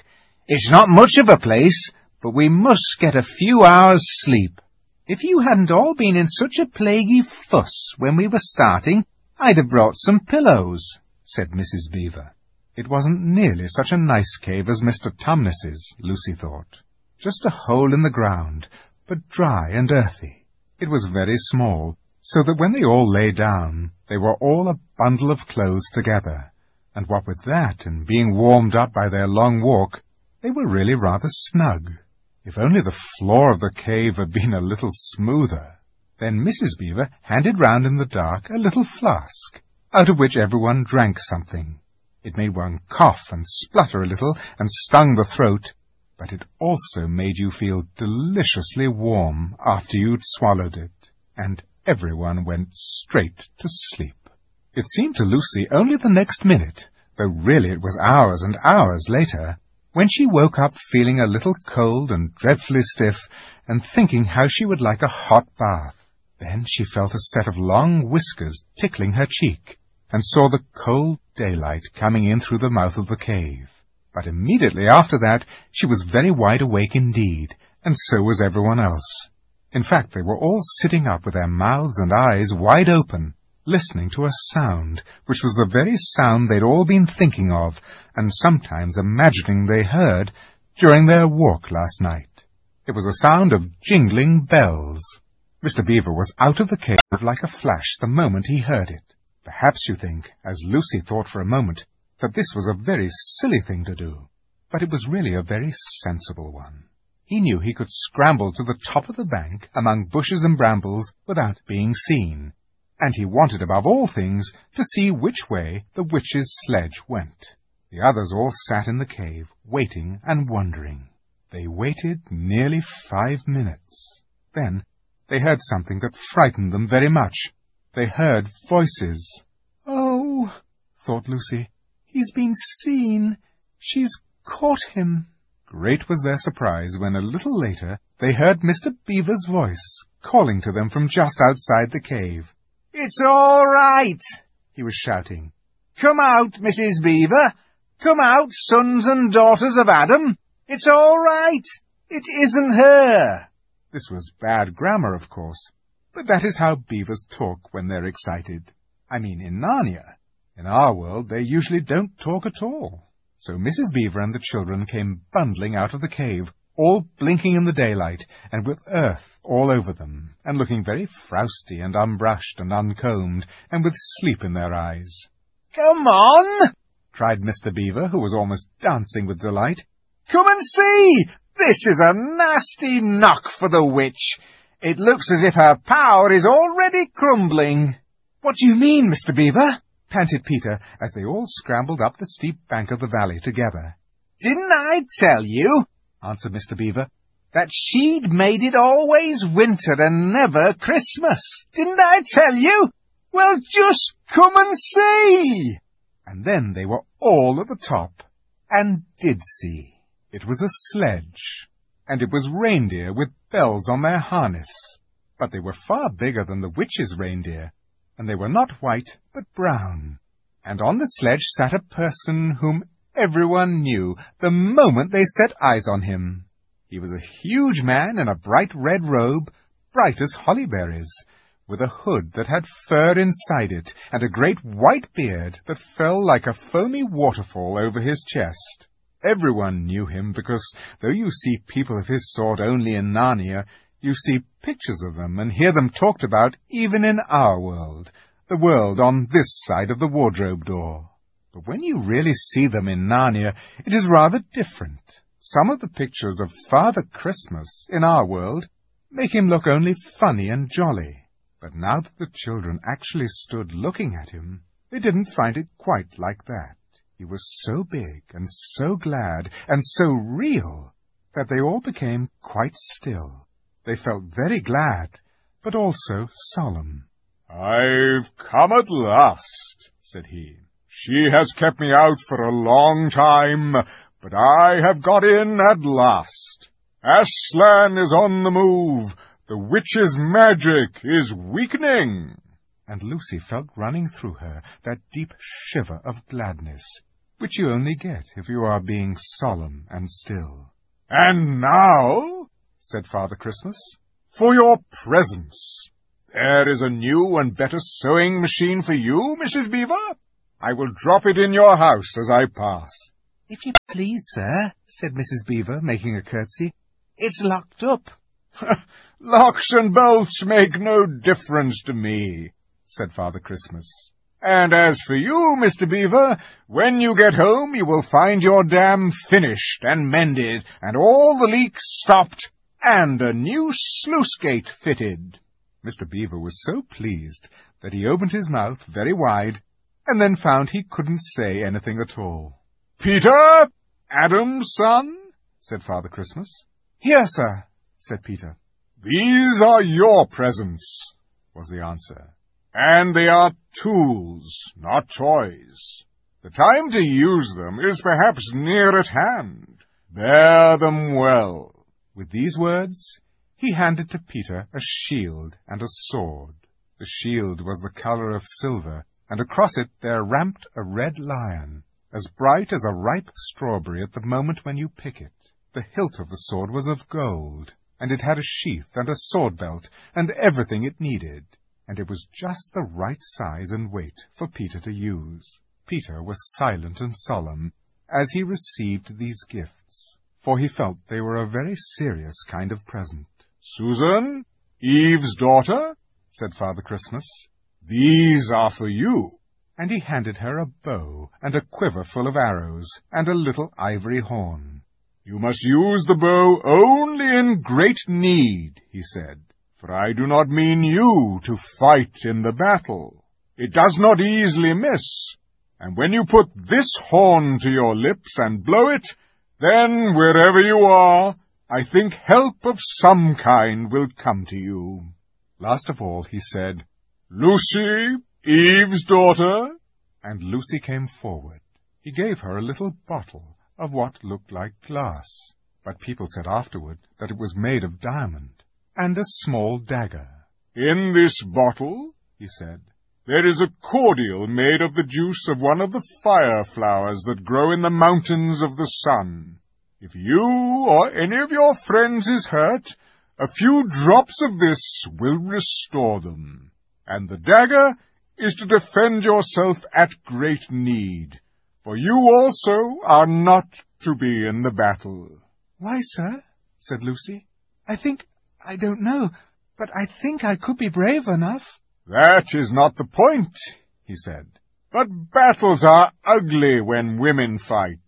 It's not much of a place, but we must get a few hours' sleep. If you hadn't all been in such a plaguey fuss when we were starting, I'd have brought some pillows," said Missus Beaver. It wasn't nearly such a nice cave as Mister Tumnus's, Lucy thought. Just a hole in the ground, but dry and earthy. It was very small, so that when they all lay down, they were all a bundle of clothes together, and what with that and being warmed up by their long walk, they were really rather snug. If only the floor of the cave had been a little smoother. Then Missus Beaver handed round in the dark a little flask, out of which everyone drank something. It made one cough and splutter a little and stung the throat, but it also made you feel deliciously warm after you'd swallowed it, and everyone went straight to sleep. It seemed to Lucy only the next minute, though really it was hours and hours later, when she woke up feeling a little cold and dreadfully stiff, and thinking how she would like a hot bath. Then she felt a set of long whiskers tickling her cheek, and saw the cold daylight coming in through the mouth of the cave. But immediately after that she was very wide awake indeed, and so was everyone else. In fact, they were all sitting up with their mouths and eyes wide open, listening to a sound, which was the very sound they'd all been thinking of, and sometimes imagining they heard, during their walk last night. It was a sound of jingling bells. Mister Beaver was out of the cave like a flash the moment he heard it. Perhaps you think, as Lucy thought for a moment, that this was a very silly thing to do, but it was really a very sensible one. He knew he could scramble to the top of the bank among bushes and brambles without being seen, and he wanted above all things to see which way the witch's sledge went. The others all sat in the cave, waiting and wondering. They waited nearly five minutes. Then they heard something that frightened them very much. They heard voices. "Oh," thought Lucy, "he's been seen. She's caught him." Great was their surprise when a little later they heard Mister Beaver's voice calling to them from just outside the cave. "It's all right," he was shouting. "Come out, Missus Beaver. Come out, sons and daughters of Adam. It's all right. It isn't her." This was bad grammar, of course, but that is how beavers talk when they're excited. I mean, in Narnia. In our world, they usually don't talk at all. So Missus Beaver and the children came bundling out of the cave, all blinking in the daylight, and with earth all over them, and looking very frowsty and unbrushed and uncombed, and with sleep in their eyes. "Come on!" cried Mister Beaver, who was almost dancing with delight. "Come and see! This is a nasty knock for the witch. It looks as if her power is already crumbling." "What do you mean, Mister Beaver?" panted Peter, as they all scrambled up the steep bank of the valley together. "Didn't I tell you," answered Mister Beaver, "that she'd made it always winter and never Christmas? Didn't I tell you? Well, just come and see!" And then they were all at the top, and did see. It was a sledge, and it was reindeer with bells on their harness. But they were far bigger than the witch's reindeer, and they were not white, but brown. And on the sledge sat a person whom everyone knew the moment they set eyes on him. He was a huge man in a bright red robe, bright as holly berries, with a hood that had fur inside it, and a great white beard that fell like a foamy waterfall over his chest. Everyone knew him, because though you see people of his sort only in Narnia, you see pictures of them and hear them talked about even in our world, the world on this side of the wardrobe door. But when you really see them in Narnia, it is rather different. Some of the pictures of Father Christmas in our world make him look only funny and jolly. But now that the children actually stood looking at him, they didn't find it quite like that. He was so big and so glad and so real that they all became quite still. They felt very glad, but also solemn. "I've come at last," said he. "She has kept me out for a long time, but I have got in at last. Aslan is on the move. The witch's magic is weakening." And Lucy felt running through her that deep shiver of gladness. which you only get if you are being solemn and still. "And now," said Father Christmas, "for your presents. There is a new and better sewing machine for you, Missus Beaver. I will drop it in your house as I pass." "If you please, sir," said Missus Beaver, making a curtsy. "It's locked up." "Locks and bolts make no difference to me," said Father Christmas. "And as for you, Mister Beaver, when you get home you will find your dam finished and mended, and all the leaks stopped, and a new sluice gate fitted." Mister Beaver was so pleased that he opened his mouth very wide, and then found he couldn't say anything at all. "Peter, Adam's son," said Father Christmas. "Here, sir," said Peter. "These are your presents," was the answer. "And they are tools, not toys. The time to use them is perhaps near at hand. Bear them well." With these words, he handed to Peter a shield and a sword. The shield was the colour of silver, and across it there ramped a red lion, as bright as a ripe strawberry at the moment when you pick it. The hilt of the sword was of gold, and it had a sheath and a sword belt and everything it needed, and it was just the right size and weight for Peter to use. Peter was silent and solemn as he received these gifts, for he felt they were a very serious kind of present. "Susan, Eve's daughter," said Father Christmas, "these are for you." And he handed her a bow and a quiver full of arrows and a little ivory horn. "You must use the bow only in great need," he said, "for I do not mean you to fight in the battle. It does not easily miss, and when you put this horn to your lips and blow it, then wherever you are, I think help of some kind will come to you." Last of all he said, "Lucy, Eve's daughter," and Lucy came forward. He gave her a little bottle of what looked like glass, but people said afterward that it was made of diamond, and a small dagger. "In this bottle," he said, "there is a cordial made of the juice of one of the fire flowers that grow in the mountains of the sun. If you or any of your friends is hurt, a few drops of this will restore them. And the dagger is to defend yourself at great need, for you also are not to be in the battle." "Why, sir," said Lucy, "I think, I don't know, but I think I could be brave enough." "That is not the point," he said, "but battles are ugly when women fight.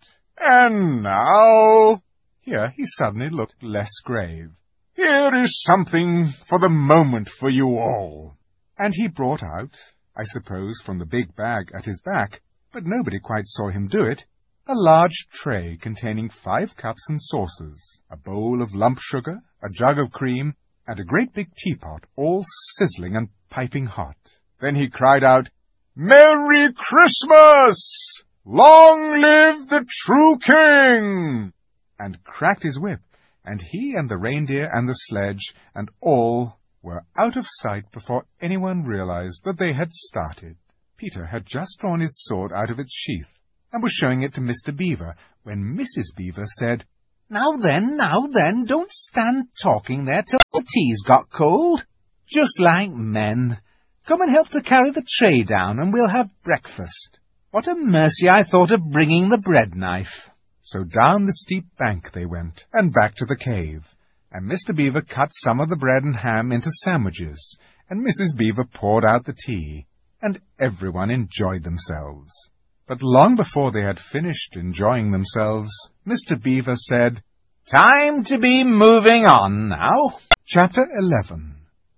And now," here he suddenly looked less grave, "here is something for the moment for you all." And he brought out, I suppose from the big bag at his back, but nobody quite saw him do it, a large tray containing five cups and saucers, a bowl of lump sugar, a jug of cream, and a great big teapot, all sizzling and piping hot. Then he cried out, "Merry Christmas! Long live the true King!" and cracked his whip, and he and the reindeer and the sledge and all were out of sight before anyone realized that they had started. Peter had just drawn his sword out of its sheath, and was showing it to Mister Beaver, when Missus Beaver said, "Now then, now then, don't stand talking there till the tea's got cold. Just like men. Come and help to carry the tray down, and we'll have breakfast. What a mercy I thought of bringing the bread knife." So down the steep bank they went, and back to the cave, and Mister Beaver cut some of the bread and ham into sandwiches, and Missus Beaver poured out the tea, and everyone enjoyed themselves. But long before they had finished enjoying themselves, Mister Beaver said, "Time to be moving on now." Chapter eleven.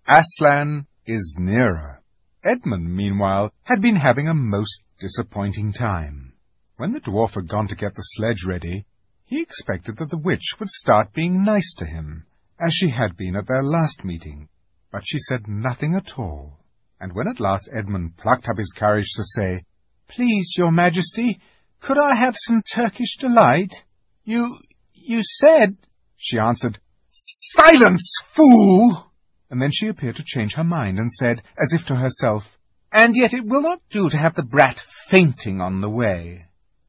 Aslan is nearer. Edmund, meanwhile, had been having a most disappointing time. When the dwarf had gone to get the sledge ready, he expected that the witch would start being nice to him, as she had been at their last meeting, but she said nothing at all. And when at last Edmund plucked up his courage to say, "Please, your majesty, could I have some Turkish delight? You, you said—" She answered, "Silence, fool!" And then she appeared to change her mind, and said, as if to herself, "And yet it will not do to have the brat fainting on the way."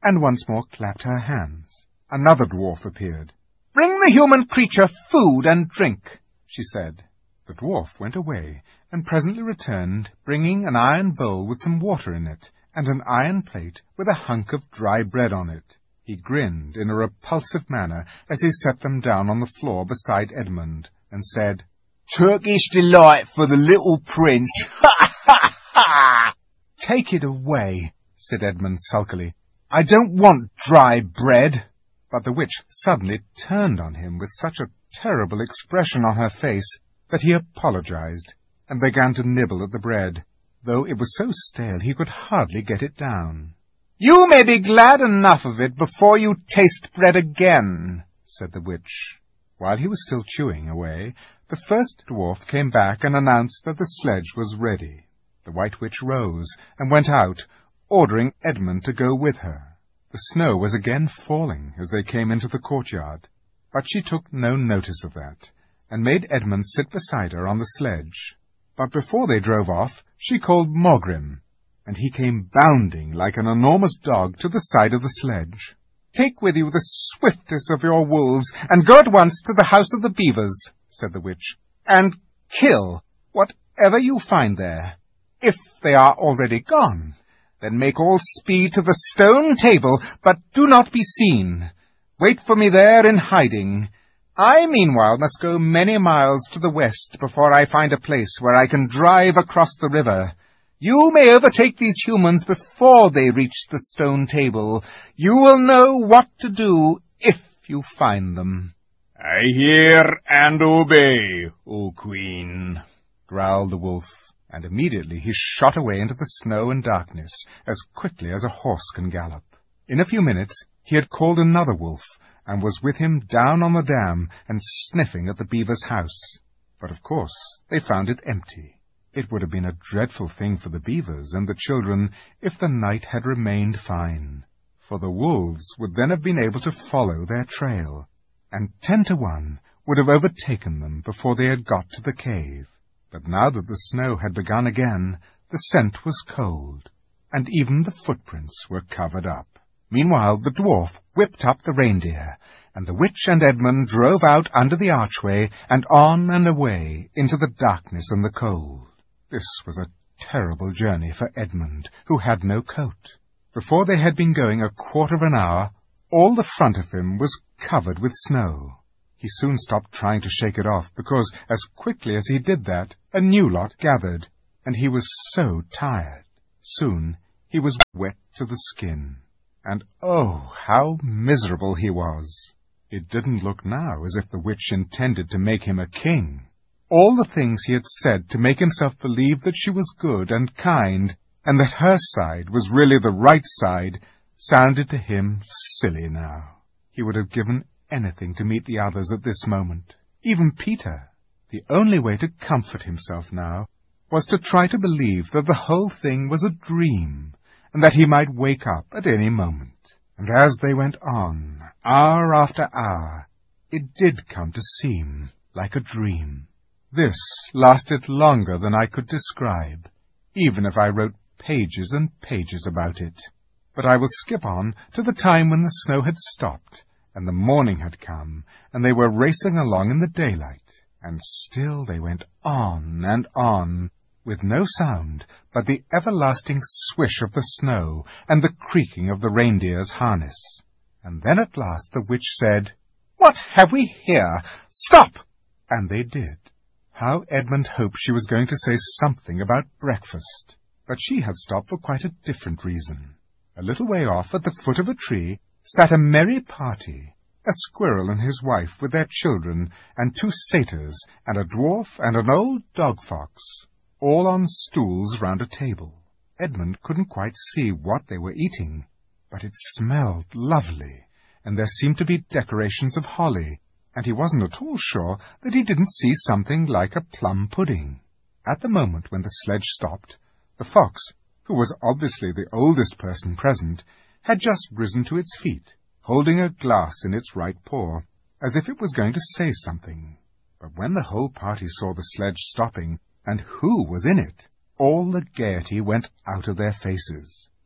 and once more clapped her hands. Another dwarf appeared. "Bring the human creature food and drink," she said. The dwarf went away, and presently returned, bringing an iron bowl with some water in it, and an iron plate with a hunk of dry bread on it. He grinned in a repulsive manner as he set them down on the floor beside Edmund, and said, "Turkish delight for the little prince! Ha, ha, ha!" "Take it away," said Edmund sulkily. "I don't want dry bread." But the witch suddenly turned on him with such a terrible expression on her face that he apologized, and began to nibble at the bread, though it was so stale he could hardly get it down. "You may be glad enough of it before you taste bread again," said the witch. While he was still chewing away, the first dwarf came back and announced that the sledge was ready. The White Witch rose and went out, ordering Edmund to go with her. The snow was again falling as they came into the courtyard, but she took no notice of that, and made Edmund sit beside her on the sledge. But before they drove off, she called Mogrim, and he came bounding like an enormous dog to the side of the sledge. "Take with you the swiftest of your wolves, and go at once to the house of the beavers," said the witch, "and kill whatever you find there. If they are already gone, then make all speed to the stone table, but do not be seen. Wait for me there in hiding. I, meanwhile, must go many miles to the west before I find a place where I can drive across the river. You may overtake these humans before they reach the stone table. You will know what to do if you find them." "I hear and obey, O Queen," growled the wolf, and immediately he shot away into the snow and darkness as quickly as a horse can gallop. In a few minutes he had called another wolf, and was with him down on the dam and sniffing at the beaver's house. But of course they found it empty. It would have been a dreadful thing for the beavers and the children if the night had remained fine, for the wolves would then have been able to follow their trail, and ten to one would have overtaken them before they had got to the cave. But now that the snow had begun again, the scent was cold, and even the footprints were covered up. Meanwhile the dwarf whipped up the reindeer, and the witch and Edmund drove out under the archway and on and away into the darkness and the cold. This was a terrible journey for Edmund, who had no coat. Before they had been going a quarter of an hour, all the front of him was covered with snow. He soon stopped trying to shake it off, because as quickly as he did that, a new lot gathered, and he was so tired. Soon he was wet to the skin, and oh, how miserable he was! It didn't look now as if the witch intended to make him a king. All the things he had said to make himself believe that she was good and kind, and that her side was really the right side, sounded to him silly now. He would have given anything to meet the others at this moment, even Peter. The only way to comfort himself now was to try to believe that the whole thing was a dream, and that he might wake up at any moment. And as they went on, hour after hour, it did come to seem like a dream. This lasted longer than I could describe, even if I wrote pages and pages about it. But I will skip on to the time when the snow had stopped, and the morning had come, and they were racing along in the daylight, and still they went on and on, with no sound but the everlasting swish of the snow and the creaking of the reindeer's harness. And then at last the witch said, "What have we here? Stop!" And they did. How Edmund hoped she was going to say something about breakfast, but she had stopped for quite a different reason. A little way off, at the foot of a tree, sat a merry party, a squirrel and his wife with their children, and two satyrs, and a dwarf and an old dog-fox, all on stools round a table. Edmund couldn't quite see what they were eating, but it smelled lovely, and there seemed to be decorations of holly, and he wasn't at all sure that he didn't see something like a plum pudding. At the moment when the sledge stopped, the fox, who was obviously the oldest person present, had just risen to its feet, holding a glass in its right paw, as if it was going to say something. But when the whole party saw the sledge stopping, and who was in it, all the gaiety went out of their faces.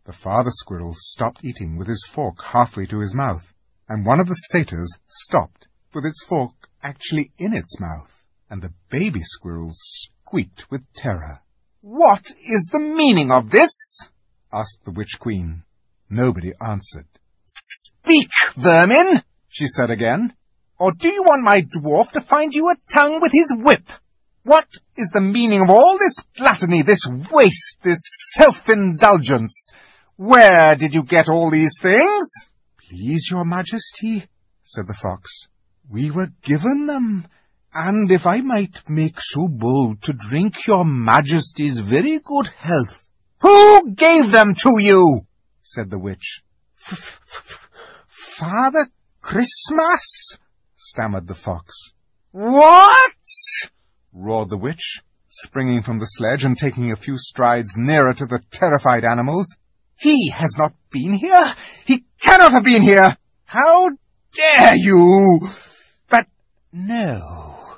The father squirrel stopped eating with his fork halfway to his mouth, and one of the satyrs stopped with its fork actually in its mouth, and the baby squirrel squeaked with terror. "What is the meaning of this?" asked the witch queen. Nobody answered. "Speak, vermin," she said again, "or do you want my dwarf to find you a tongue with his whip? What is the meaning of all this gluttony, this waste, this self-indulgence? Where did you get all these things?" "Please, your majesty," said the fox, "we were given them, and if I might make so bold to drink your majesty's very good health." "Who gave them to you?" said the witch. "Father Christmas," stammered the fox. "What?" roared the witch, springing from the sledge and taking a few strides nearer to the terrified animals. "He has not been here! He cannot have been here! How dare you! But no,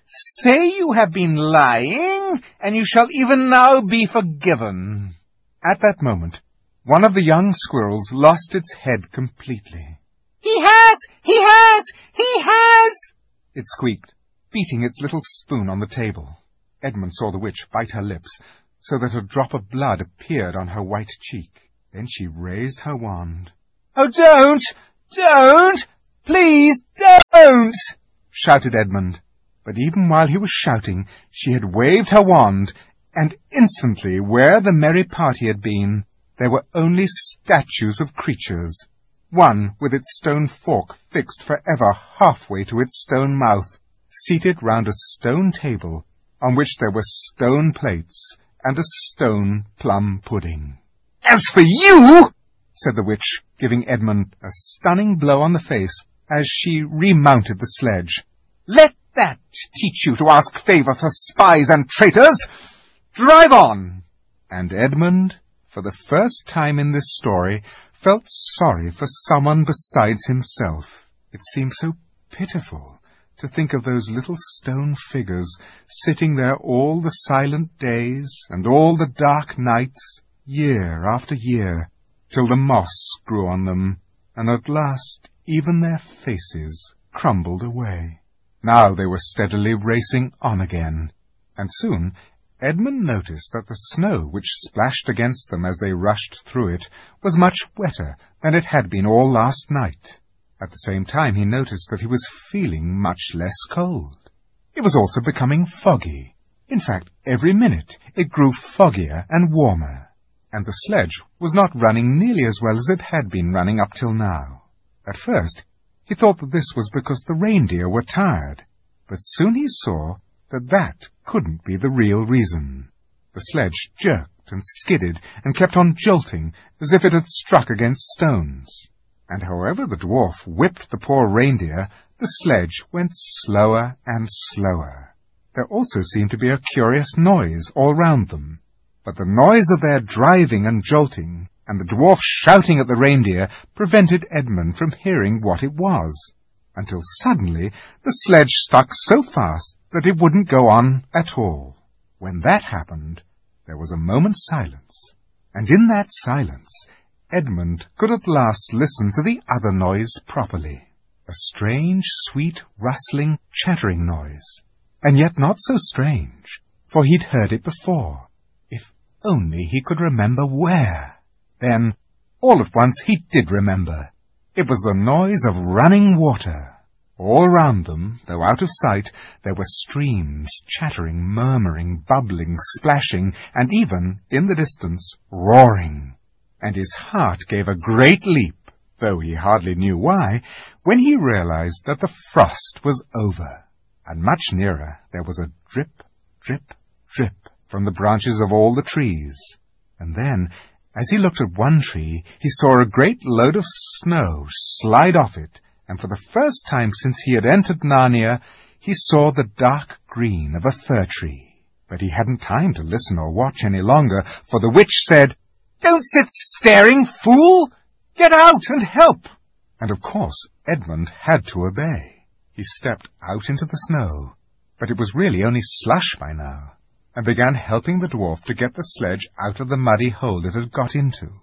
say you have been lying, and you shall even now be forgiven." At that moment, one of the young squirrels lost its head completely. "He has! He has! He has!" it squeaked, beating its little spoon on the table. Edmund saw the witch bite her lips, so that a drop of blood appeared on her white cheek. Then she raised her wand. "Oh, don't! Don't! Please, don't!" shouted Edmund. But even while he was shouting, she had waved her wand, and instantly, where the merry party had been, there were only statues of creatures, one with its stone fork fixed forever halfway to its stone mouth, seated round a stone table, on which there were stone plates and a stone plum pudding. "As for you," said the witch, giving Edmund a stunning blow on the face as she remounted the sledge, "let that teach you to ask favour for spies and traitors. Drive on!" And Edmund, for the first time in this story, felt sorry for someone besides himself. It seemed so pitiful to think of those little stone figures sitting there all the silent days and all the dark nights, year after year, till the moss grew on them, and at last even their faces crumbled away. Now they were steadily racing on again, and soon Edmund noticed that the snow which splashed against them as they rushed through it was much wetter than it had been all last night. At the same time he noticed that he was feeling much less cold. It was also becoming foggy. In fact, every minute it grew foggier and warmer, and the sledge was not running nearly as well as it had been running up till now. At first he thought that this was because the reindeer were tired, but soon he saw that that couldn't be the real reason. The sledge jerked and skidded and kept on jolting as if it had struck against stones. And however the dwarf whipped the poor reindeer, the sledge went slower and slower. There also seemed to be a curious noise all round them, but the noise of their driving and jolting, and the dwarf shouting at the reindeer, prevented Edmund from hearing what it was, until suddenly the sledge stuck so fast that it wouldn't go on at all. When that happened, there was a moment's silence, and in that silence Edmund could at last listen to the other noise properly, a strange, sweet, rustling, chattering noise, and yet not so strange, for he'd heard it before, if only he could remember where. Then, all at once, he did remember. It was the noise of running water. All round them, though out of sight, there were streams, chattering, murmuring, bubbling, splashing, and even, in the distance, roaring. And his heart gave a great leap, though he hardly knew why, when he realized that the frost was over, and much nearer there was a drip, drip, drip from the branches of all the trees. And then, as he looked at one tree, he saw a great load of snow slide off it, and for the first time since he had entered Narnia, he saw the dark green of a fir tree. But he hadn't time to listen or watch any longer, for the witch said, "Don't sit staring, fool! Get out and help!" And of course Edmund had to obey. He stepped out into the snow, but it was really only slush by now, and began helping the dwarf to get the sledge out of the muddy hole it had got into.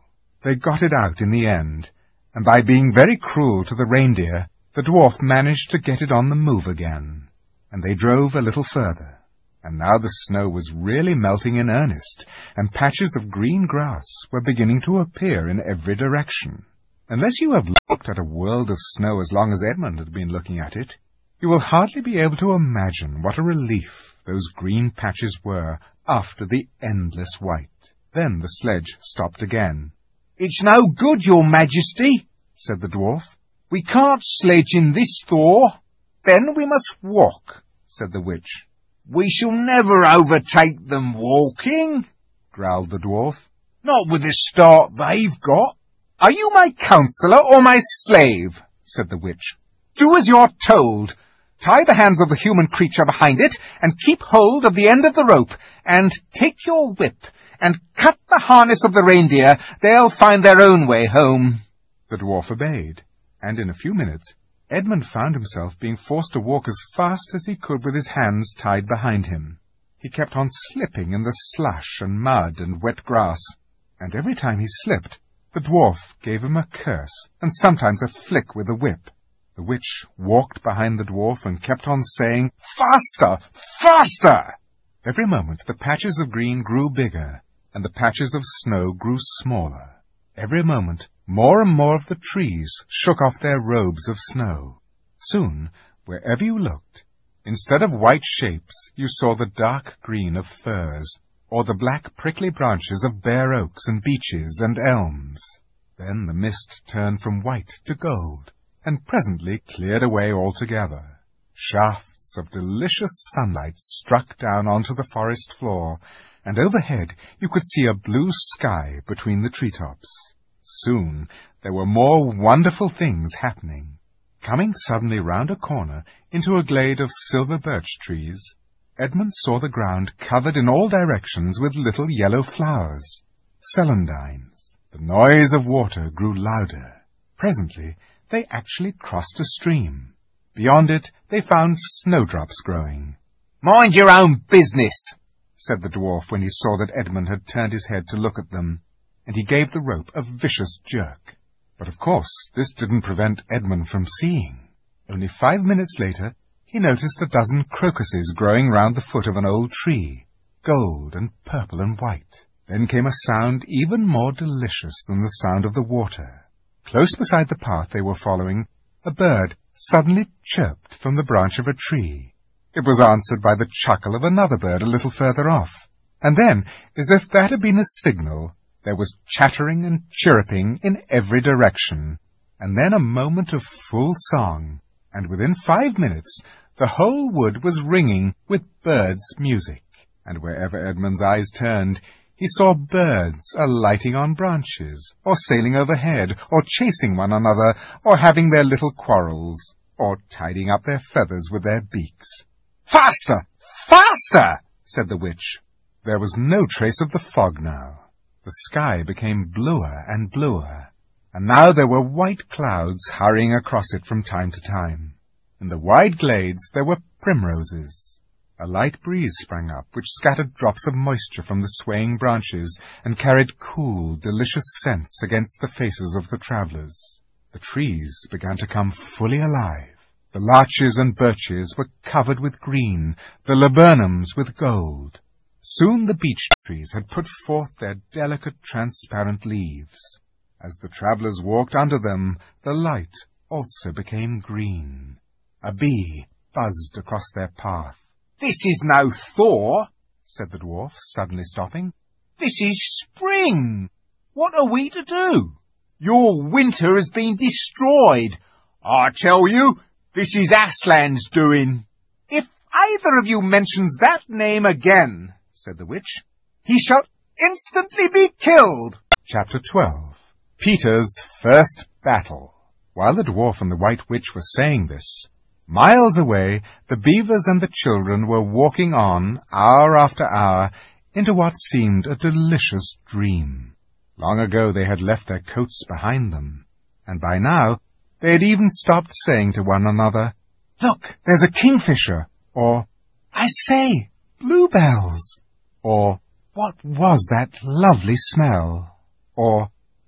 They got it out in the end, and by being very cruel to the reindeer, the dwarf managed to get it on the move again, and they drove a little further. And now the snow was really melting in earnest, and patches of green grass were beginning to appear in every direction. Unless you have looked at a world of snow as long as Edmund had been looking at it, you will hardly be able to imagine what a relief those green patches were after the endless white. Then the sledge stopped again. "It's no good, your majesty," said the dwarf. "We can't sledge in this thaw." "Then we must walk," said the witch. "We shall never overtake them walking," growled the dwarf. "Not with the start they've got." "Are you my counsellor or my slave?" said the witch. "Do as you're told. Tie the hands of the human creature behind it, and keep hold of the end of the rope, and take your whip, and cut the harness of the reindeer. They'll find their own way home." The dwarf obeyed, and in a few minutes Edmund found himself being forced to walk as fast as he could with his hands tied behind him. He kept on slipping in the slush and mud and wet grass, and every time he slipped, the dwarf gave him a curse and sometimes a flick with the whip. The witch walked behind the dwarf and kept on saying, "Faster! Faster!" Every moment the patches of green grew bigger, and the patches of snow grew smaller. Every moment more and more of the trees shook off their robes of snow. Soon, wherever you looked, instead of white shapes, you saw the dark green of firs, or the black prickly branches of bare oaks and beeches and elms. Then the mist turned from white to gold, and presently cleared away altogether. Shafts of delicious sunlight struck down onto the forest floor, and overhead you could see a blue sky between the treetops. Soon there were more wonderful things happening. Coming suddenly round a corner into a glade of silver birch trees, Edmund saw the ground covered in all directions with little yellow flowers, celandines. The noise of water grew louder. Presently they actually crossed a stream. Beyond it they found snowdrops growing. "Mind your own business," said the dwarf when he saw that Edmund had turned his head to look at them, and he gave the rope a vicious jerk. But of course this didn't prevent Edmund from seeing. Only five minutes later he noticed a dozen crocuses growing round the foot of an old tree, gold and purple and white. Then came a sound even more delicious than the sound of the water. Close beside the path they were following, a bird suddenly chirped from the branch of a tree. It was answered by the chuckle of another bird a little further off, and then, as if that had been a signal, there was chattering and chirruping in every direction, and then a moment of full song, and within five minutes the whole wood was ringing with birds' music, and wherever Edmund's eyes turned, he saw birds alighting on branches, or sailing overhead, or chasing one another, or having their little quarrels, or tidying up their feathers with their beaks. "Faster! Faster!" said the witch. There was no trace of the fog now. The sky became bluer and bluer, and now there were white clouds hurrying across it from time to time. In the wide glades there were primroses. A light breeze sprang up, which scattered drops of moisture from the swaying branches and carried cool, delicious scents against the faces of the travellers. The trees began to come fully alive. The larches and birches were covered with green, the laburnums with gold. Soon the beech trees had put forth their delicate, transparent leaves. As the travellers walked under them, the light also became green. A bee buzzed across their path. "This is no thaw," said the dwarf, suddenly stopping. "This is spring. What are we to do? Your winter has been destroyed. I tell you, this is Aslan's doing." "If either of you mentions that name again," said the witch, "he shall instantly be killed." Chapter twelve. Peter's First Battle. While the dwarf and the white witch were saying this, miles away the beavers and the children were walking on, hour after hour, into what seemed a delicious dream. Long ago they had left their coats behind them, and by now they had even stopped saying to one another, "Look, there's a kingfisher," or, "I say, bluebells," or, "What was that lovely smell?" or,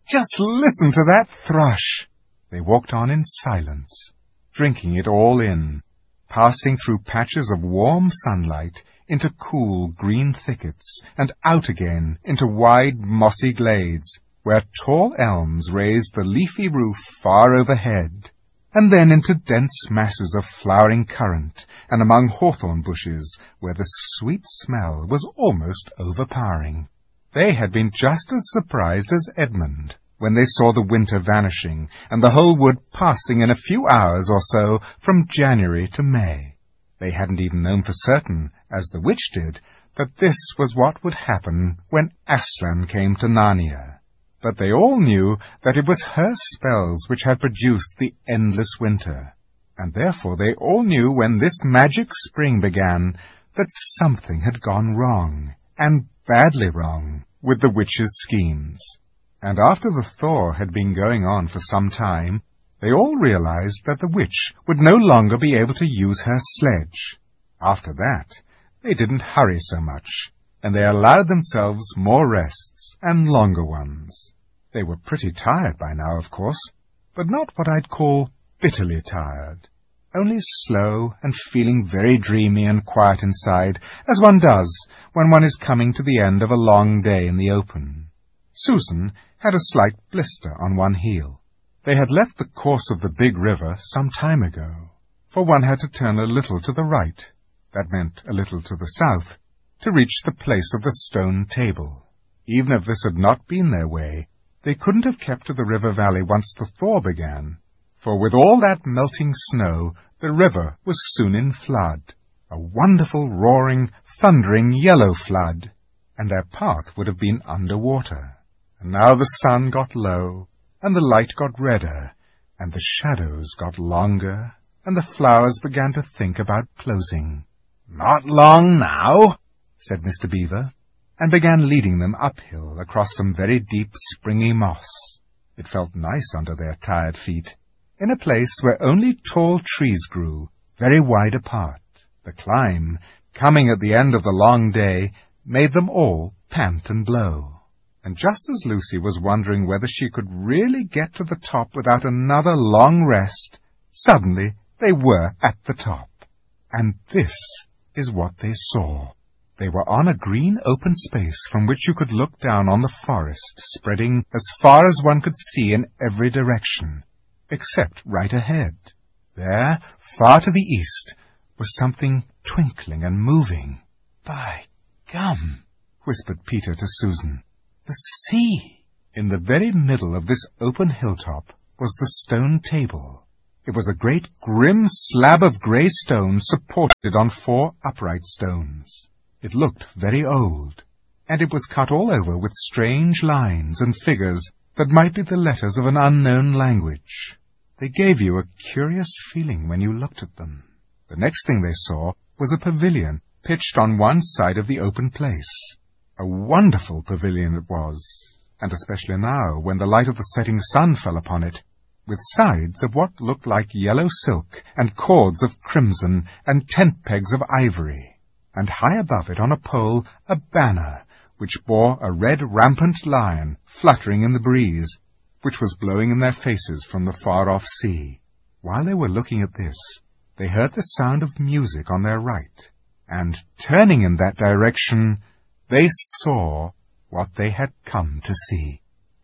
Just listen to that thrush! They walked on in silence, drinking it all in, passing through patches of warm sunlight into cool green thickets, and out again into wide mossy glades, where tall elms raised the leafy roof far overhead, and then into dense masses of flowering currant, and among hawthorn bushes, where the sweet smell was almost overpowering. They had been just as surprised as Edmund when they saw the winter vanishing, and the whole wood passing in a few hours or so from January to May. They hadn't even known for certain, as the witch did, that this was what would happen when Aslan came to Narnia. But they all knew that it was her spells which had produced the endless winter, and therefore they all knew when this magic spring began that something had gone wrong, and badly wrong, with the witch's schemes. And after the thaw had been going on for some time, they all realized that the witch would no longer be able to use her sledge. After that, they didn't hurry so much, and they allowed themselves more rests, and longer ones. They were pretty tired by now, of course, but not what I'd call bitterly tired, only slow and feeling very dreamy and quiet inside, as one does when one is coming to the end of a long day in the open. Susan had a slight blister on one heel. They had left the course of the big river some time ago, for one had to turn a little to the right, that meant a little to the south, to reach the place of the stone table. Even if this had not been their way, they couldn't have kept to the river valley once the thaw began, for with all that melting snow, the river was soon in flood, a wonderful, roaring, thundering yellow flood, and their path would have been under water. And now the sun got low, and the light got redder, and the shadows got longer, and the flowers began to think about closing. "Not long now," said Mister Beaver, and began leading them uphill across some very deep springy moss. It felt nice under their tired feet, in a place where only tall trees grew, very wide apart. The climb, coming at the end of the long day, made them all pant and blow. And just as Lucy was wondering whether she could really get to the top without another long rest, suddenly they were at the top. And this is what they saw. They were on a green open space from which you could look down on the forest, spreading as far as one could see in every direction, except right ahead. There, far to the east, was something twinkling and moving. "By gum," whispered Peter to Susan. "The sea!" In the very middle of this open hilltop was the stone table. It was a great grim slab of grey stone supported on four upright stones. It looked very old, and it was cut all over with strange lines and figures that might be the letters of an unknown language. They gave you a curious feeling when you looked at them. The next thing they saw was a pavilion pitched on one side of the open place. A wonderful pavilion it was, and especially now, when the light of the setting sun fell upon it, with sides of what looked like yellow silk, and cords of crimson, and tent-pegs of ivory, and high above it on a pole a banner, which bore a red rampant lion fluttering in the breeze, which was blowing in their faces from the far-off sea. While they were looking at this, they heard the sound of music on their right, and, turning in that direction, they saw what they had come to see.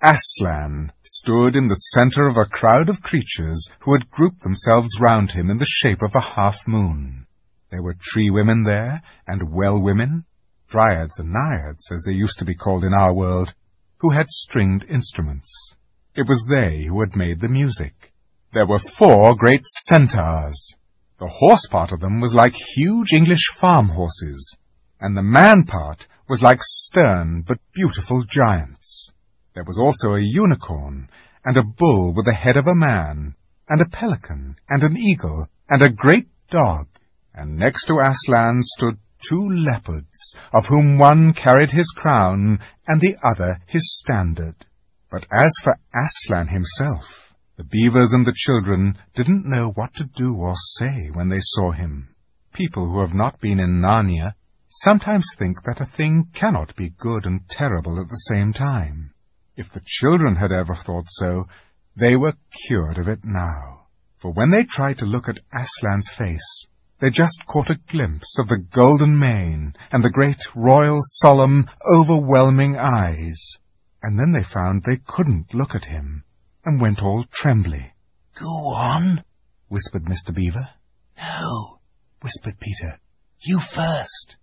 Aslan stood in the center of a crowd of creatures who had grouped themselves round him in the shape of a half-moon. There were tree-women there, and well-women, dryads and naiads, as they used to be called in our world, who had stringed instruments. It was they who had made the music. There were four great centaurs. The horse part of them was like huge English farm horses, and the man part was like stern but beautiful giants. There was also a unicorn, and a bull with the head of a man, and a pelican, and an eagle, and a great dog. And next to Aslan stood two leopards, of whom one carried his crown, and the other his standard. But as for Aslan himself, the beavers and the children didn't know what to do or say when they saw him. People who have not been in Narnia sometimes think that a thing cannot be good and terrible at the same time. If the children had ever thought so, they were cured of it now. For when they tried to look at Aslan's face, they just caught a glimpse of the golden mane and the great royal, solemn, overwhelming eyes. And then they found they couldn't look at him, and went all trembly. "Go on," whispered Mister Beaver. "No," whispered Peter. "You first."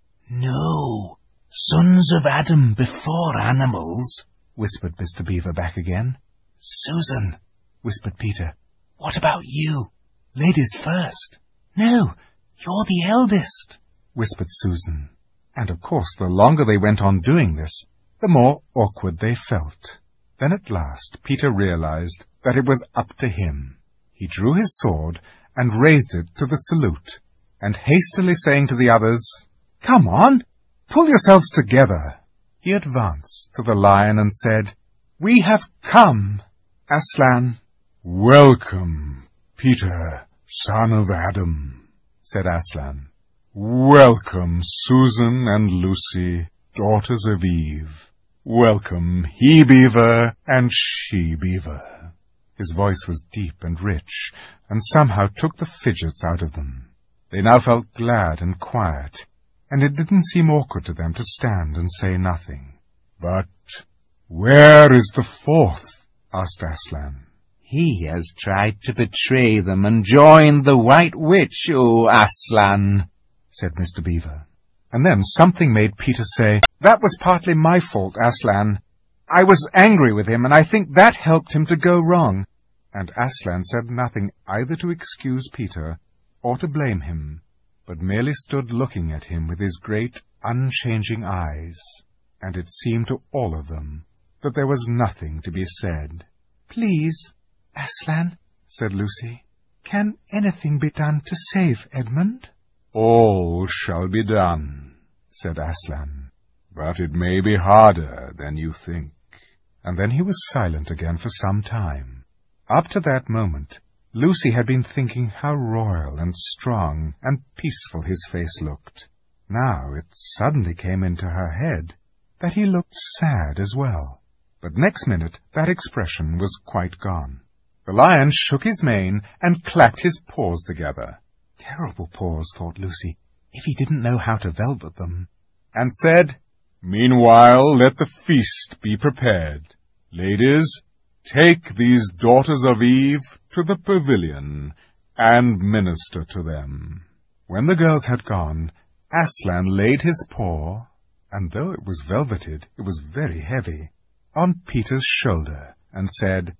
"No, sons of Adam before animals," whispered Mister Beaver back again. "Susan," whispered Peter. "What about you? Ladies first." "No, you're the eldest," whispered Susan. And of course the longer they went on doing this, the more awkward they felt. Then at last Peter realized that it was up to him. He drew his sword and raised it to the salute, and hastily saying to the others, "Come on, pull yourselves together," he advanced to the lion and said, "We have come, Aslan." "Welcome, Peter, son of Adam," said Aslan. "Welcome, Susan and Lucy, daughters of Eve. Welcome, he-beaver and she-beaver." His voice was deep and rich, and somehow took the fidgets out of them. They now felt glad and quiet, and it didn't seem awkward to them to stand and say nothing. "But where is the fourth?" asked Aslan. "He has tried to betray them and join the White Witch, O Aslan," said Mister Beaver. And then something made Peter say, "That was partly my fault, Aslan. I was angry with him, and I think that helped him to go wrong." And Aslan said nothing either to excuse Peter or to blame him, but merely stood looking at him with his great, unchanging eyes, and it seemed to all of them that there was nothing to be said. "Please, Aslan," said Lucy, "can anything be done to save Edmund?" "All shall be done," said Aslan, "but it may be harder than you think." And then he was silent again for some time. Up to that moment, Lucy had been thinking how royal and strong and peaceful his face looked. Now it suddenly came into her head that he looked sad as well. But next minute that expression was quite gone. The lion shook his mane and clapped his paws together. Terrible paws, thought Lucy, if he didn't know how to velvet them. And said, "Meanwhile let the feast be prepared. Ladies, take these daughters of Eve to the pavilion, and minister to them." When the girls had gone, Aslan laid his paw, and though it was velveted, it was very heavy, on Peter's shoulder, and said,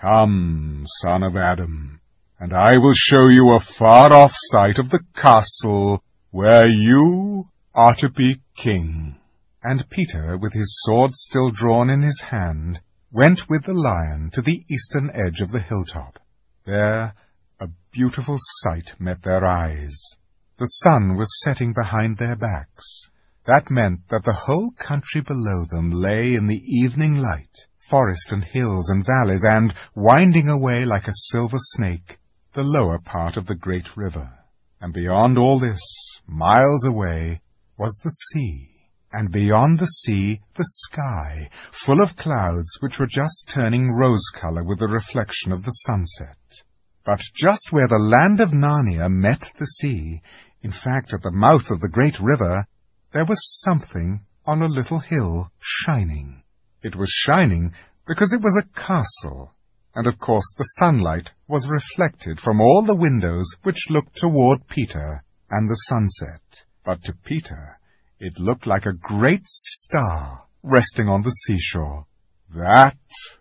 "Come, son of Adam, and I will show you a far-off sight of the castle where you are to be king." And Peter, with his sword still drawn in his hand, went with the lion to the eastern edge of the hilltop. There a beautiful sight met their eyes. The sun was setting behind their backs. That meant that the whole country below them lay in the evening light, forest and hills and valleys, and, winding away like a silver snake, the lower part of the great river. And beyond all this, miles away, was the sea. And beyond the sea, the sky, full of clouds which were just turning rose-color with the reflection of the sunset. But just where the land of Narnia met the sea, in fact at the mouth of the great river, there was something on a little hill shining. It was shining because it was a castle, and of course the sunlight was reflected from all the windows which looked toward Peter and the sunset. But to Peter it looked like a great star resting on the seashore. "That,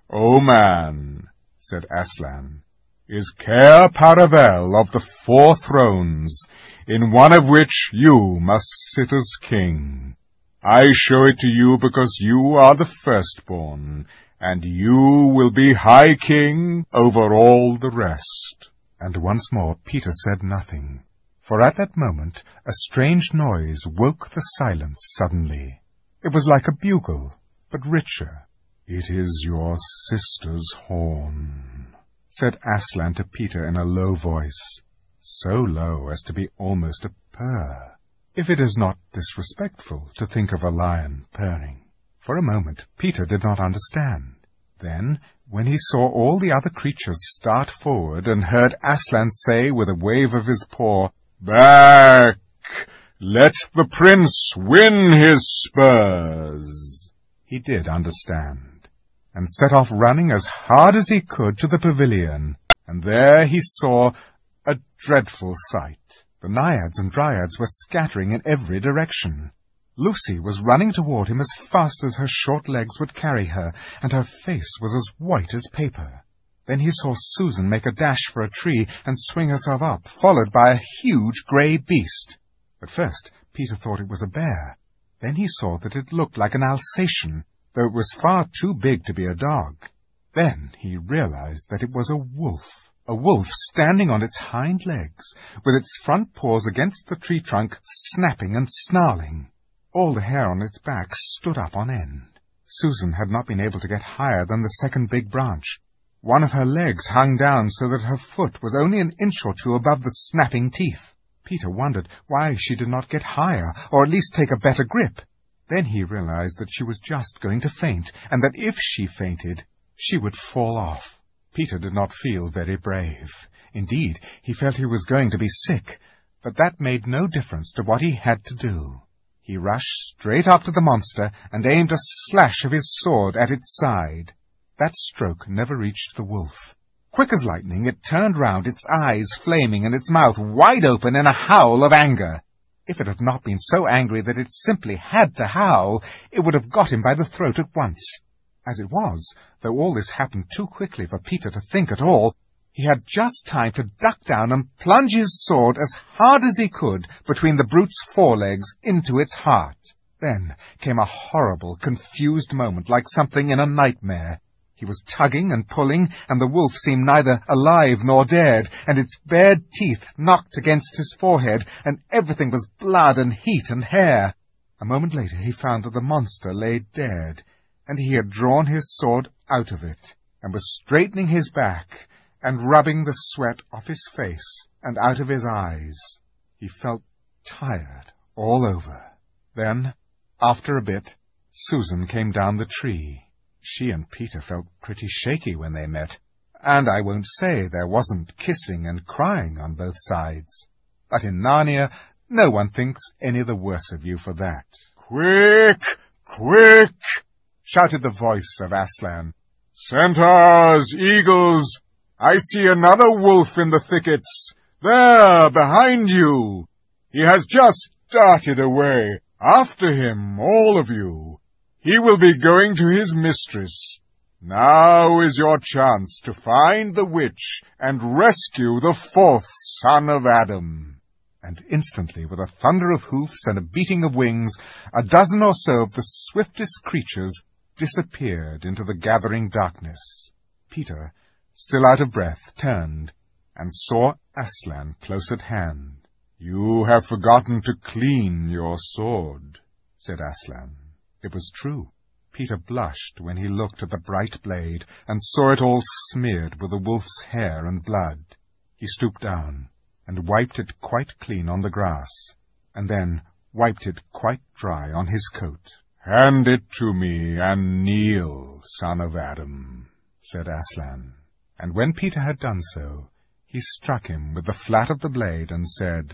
O man," said Aslan, "is Cair Paravel of the Four Thrones, in one of which you must sit as king. I show it to you because you are the firstborn, and you will be high king over all the rest." And once more Peter said nothing. For at that moment a strange noise woke the silence suddenly. It was like a bugle, but richer. "It is your sister's horn," said Aslan to Peter in a low voice, so low as to be almost a purr, if it is not disrespectful to think of a lion purring. For a moment Peter did not understand. Then, when he saw all the other creatures start forward and heard Aslan say with a wave of his paw, "Back! Let the prince win his spurs," he did understand, and set off running as hard as he could to the pavilion, and there he saw a dreadful sight. The naiads and dryads were scattering in every direction. Lucy was running toward him as fast as her short legs would carry her, and her face was as white as paper. Then he saw Susan make a dash for a tree and swing herself up, followed by a huge grey beast. At first, Peter thought it was a bear. Then he saw that it looked like an Alsatian, though it was far too big to be a dog. Then he realized that it was a wolf. A wolf standing on its hind legs, with its front paws against the tree trunk, snapping and snarling. All the hair on its back stood up on end. Susan had not been able to get higher than the second big branch. One of her legs hung down so that her foot was only an inch or two above the snapping teeth. Peter wondered why she did not get higher, or at least take a better grip. Then he realized that she was just going to faint, and that if she fainted, she would fall off. Peter did not feel very brave. Indeed, he felt he was going to be sick, but that made no difference to what he had to do. He rushed straight up to the monster and aimed a slash of his sword at its side. That stroke never reached the wolf. Quick as lightning, it turned round, its eyes flaming and its mouth wide open in a howl of anger. If it had not been so angry that it simply had to howl, it would have got him by the throat at once. As it was, though all this happened too quickly for Peter to think at all, he had just time to duck down and plunge his sword as hard as he could between the brute's forelegs into its heart. Then came a horrible, confused moment like something in a nightmare. He was tugging and pulling, and the wolf seemed neither alive nor dead, and its bared teeth knocked against his forehead, and everything was blood and heat and hair. A moment later he found that the monster lay dead, and he had drawn his sword out of it, and was straightening his back, and rubbing the sweat off his face and out of his eyes. He felt tired all over. Then, after a bit, Susan came down the tree. She and Peter felt pretty shaky when they met, and I won't say there wasn't kissing and crying on both sides. But in Narnia, no one thinks any the worse of you for that. "Quick! Quick!" shouted the voice of Aslan. "Centaurs, eagles, I see another wolf in the thickets. There, behind you. He has just darted away. After him, all of you. He will be going to his mistress. Now is your chance to find the witch and rescue the fourth son of Adam." And instantly, with a thunder of hoofs and a beating of wings, a dozen or so of the swiftest creatures disappeared into the gathering darkness. Peter, still out of breath, turned and saw Aslan close at hand. "You have forgotten to clean your sword," said Aslan. It was true. Peter blushed when he looked at the bright blade and saw it all smeared with the wolf's hair and blood. He stooped down and wiped it quite clean on the grass, and then wiped it quite dry on his coat. "Hand it to me and kneel, son of Adam," said Aslan. And when Peter had done so, he struck him with the flat of the blade and said,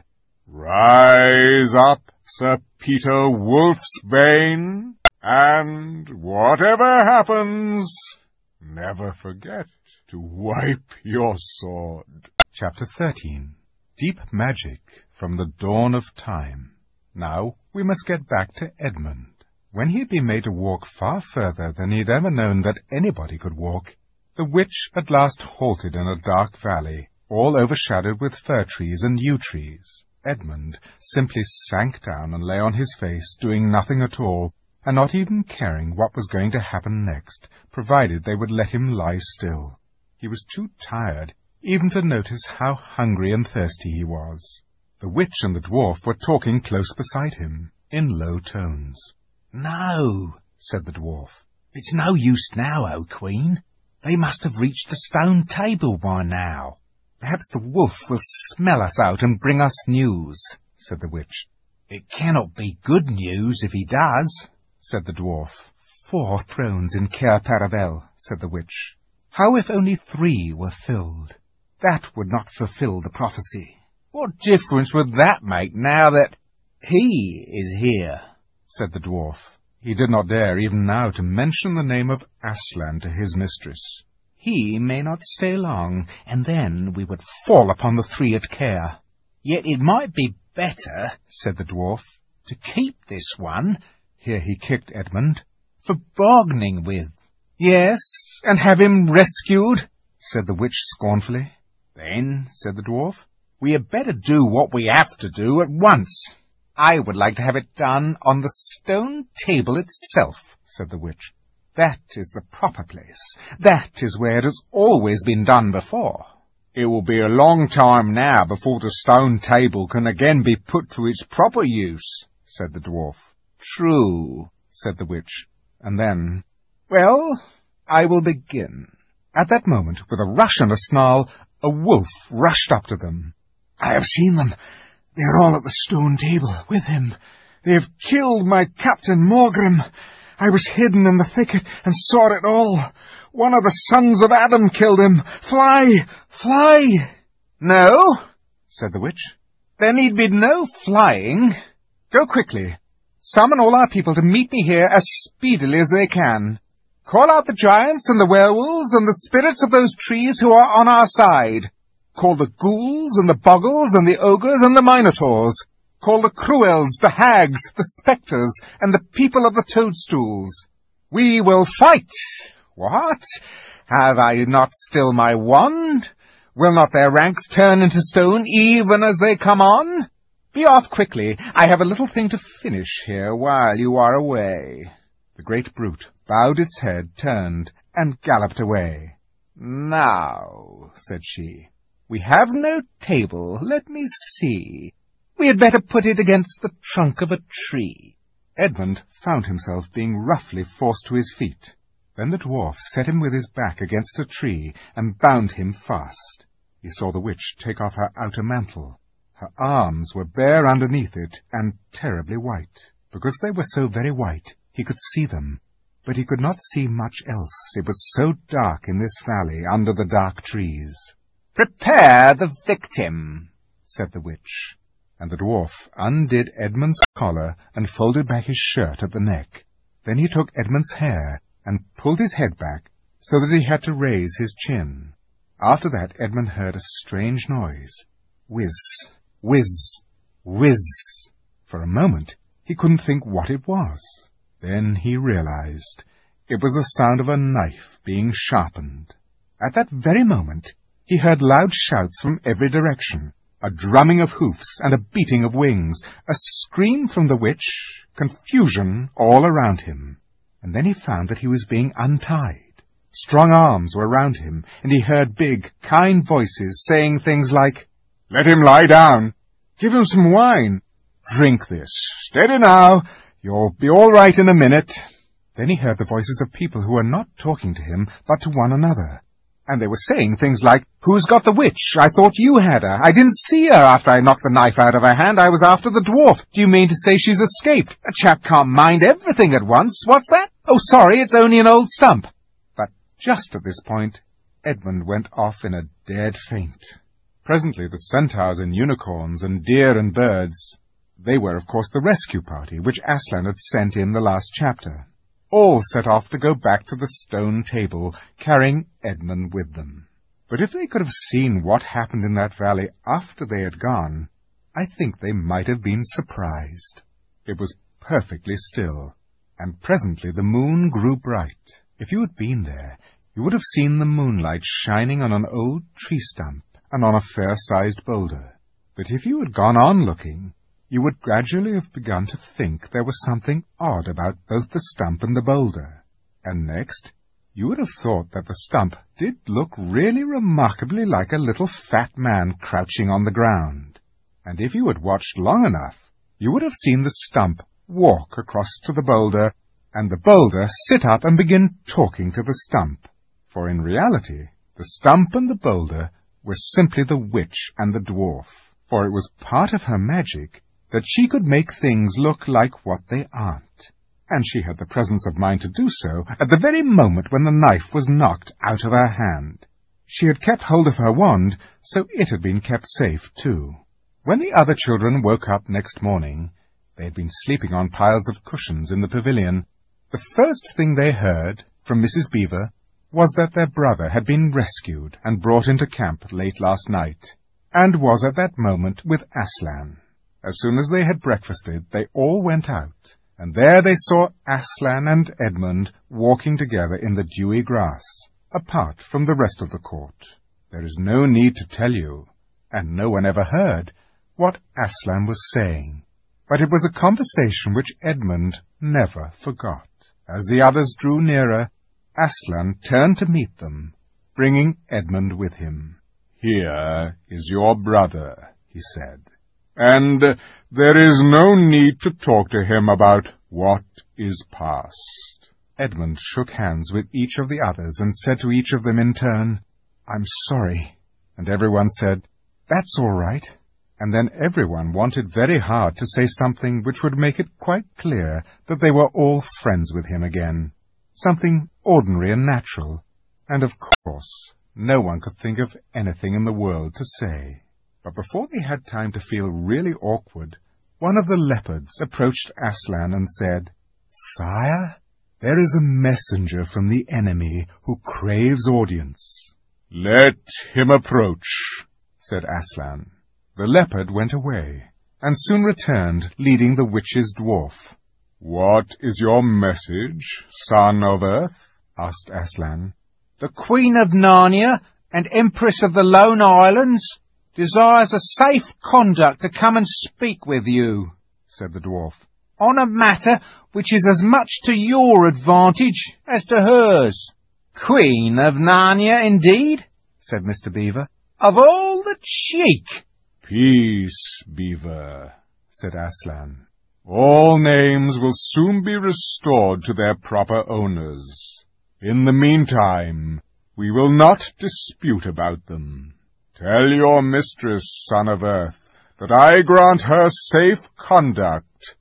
"Rise up, Sir Peter Wolfsbane, and whatever happens, never forget to wipe your sword." Chapter thirteen. Deep Magic from the Dawn of Time. Now we must get back to Edmund. When he had been made to walk far further than he had ever known that anybody could walk, the witch at last halted in a dark valley, all overshadowed with fir trees and yew trees. Edmund simply sank down and lay on his face, doing nothing at all, and not even caring what was going to happen next, provided they would let him lie still. He was too tired even to notice how hungry and thirsty he was. The witch and the dwarf were talking close beside him, in low tones. "No," said the dwarf. "It's no use now, O Queen. They must have reached the stone table by now." "Perhaps the wolf will smell us out and bring us news," said the witch. "It cannot be good news if he does," said the dwarf. four thrones in Cair Paravel, said the witch. How if only three were filled? That would not fulfill the prophecy. What difference would that make now that he is here? Said the dwarf. He did not dare even now to mention the name of Aslan to his mistress. He may not stay long, and then we would fall upon the three at Cair. Yet it might be better, said the dwarf, to keep this one, here he kicked Edmund, for bargaining with. Yes, and have him rescued, said the witch scornfully. Then, said the dwarf, we had better do what we have to do at once. I would like to have it done on the stone table itself, said the witch. That is the proper place. That is where it has always been done before. It will be a long time now before the stone table can again be put to its proper use, said the dwarf. True, said the witch, and then, well, I will begin. At that moment, with a rush and a snarl, a wolf rushed up to them. I have seen them. They are all at the stone table with him. They have killed my Captain Morgrim. I was hidden in the thicket and saw it all. One of the sons of Adam killed him. Fly! Fly! No, said the witch. There need be no flying. Go quickly. Summon all our people to meet me here as speedily as they can. Call out the giants and the werewolves and the spirits of those trees who are on our side. Call the ghouls and the boggles and the ogres and the minotaurs. Call the cruels, the hags, the spectres, and the people of the toadstools. We will fight. What? Have I not still my wand? Will not their ranks turn into stone even as they come on? Be off quickly. I have a little thing to finish here while you are away. The great brute bowed its head, turned, and galloped away. Now, said she, we have no table. Let me see. We had better put it against the trunk of a tree. Edmund found himself being roughly forced to his feet. Then the dwarf set him with his back against a tree and bound him fast. He saw the witch take off her outer mantle. Her arms were bare underneath it and terribly white. Because they were so very white, he could see them, but he could not see much else. It was so dark in this valley under the dark trees. Prepare the victim, said the witch. And the dwarf undid Edmund's collar and folded back his shirt at the neck. Then he took Edmund's hair and pulled his head back so that he had to raise his chin. After that Edmund heard a strange noise. Whiz, whiz, whiz. For a moment he couldn't think what it was. Then he realized it was the sound of a knife being sharpened. At that very moment he heard loud shouts from every direction, a drumming of hoofs and a beating of wings, a scream from the witch, confusion all around him. And then he found that he was being untied. Strong arms were round him, and he heard big, kind voices saying things like, "Let him lie down. Give him some wine. Drink this. Steady now. You'll be all right in a minute." Then he heard the voices of people who were not talking to him, but to one another. And they were saying things like, "Who's got the witch? I thought you had her. I didn't see her after I knocked the knife out of her hand. I was after the dwarf. Do you mean to say she's escaped? A chap can't mind everything at once. What's that? Oh, sorry, it's only an old stump." But just at this point, Edmund went off in a dead faint. Presently the centaurs and unicorns and deer and birds, they were of course the rescue party which Aslan had sent in the last chapter, all set off to go back to the stone table, carrying Edmund with them. But if they could have seen what happened in that valley after they had gone, I think they might have been surprised. It was perfectly still, and presently the moon grew bright. If you had been there, you would have seen the moonlight shining on an old tree stump and on a fair-sized boulder. But if you had gone on looking, you would gradually have begun to think there was something odd about both the stump and the boulder. And next, you would have thought that the stump did look really remarkably like a little fat man crouching on the ground. And if you had watched long enough, you would have seen the stump walk across to the boulder, and the boulder sit up and begin talking to the stump. For in reality, the stump and the boulder were simply the witch and the dwarf, for it was part of her magic that she could make things look like what they aren't. and she had the presence of mind to do so at the very moment when the knife was knocked out of her hand. She had kept hold of her wand, so it had been kept safe too. When the other children woke up next morning, they had been sleeping on piles of cushions in the pavilion. The first thing they heard from Missus Beaver was that their brother had been rescued and brought into camp late last night, and was at that moment with Aslan. As soon as they had breakfasted, they all went out, and there they saw Aslan and Edmund walking together in the dewy grass, apart from the rest of the court. There is no need to tell you, and no one ever heard, what Aslan was saying, but it was a conversation which Edmund never forgot. As the others drew nearer, Aslan turned to meet them, bringing Edmund with him. "Here is your brother," he said, "and there is no need to talk to him about what is past." Edmund shook hands with each of the others and said to each of them in turn, "I'm sorry," and everyone said, "That's all right." And then everyone wanted very hard to say something which would make it quite clear that they were all friends with him again, something ordinary and natural, and of course no one could think of anything in the world to say. But before they had time to feel really awkward, one of the leopards approached Aslan and said, "Sire, there is a messenger from the enemy who craves audience." "Let him approach," said Aslan. The leopard went away, and soon returned, leading the witch's dwarf. "What is your message, son of Earth?" asked Aslan. "The Queen of Narnia and Empress of the Lone Islands desires a safe conduct to come and speak with you," said the dwarf, "on a matter which is as much to your advantage as to hers." "Queen of Narnia, indeed," said Mister Beaver. "Of all the cheek!" "Peace, Beaver," said Aslan. "All names will soon be restored to their proper owners. In the meantime, we will not dispute about them. Tell your mistress, son of Earth, that I grant her safe conduct,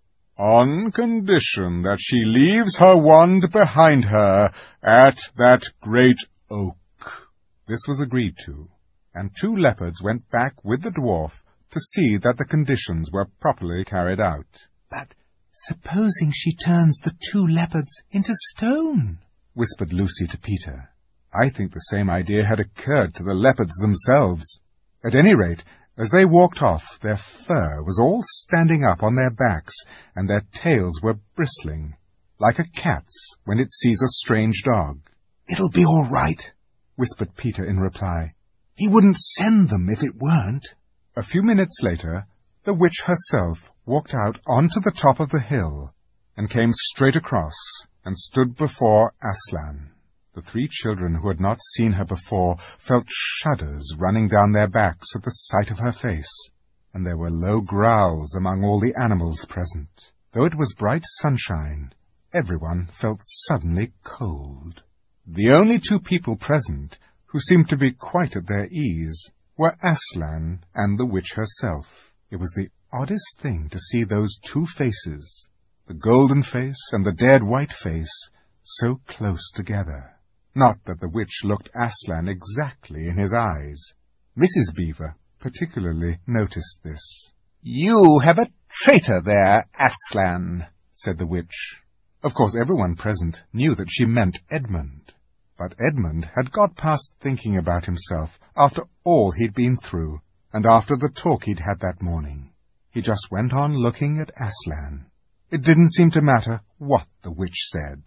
on condition that she leaves her wand behind her at that great oak." This was agreed to, and two leopards went back with the dwarf to see that the conditions were properly carried out. "But supposing she turns the two leopards into stone?" whispered Lucy to Peter. I think the same idea had occurred to the leopards themselves. At any rate, as they walked off, their fur was all standing up on their backs, and their tails were bristling, like a cat's when it sees a strange dog. "It'll be all right," whispered Peter in reply. "He wouldn't send them if it weren't." A few minutes later, the witch herself walked out onto the top of the hill, and came straight across, and stood before Aslan. The three children who had not seen her before felt shudders running down their backs at the sight of her face, and there were low growls among all the animals present. Though it was bright sunshine, everyone felt suddenly cold. The only two people present who seemed to be quite at their ease were Aslan and the witch herself. It was the oddest thing to see those two faces, the golden face and the dead white face, so close together. Not that the witch looked Aslan exactly in his eyes. Missus Beaver particularly noticed this. "You have a traitor there, Aslan," said the witch. Of course everyone present knew that she meant Edmund. But Edmund had got past thinking about himself after all he'd been through, and after the talk he'd had that morning. He just went on looking at Aslan. It didn't seem to matter what the witch said.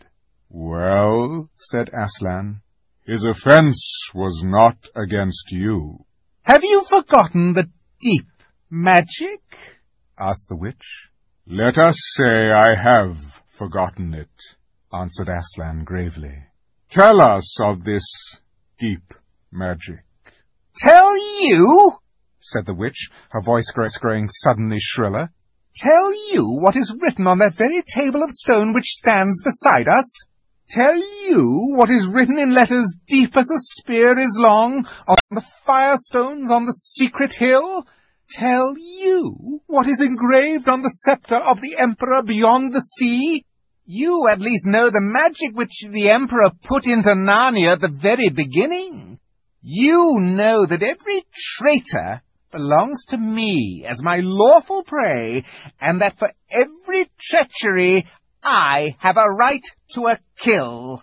"Well," said Aslan, "his offence was not against you." "Have you forgotten the deep magic?" asked the witch. "Let us say I have forgotten it," answered Aslan gravely. "Tell us of this deep magic." "Tell you?" said the witch, her voice growing suddenly shriller. "Tell you what is written on that very table of stone which stands beside us? Tell you what is written in letters deep as a spear is long on the firestones on the secret hill? Tell you what is engraved on the sceptre of the emperor beyond the sea? You at least know the magic which the Emperor put into Narnia at the very beginning. You know that every traitor belongs to me as my lawful prey, and that for every treachery I have a right to a kill.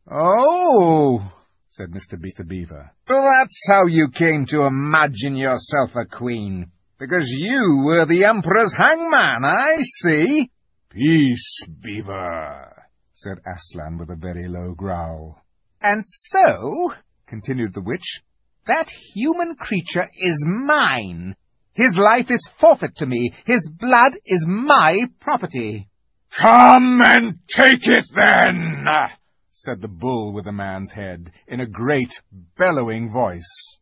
Oh, said Mister Beaver. So that's how you came to imagine yourself a queen, because you were the Emperor's hangman, I see. Peace, Beaver, said Aslan with a very low growl. And so, continued the witch, that human creature is mine. His life is forfeit to me. His blood is my property. Come and take it, then, said the bull with the man's head, in a great, bellowing voice.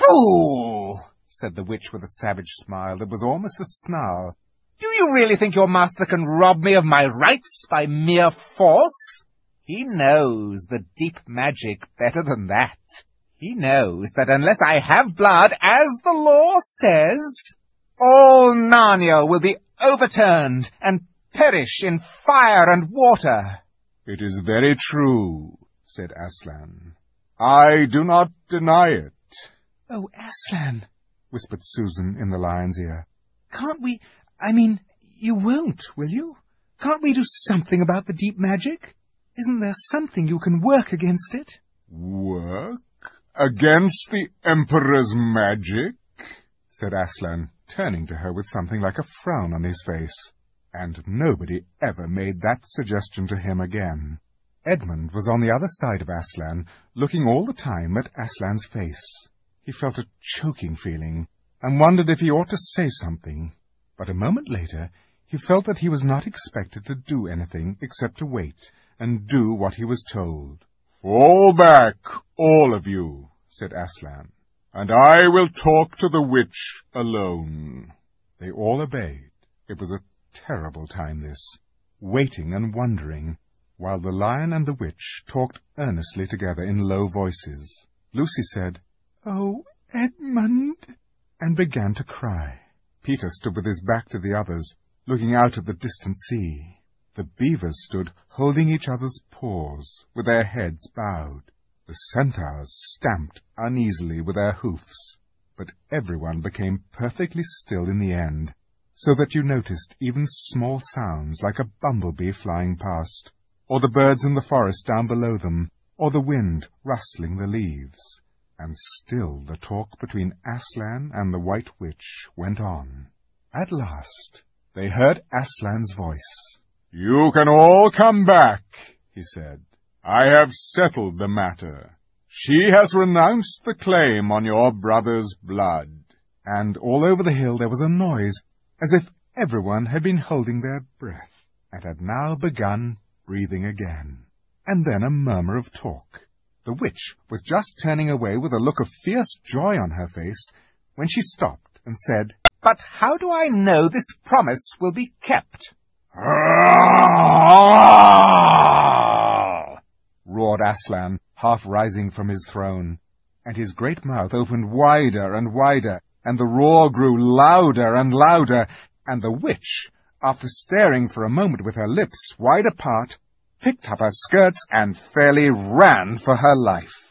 Fool, said the witch with a savage smile that was almost a snarl. Do you really think your master can rob me of my rights by mere force? He knows the deep magic better than that. He knows that unless I have blood, as the law says, all Narnia will be overturned and perish in fire and water. It is very true, said Aslan. I do not deny it. Oh, Aslan, whispered Susan in the lion's ear. Can't we, I mean, you won't, will you? Can't we do something about the deep magic? Isn't there something you can work against it? Work? Against the Emperor's magic? Said Aslan, turning to her with something like a frown on his face. And nobody ever made that suggestion to him again. Edmund was on the other side of Aslan, looking all the time at Aslan's face. He felt a choking feeling, and wondered if he ought to say something. But a moment later, he felt that he was not expected to do anything except to wait, and do what he was told. Fall back, all of you, said Aslan, and I will talk to the witch alone. They all obeyed. It was a terrible time, this, waiting and wondering, while the lion and the witch talked earnestly together in low voices. Lucy said, "Oh, Edmund," and began to cry. Peter stood with his back to the others, looking out at the distant sea. The beavers stood holding each other's paws, with their heads bowed. The centaurs stamped uneasily with their hoofs, but everyone became perfectly still in the end, so that you noticed even small sounds like a bumblebee flying past, or the birds in the forest down below them, or the wind rustling the leaves. And still the talk between Aslan and the White Witch went on. At last they heard Aslan's voice. You can all come back, he said. I have settled the matter. She has renounced the claim on your brother's blood. And all over the hill there was a noise, as if everyone had been holding their breath, and had now begun breathing again. And then a murmur of talk. The witch was just turning away with a look of fierce joy on her face, when she stopped and said, "But how do I know this promise will be kept?" roared Aslan, half rising from his throne, and his great mouth opened wider and wider, and the roar grew louder and louder, and the witch, after staring for a moment with her lips wide apart, picked up her skirts and fairly ran for her life.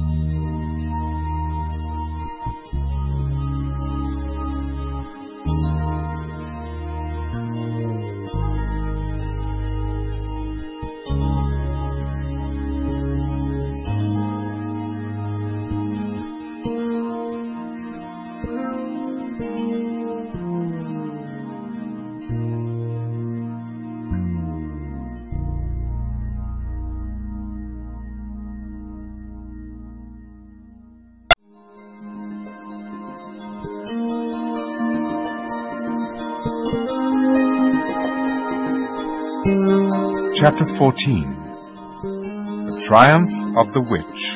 Chapter fourteen. The Triumph of the Witch.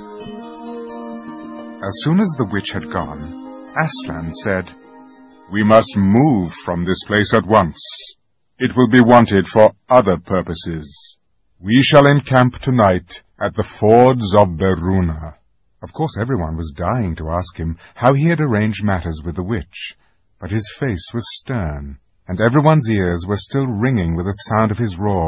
As soon as the witch had gone, Aslan said, We must move from this place at once. It will be wanted for other purposes. We shall encamp tonight at the fords of Beruna. Of course everyone was dying to ask him how he had arranged matters with the witch, but his face was stern, and everyone's ears were still ringing with the sound of his roar,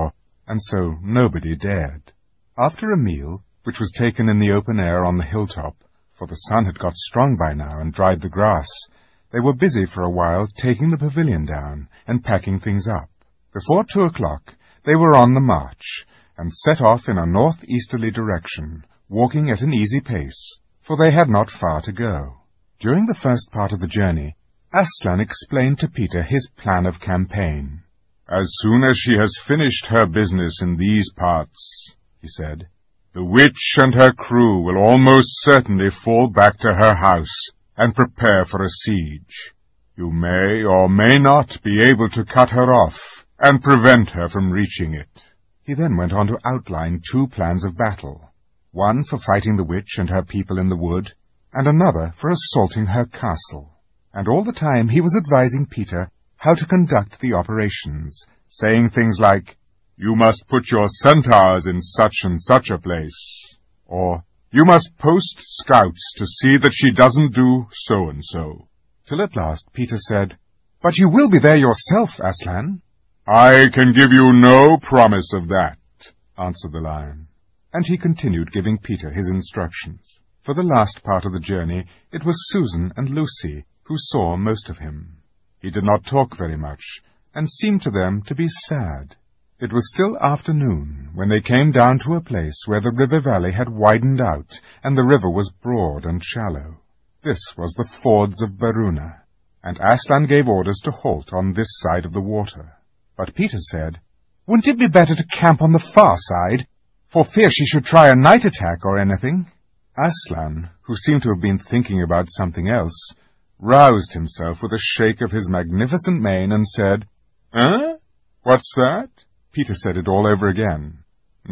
and so nobody dared. After a meal, which was taken in the open air on the hilltop, for the sun had got strong by now and dried the grass, they were busy for a while taking the pavilion down and packing things up. Before two o'clock they were on the march, and set off in a north-easterly direction, walking at an easy pace, for they had not far to go. During the first part of the journey, Aslan explained to Peter his plan of campaign. "As soon as she has finished her business in these parts," he said, "the witch and her crew will almost certainly fall back to her house and prepare for a siege. You may or may not be able to cut her off and prevent her from reaching it." He then went on to outline two plans of battle, one for fighting the witch and her people in the wood, and another for assaulting her castle. And all the time he was advising Peter how to conduct the operations, saying things like, "You must put your centaurs in such and such a place," or "You must post scouts to see that she doesn't do so-and-so." Till at last Peter said, "But you will be there yourself, Aslan." "I can give you no promise of that," answered the lion. And he continued giving Peter his instructions. For the last part of the journey it was Susan and Lucy who saw most of him. He did not talk very much, and seemed to them to be sad. It was still afternoon when they came down to a place where the river valley had widened out, and the river was broad and shallow. This was the fords of Beruna, and Aslan gave orders to halt on this side of the water. But Peter said, "Wouldn't it be better to camp on the far side, for fear she should try a night attack or anything?" Aslan, who seemed to have been thinking about something else, roused himself with a shake of his magnificent mane and said, "Eh? What's that?" Peter said it all over again.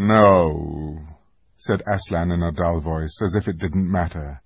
"No," said Aslan in a dull voice, as if it didn't matter.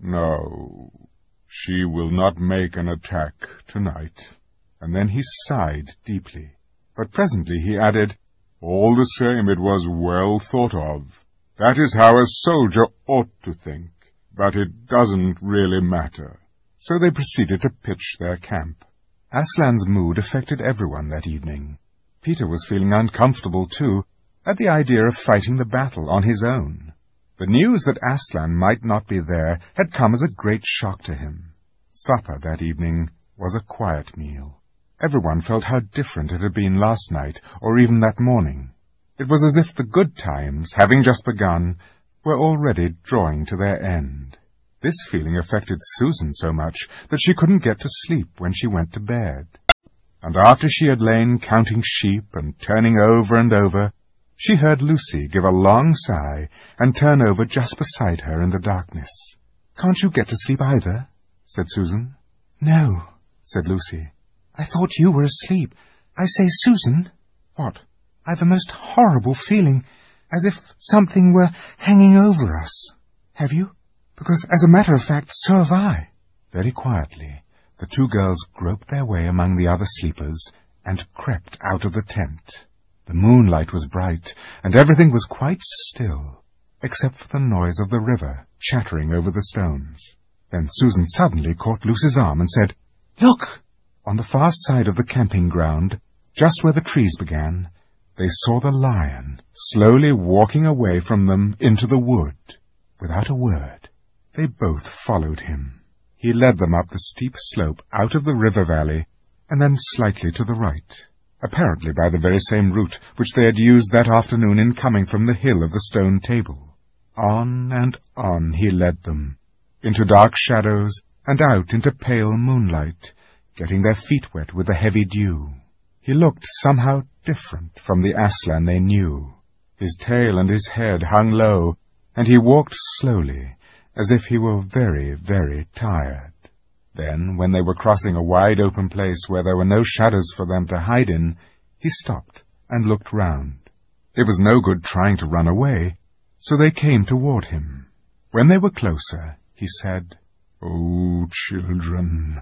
"No, she will not make an attack tonight." And then he sighed deeply. But presently he added, "All the same, it was well thought of. That is how a soldier ought to think, but it doesn't really matter." So they proceeded to pitch their camp. Aslan's mood affected everyone that evening. Peter was feeling uncomfortable, too, at the idea of fighting the battle on his own. The news that Aslan might not be there had come as a great shock to him. Supper that evening was a quiet meal. Everyone felt how different it had been last night, or even that morning. It was as if the good times, having just begun, were already drawing to their end. This feeling affected Susan so much that she couldn't get to sleep when she went to bed. And after she had lain counting sheep and turning over and over, she heard Lucy give a long sigh and turn over just beside her in the darkness. "Can't you get to sleep either?" said Susan. "No," said Lucy. "I thought you were asleep. I say, Susan." "What?" "I've a most horrible feeling, as if something were hanging over us. Have you? Because, as a matter of fact, so have I." Very quietly, the two girls groped their way among the other sleepers and crept out of the tent. The moonlight was bright, and everything was quite still, except for the noise of the river chattering over the stones. Then Susan suddenly caught Lucy's arm and said, "Look!" On the far side of the camping ground, just where the trees began, they saw the lion slowly walking away from them into the wood. Without a word, they both followed him. He led them up the steep slope out of the river valley, and then slightly to the right, apparently by the very same route which they had used that afternoon in coming from the hill of the stone table. On and on he led them, into dark shadows and out into pale moonlight, getting their feet wet with the heavy dew. He looked somehow different from the Aslan they knew. His tail and his head hung low, and he walked slowly, as if he were very, very tired. Then, when they were crossing a wide open place where there were no shadows for them to hide in, he stopped and looked round. It was no good trying to run away, so they came toward him. When they were closer, he said, "Oh, children,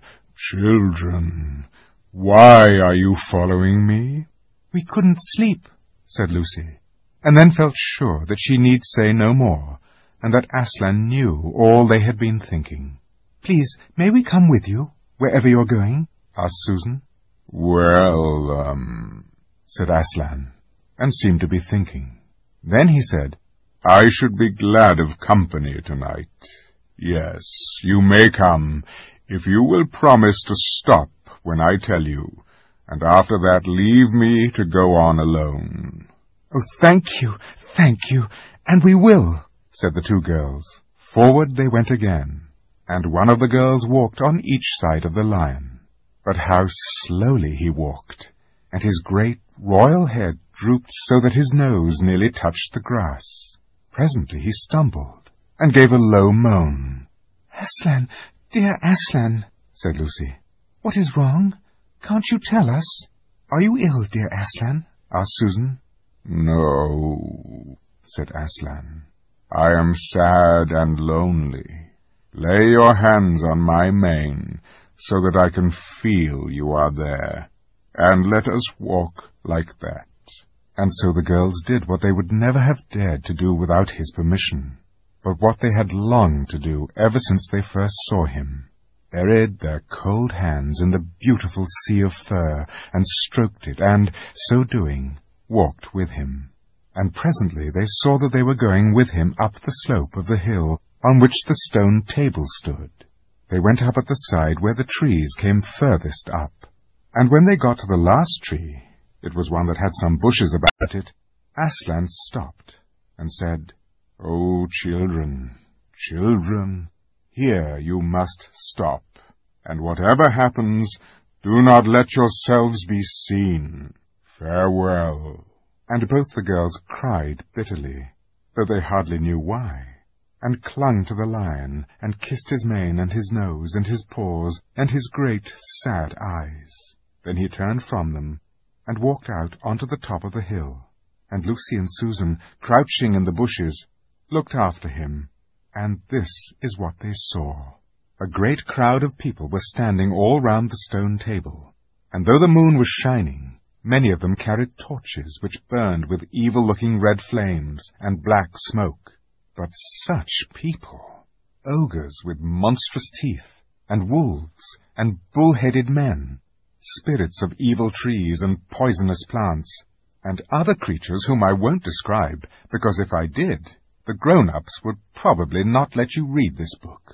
children, why are you following me?" "We couldn't sleep," said Lucy, and then felt sure that she need say no more, and that Aslan knew all they had been thinking. "Please, may we come with you, wherever you're going?" asked Susan. "Well, um," said Aslan, and seemed to be thinking. Then he said, "I should be glad of company tonight. Yes, you may come, if you will promise to stop when I tell you, and after that leave me to go on alone." "Oh, thank you, thank you, and we will," said the two girls. Forward they went again, and one of the girls walked on each side of the lion. But how slowly he walked, and his great royal head drooped so that his nose nearly touched the grass. Presently he stumbled, and gave a low moan. "Aslan, dear Aslan," said Lucy. "What is wrong? Can't you tell us? Are you ill, dear Aslan?" asked Susan. "No," said Aslan. "I am sad and lonely. Lay your hands on my mane, so that I can feel you are there, and let us walk like that." And so the girls did what they would never have dared to do without his permission, but what they had longed to do ever since they first saw him. Buried their cold hands in the beautiful sea of fur, and stroked it, and, so doing, walked with him. And presently they saw that they were going with him up the slope of the hill on which the stone table stood. They went up at the side where the trees came furthest up, and when they got to the last tree, it was one that had some bushes about it, Aslan stopped and said, "Oh, children, children, here you must stop, and whatever happens, do not let yourselves be seen. Farewell." And both the girls cried bitterly, though they hardly knew why, and clung to the lion, and kissed his mane and his nose and his paws and his great sad eyes. Then he turned from them and walked out onto the top of the hill, and Lucy and Susan, crouching in the bushes, looked after him, and this is what they saw. A great crowd of people were standing all round the stone table, and though the moon was shining, many of them carried torches which burned with evil-looking red flames and black smoke. But such people! Ogres with monstrous teeth, and wolves, and bull-headed men, spirits of evil trees and poisonous plants, and other creatures whom I won't describe, because if I did, the grown-ups would probably not let you read this book.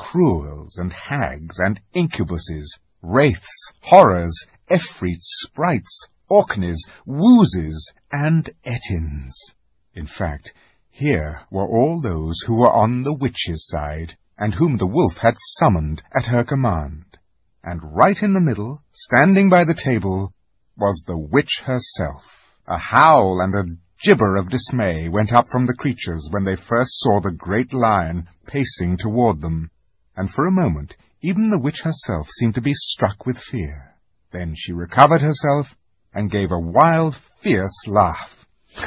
Cruels and hags and incubuses, wraiths, horrors, efreets, sprites, orkneys, woozes, and etins. In fact, here were all those who were on the witch's side, and whom the wolf had summoned at her command. And right in the middle, standing by the table, was the witch herself. A howl and a gibber of dismay went up from the creatures when they first saw the great lion pacing toward them, and for a moment even the witch herself seemed to be struck with fear. Then she recovered herself and gave a wild, fierce laugh.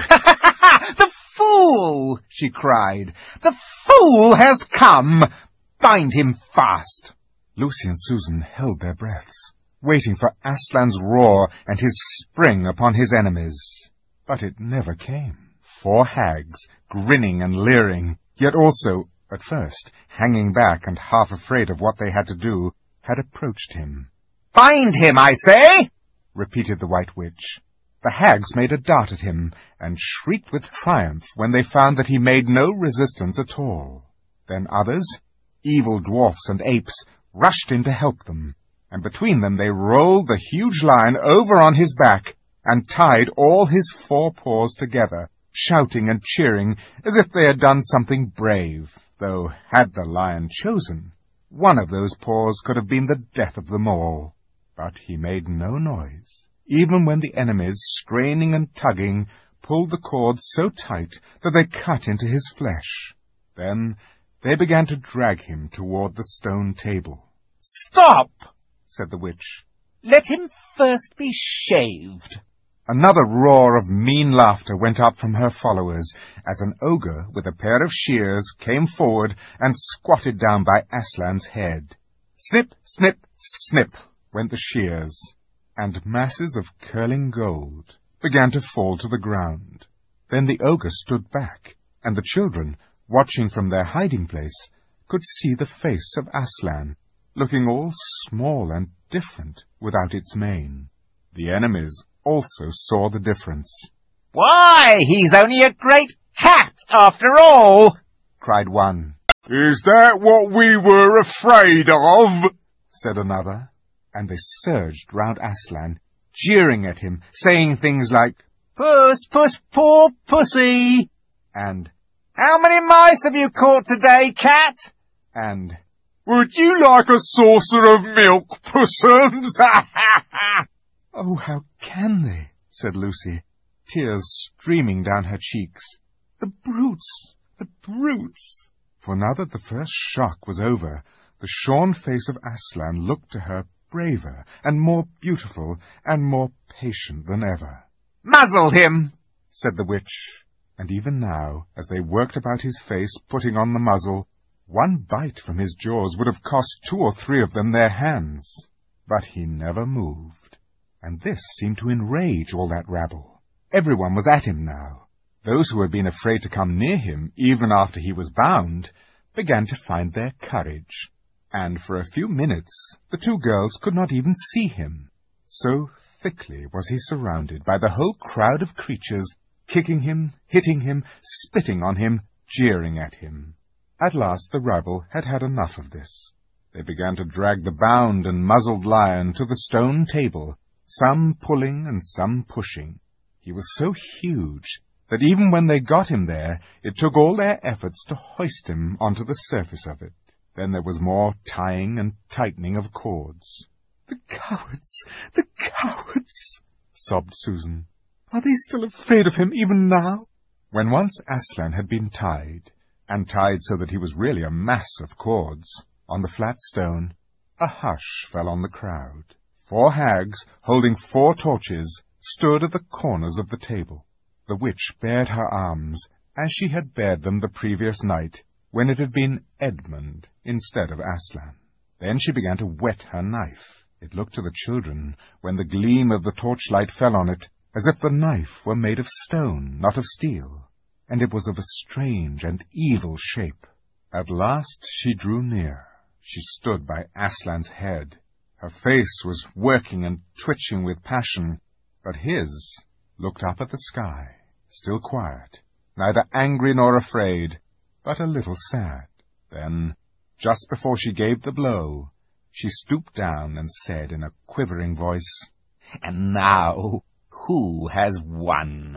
"The fool!" she cried. "The fool has come! Bind him fast!" Lucy and Susan held their breaths, waiting for Aslan's roar and his spring upon his enemies. But it never came. Four hags, grinning and leering, yet also, at first, hanging back and half afraid of what they had to do, had approached him. "Bind him, I say!" repeated the White Witch. The hags made a dart at him, and shrieked with triumph when they found that he made no resistance at all. Then others, evil dwarfs and apes, rushed in to help them, and between them they rolled the huge lion over on his back, and tied all his four paws together, shouting and cheering as if they had done something brave, though, had the lion chosen, one of those paws could have been the death of them all. But he made no noise, even when the enemies, straining and tugging, pulled the cords so tight that they cut into his flesh. Then they began to drag him toward the stone table. "Stop!" said the witch. "Let him first be shaved." Another roar of mean laughter went up from her followers, as an ogre with a pair of shears came forward and squatted down by Aslan's head. Snip, snip, snip went the shears, and masses of curling gold began to fall to the ground. Then the ogre stood back, and the children, watching from their hiding-place, could see the face of Aslan, looking all small and different without its mane. The enemies also saw the difference, "Why, he's only a great cat, after all," cried one. "Is that what we were afraid of?" said another, and they surged round Aslan, jeering at him, saying things like, "Puss, puss, poor pussy," and "How many mice have you caught today, cat?" and "Would you like a saucer of milk, Pussums?" "Oh, how can they?" said Lucy, tears streaming down her cheeks. "The brutes! The brutes!" For now that the first shock was over, the shorn face of Aslan looked to her braver and more beautiful and more patient than ever. "Muzzle him," said the witch, and even now, as they worked about his face, putting on the muzzle, one bite from his jaws would have cost two or three of them their hands. But he never moved, and this seemed to enrage all that rabble. Everyone was at him now. Those who had been afraid to come near him, even after he was bound, began to find their courage, and for a few minutes the two girls could not even see him. So thickly was he surrounded by the whole crowd of creatures, kicking him, hitting him, spitting on him, jeering at him. At last the rabble had had enough of this. They began to drag the bound and muzzled lion to the stone table, some pulling and some pushing. He was so huge that even when they got him there, it took all their efforts to hoist him onto the surface of it. Then there was more tying and tightening of cords. "The cowards! The cowards!" sobbed Susan. "Are they still afraid of him even now?" When once Aslan had been tied, and tied so that he was really a mass of cords, on the flat stone, a hush fell on the crowd. Four hags, holding four torches, stood at the corners of the table. The witch bared her arms, as she had bared them the previous night, when it had been Edmund instead of Aslan. Then she began to whet her knife. It looked to the children, when the gleam of the torchlight fell on it, as if the knife were made of stone, not of steel, and it was of a strange and evil shape. At last she drew near. She stood by Aslan's head. Her face was working and twitching with passion, but his looked up at the sky, still quiet, neither angry nor afraid, but a little sad. Then, just before she gave the blow, she stooped down and said in a quivering voice, "And now, who has won?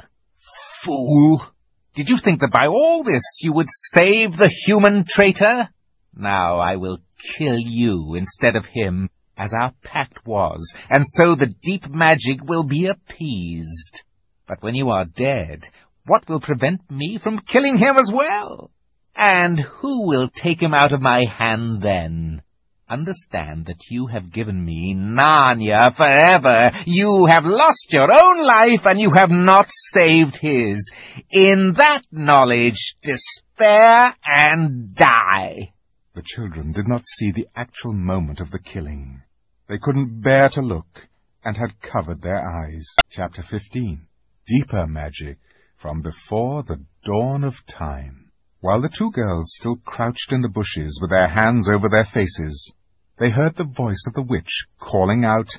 Fool! Did you think that by all this you would save the human traitor? Now I will kill you instead of him, as our pact was, and so the deep magic will be appeased. But when you are dead, what will prevent me from killing him as well? And who will take him out of my hand then? Understand that you have given me Narnia forever. You have lost your own life, and you have not saved his. In that knowledge, despair and die." The children did not see the actual moment of the killing. They couldn't bear to look, and had covered their eyes. Chapter fifteen. Deeper Magic from Before the Dawn of Time. While the two girls still crouched in the bushes with their hands over their faces, they heard the voice of the witch calling out,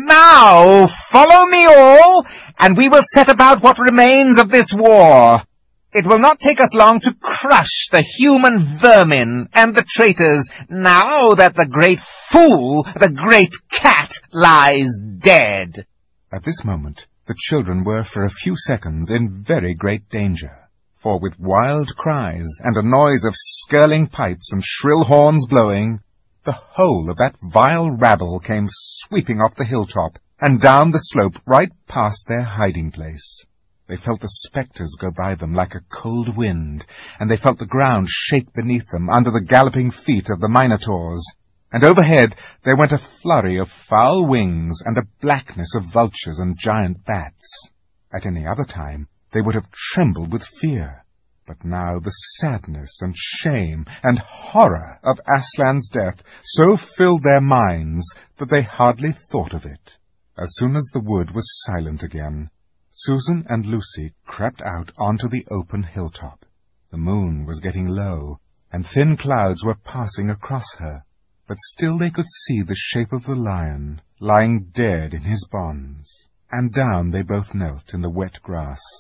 "Now follow me all, and we will set about what remains of this war. It will not take us long to crush the human vermin and the traitors, now that the great fool, the great cat, lies dead." At this moment, the children were for a few seconds in very great danger. For with wild cries and a noise of skirling pipes and shrill horns blowing, the whole of that vile rabble came sweeping off the hilltop and down the slope right past their hiding-place. They felt the spectres go by them like a cold wind, and they felt the ground shake beneath them under the galloping feet of the minotaurs, and overhead there went a flurry of foul wings and a blackness of vultures and giant bats. At any other time they would have trembled with fear, but now the sadness and shame and horror of Aslan's death so filled their minds that they hardly thought of it. As soon as the wood was silent again, Susan and Lucy crept out onto the open hilltop. The moon was getting low, and thin clouds were passing across her, but still they could see the shape of the lion lying dead in his bonds, and down they both knelt in the wet grass,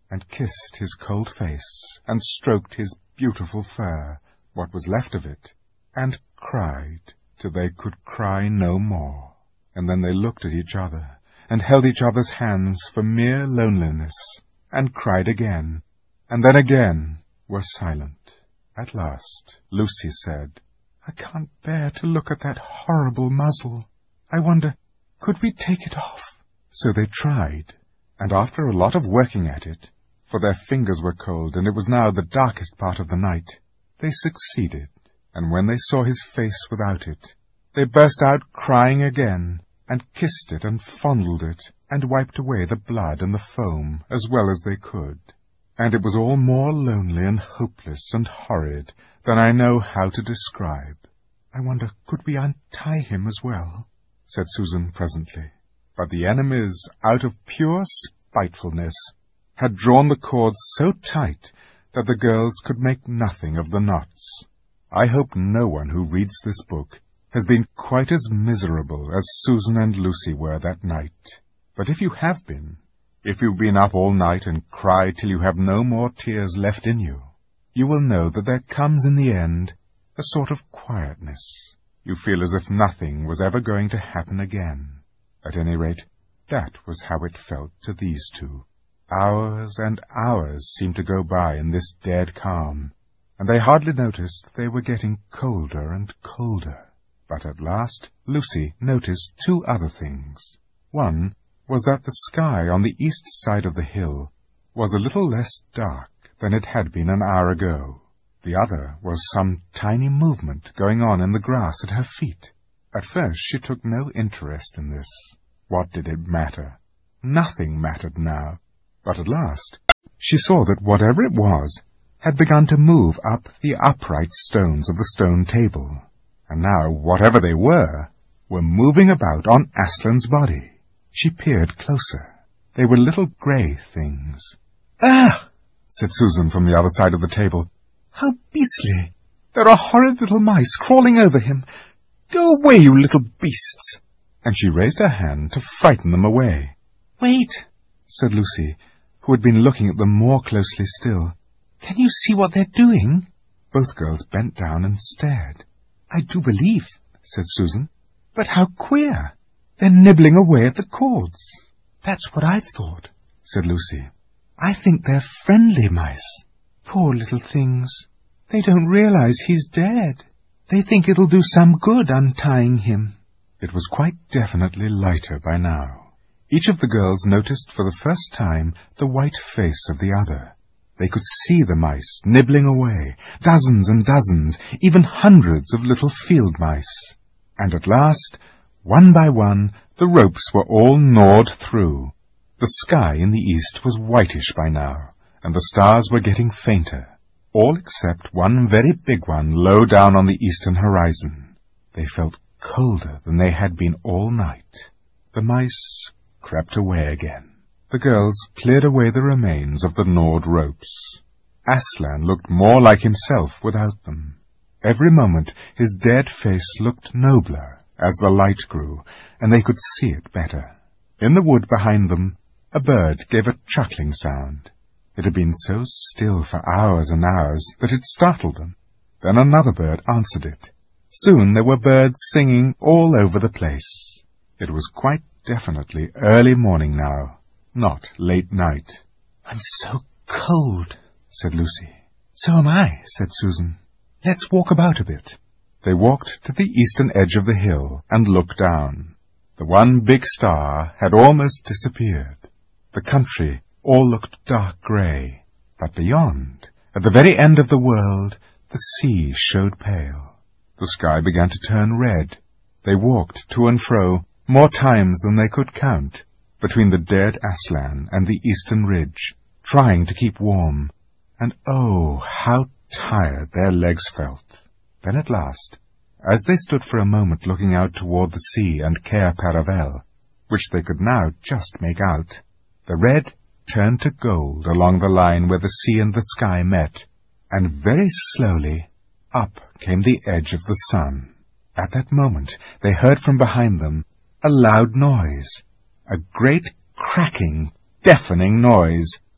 and kissed his cold face, and stroked his beautiful fur, what was left of it, and cried till they could cry no more. And then they looked at each other, and held each other's hands for mere loneliness, and cried again, and then again were silent. At last Lucy said, "I can't bear to look at that horrible muzzle. I wonder, could we take it off?" So they tried, and after a lot of working at it, for their fingers were cold and it was now the darkest part of the night, they succeeded, and when they saw his face without it, they burst out crying again, and kissed it and fondled it, and wiped away the blood and the foam as well as they could. And it was all more lonely and hopeless and horrid than I know how to describe. "I wonder, could we untie him as well?" said Susan presently. But the enemies, out of pure spitefulness, had drawn the cords so tight that the girls could make nothing of the knots. I hope no one who reads this book has been quite as miserable as Susan and Lucy were that night. But if you have been, if you've been up all night and cried till you have no more tears left in you, you will know that there comes in the end a sort of quietness. You feel as if nothing was ever going to happen again. At any rate, that was how it felt to these two. Hours and hours seemed to go by in this dead calm, and they hardly noticed they were getting colder and colder. But at last Lucy noticed two other things. One was that the sky on the east side of the hill was a little less dark than it had been an hour ago. The other was some tiny movement going on in the grass at her feet. At first she took no interest in this. What did it matter? Nothing mattered now. But at last she saw that whatever it was had begun to move up the upright stones of the stone table, and now whatever they were, were moving about on Aslan's body. She peered closer. They were little grey things. "Ah!" said Susan from the other side of the table. "How beastly! There are horrid little mice crawling over him. Go away, you little beasts!" And she raised her hand to frighten them away. "Wait," said Lucy, who had been looking at them more closely still. "Can you see what they're doing?" Both girls bent down and stared. "I do believe," said Susan. "But how queer! They're nibbling away at the cords." "That's what I thought," said Lucy. "I think they're friendly mice. Poor little things. They don't realize he's dead. They think it'll do some good untying him." It was quite definitely lighter by now. Each of the girls noticed for the first time the white face of the other. They could see the mice nibbling away, dozens and dozens, even hundreds of little field mice. And at last, one by one, the ropes were all gnawed through. The sky in the east was whitish by now, and the stars were getting fainter, all except one very big one low down on the eastern horizon. They felt colder than they had been all night. The mice crept away again. The girls cleared away the remains of the gnawed ropes. Aslan looked more like himself without them. Every moment his dead face looked nobler as the light grew, and they could see it better. In the wood behind them, a bird gave a chuckling sound. It had been so still for hours and hours that it startled them. Then another bird answered it. Soon there were birds singing all over the place. It was quite definitely early morning now, not late night. "I'm so cold," said Lucy. "So am I," said Susan. "Let's walk about a bit." They walked to the eastern edge of the hill and looked down. The one big star had almost disappeared. The country all looked dark grey, but beyond, at the very end of the world, the sea showed pale. The sky began to turn red. They walked to and fro more times than they could count, between the dead Aslan and the eastern ridge, trying to keep warm, and oh, how tired their legs felt. Then at last, as they stood for a moment looking out toward the sea and Cair Paravel, which they could now just make out, the red turned to gold along the line where the sea and the sky met, and very slowly up came the edge of the sun. At that moment they heard from behind them a loud noise, a great cracking, deafening noise,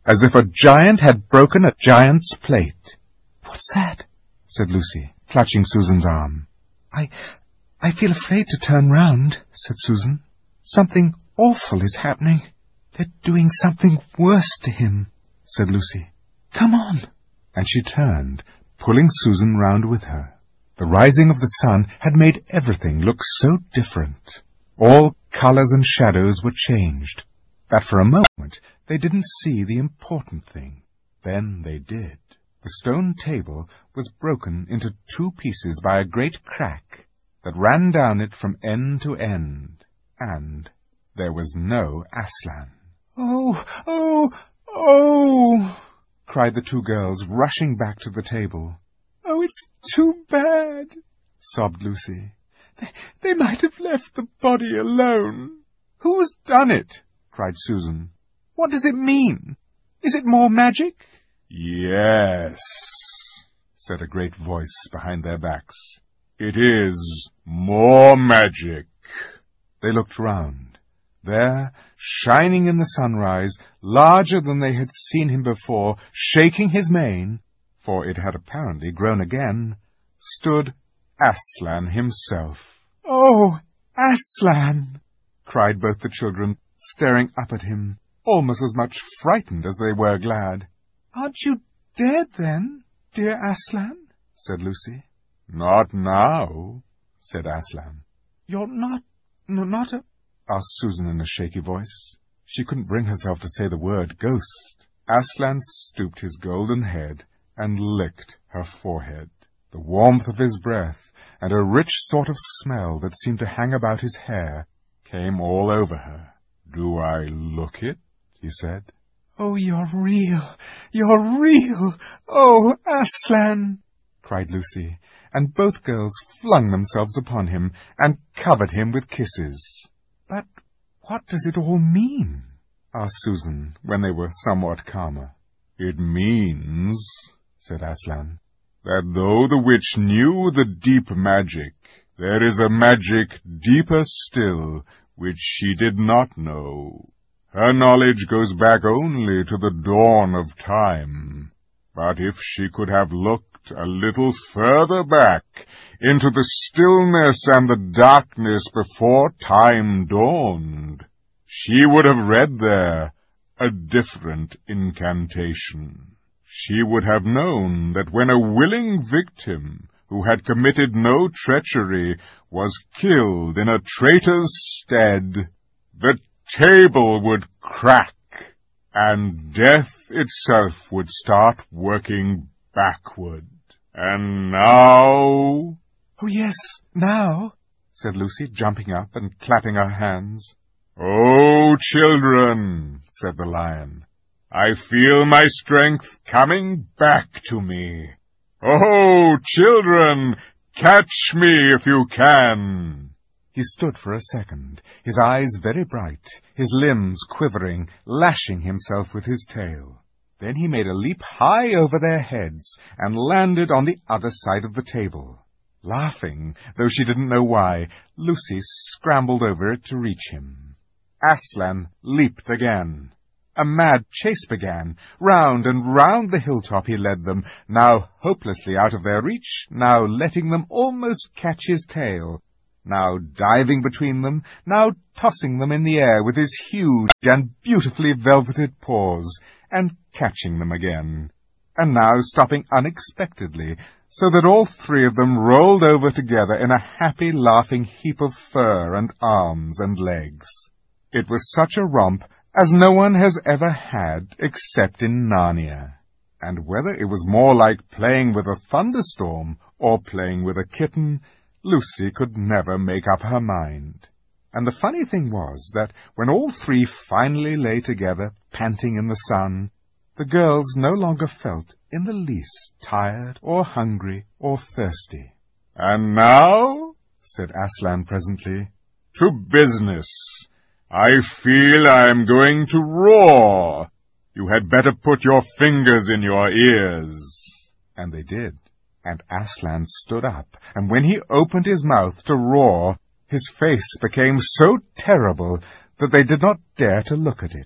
as if a giant had broken a giant's plate. "What's that?" said Lucy, clutching Susan's arm. I... I feel afraid to turn round," said Susan. "Something awful is happening. They're doing something worse to him," said Lucy. "Come on." And she turned, pulling Susan round with her. The rising of the sun had made everything look so different. All colours and shadows were changed, that for a moment they didn't see the important thing. Then they did. The stone table was broken into two pieces by a great crack that ran down it from end to end, and there was no Aslan. "Oh, oh, oh!" cried the two girls, rushing back to the table. "Oh, it's too bad," sobbed Lucy. They, they might have left the body alone." "Who's done it?" cried Susan. "What does it mean? Is it more magic?" "Yes," said a great voice behind their backs. "It is more magic." They looked round. There, shining in the sunrise, larger than they had seen him before, shaking his mane, for it had apparently grown again, stood Aslan himself. "Oh, Aslan!" cried both the children, staring up at him, almost as much frightened as they were glad. "Aren't you dead, then, dear Aslan?" said Lucy. "Not now," said Aslan. "You're not... no, not a..." asked Susan in a shaky voice. She couldn't bring herself to say the word ghost. Aslan stooped his golden head and licked her forehead. The warmth of his breath and a rich sort of smell that seemed to hang about his hair came all over her. "Do I look it?" he said. "Oh, you're real! You're real! Oh, Aslan!" cried Lucy, and both girls flung themselves upon him and covered him with kisses. "But what does it all mean?" asked Susan, when they were somewhat calmer. "It means," said Aslan, "that though the witch knew the deep magic, there is a magic deeper still which she did not know. Her knowledge goes back only to the dawn of time. But if she could have looked a little further back into the stillness and the darkness before time dawned, she would have read there a different incantation. She would have known that when a willing victim who had committed no treachery was killed in a traitor's stead, the table would crack, and death itself would start working backward. And now—" "Oh, yes, now," said Lucy, jumping up and clapping her hands. "Oh, children," said the lion, "I feel my strength coming back to me. Oh, children, catch me if you can." He stood for a second, his eyes very bright, his limbs quivering, lashing himself with his tail. Then he made a leap high over their heads and landed on the other side of the table. Laughing, though she didn't know why, Lucy scrambled over it to reach him. Aslan leaped again. A mad chase began. Round and round the hilltop he led them, now hopelessly out of their reach, now letting them almost catch his tail, now diving between them, now tossing them in the air with his huge and beautifully velveted paws, and catching them again, and now stopping unexpectedly, so that all three of them rolled over together in a happy, laughing heap of fur and arms and legs. It was such a romp as no one has ever had except in Narnia, and whether it was more like playing with a thunderstorm or playing with a kitten, Lucy could never make up her mind. And the funny thing was that when all three finally lay together, panting in the sun, the girls no longer felt in the least tired or hungry or thirsty. "And now," said Aslan presently, "to business. I feel I am going to roar. You had better put your fingers in your ears." And they did. And Aslan stood up, and when he opened his mouth to roar, his face became so terrible that they did not dare to look at it.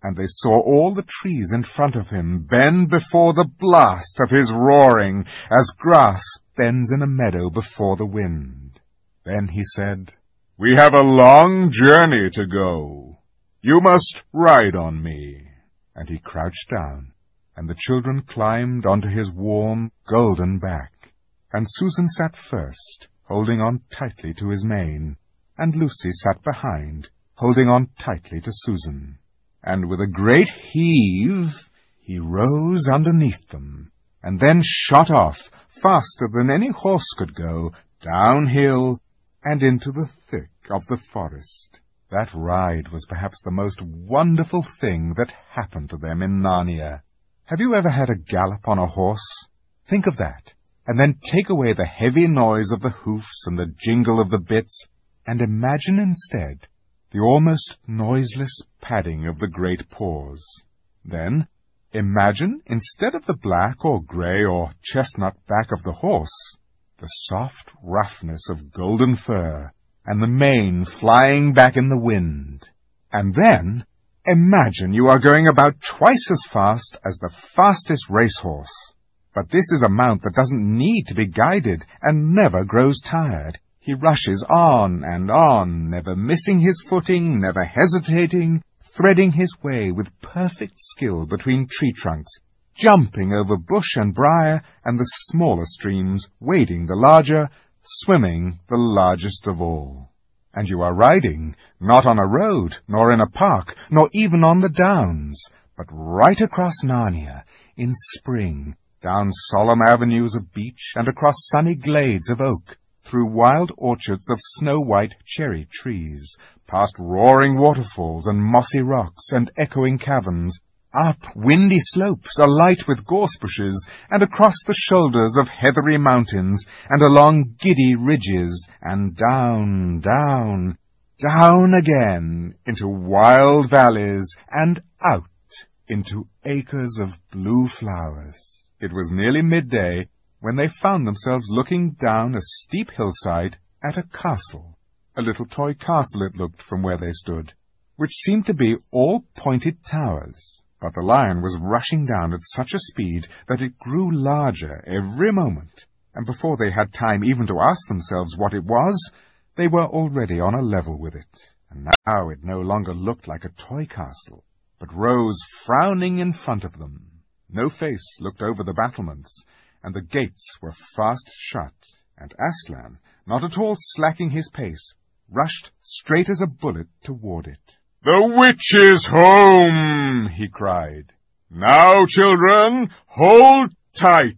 and they saw all the trees in front of him bend before the blast of his roaring, as grass bends in a meadow before the wind. Then he said, "We have a long journey to go. You must ride on me." And he crouched down, and the children climbed onto his warm, golden back. And Susan sat first, holding on tightly to his mane, and Lucy sat behind, holding on tightly to Susan. And with a great heave, he rose underneath them, and then shot off, faster than any horse could go, downhill and into the thick of the forest. That ride was perhaps the most wonderful thing that happened to them in Narnia. Have you ever had a gallop on a horse? Think of that, and then take away the heavy noise of the hoofs and the jingle of the bits, and imagine instead the almost noiseless padding of the great paws. Then imagine, instead of the black or grey or chestnut back of the horse, the soft roughness of golden fur, and the mane flying back in the wind. And then imagine you are going about twice as fast as the fastest racehorse. But this is a mount that doesn't need to be guided and never grows tired. He rushes on and on, never missing his footing, never hesitating, threading his way with perfect skill between tree trunks, jumping over bush and briar and the smaller streams, wading the larger, swimming the largest of all. And you are riding, not on a road, nor in a park, nor even on the downs, but right across Narnia, in spring, down solemn avenues of beech and across sunny glades of oak, through wild orchards of snow-white cherry trees, past roaring waterfalls and mossy rocks and echoing caverns, up windy slopes alight with gorse bushes, and across the shoulders of heathery mountains, and along giddy ridges, and down, down, down again, into wild valleys, and out into acres of blue flowers. It was nearly midday when they found themselves looking down a steep hillside at a castle, a little toy castle it looked from where they stood, which seemed to be all pointed towers. But the lion was rushing down at such a speed that it grew larger every moment, and before they had time even to ask themselves what it was, they were already on a level with it. And now it no longer looked like a toy castle, but rose frowning in front of them. No face looked over the battlements, and the gates were fast shut, and Aslan, not at all slacking his pace, rushed straight as a bullet toward it. "The witch is home!" he cried. "Now, children, hold tight!"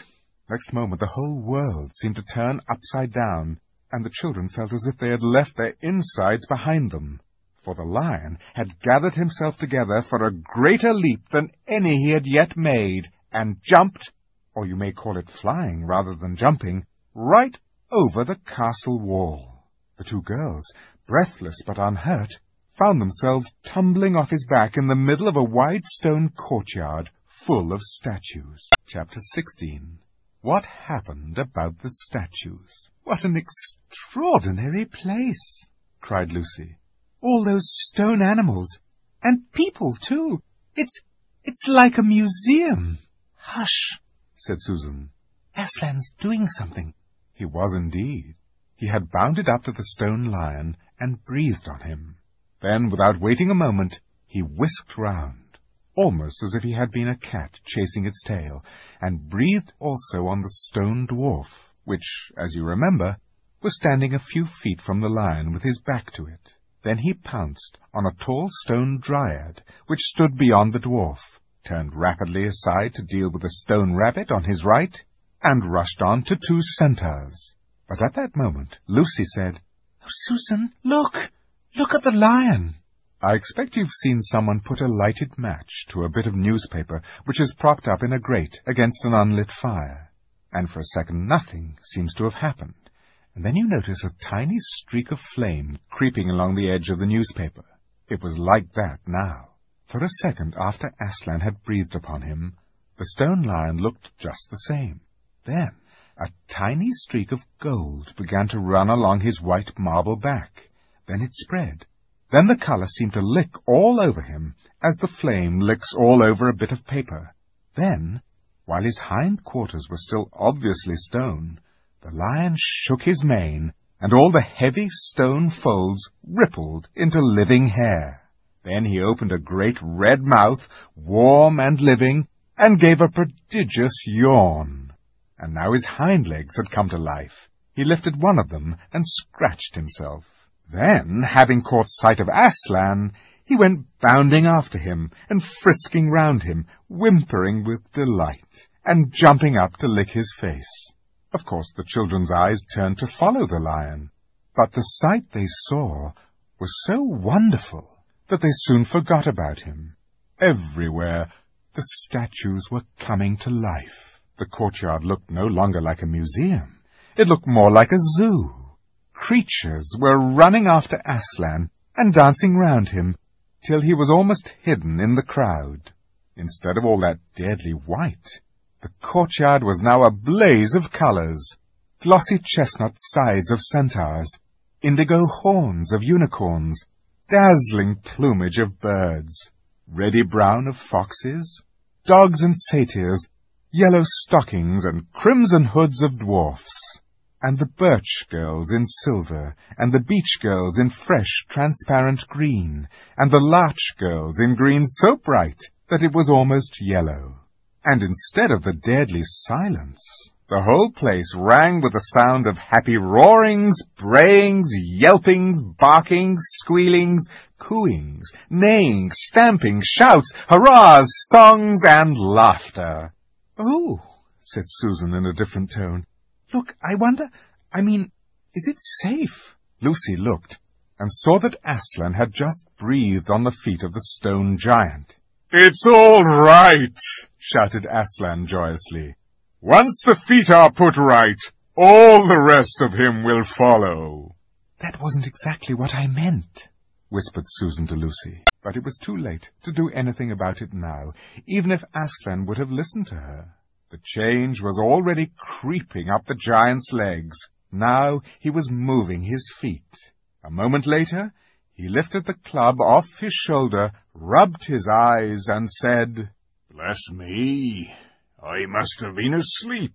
Next moment the whole world seemed to turn upside down, and the children felt as if they had left their insides behind them, for the lion had gathered himself together for a greater leap than any he had yet made, and jumped, or you may call it flying rather than jumping, right over the castle wall. The two girls, breathless but unhurt, found themselves tumbling off his back in the middle of a wide stone courtyard full of statues. Chapter sixteen. What happened about the statues? "What an extraordinary place!" cried Lucy. "All those stone animals, and people, too. It's, it's like a museum." "Hush," said Susan. "Aslan's doing something." He was indeed. He had bounded up to the stone lion and breathed on him. Then, without waiting a moment, he whisked round, almost as if he had been a cat chasing its tail, and breathed also on the stone dwarf, which, as you remember, was standing a few feet from the lion with his back to it. Then he pounced on a tall stone dryad, which stood beyond the dwarf, turned rapidly aside to deal with a stone rabbit on his right, and rushed on to two centaurs. But at that moment Lucy said, "Oh, Susan, look! Look at the lion!" I expect you've seen someone put a lighted match to a bit of newspaper which is propped up in a grate against an unlit fire, and for a second nothing seems to have happened, and then you notice a tiny streak of flame creeping along the edge of the newspaper. It was like that now. For a second after Aslan had breathed upon him, the stone lion looked just the same. Then a tiny streak of gold began to run along his white marble back. Then it spread, Then the colour seemed to lick all over him, as the flame licks all over a bit of paper. Then, while his hind quarters were still obviously stone, the lion shook his mane, and all the heavy stone folds rippled into living hair. Then he opened a great red mouth, warm and living, and gave a prodigious yawn. And now his hind legs had come to life. He lifted one of them and scratched himself. Then, having caught sight of Aslan, he went bounding after him and frisking round him, whimpering with delight, and jumping up to lick his face. Of course, the children's eyes turned to follow the lion, but the sight they saw was so wonderful that they soon forgot about him. Everywhere the statues were coming to life. The courtyard looked no longer like a museum. It looked more like a zoo. Creatures were running after Aslan and dancing round him, till he was almost hidden in the crowd. Instead of all that deadly white, the courtyard was now a blaze of colours: glossy chestnut sides of centaurs, indigo horns of unicorns, dazzling plumage of birds, reddy brown of foxes, dogs and satyrs, yellow stockings and crimson hoods of dwarfs, and the birch girls in silver, and the beech girls in fresh, transparent green, and the larch girls in green so bright that it was almost yellow. And instead of the deadly silence, the whole place rang with the sound of happy roarings, brayings, yelpings, barkings, squealings, cooings, neighings, stampings, shouts, hurrahs, songs, and laughter. "Oh," said Susan in a different tone. "Look, I wonder, I mean, is it safe?" Lucy looked, and saw that Aslan had just breathed on the feet of the stone giant. "It's all right," shouted Aslan joyously. "Once the feet are put right, all the rest of him will follow." "That wasn't exactly what I meant," whispered Susan to Lucy. But it was too late to do anything about it now, even if Aslan would have listened to her. The change was already creeping up the giant's legs. Now he was moving his feet. A moment later, he lifted the club off his shoulder, rubbed his eyes, and said, "Bless me, I must have been asleep.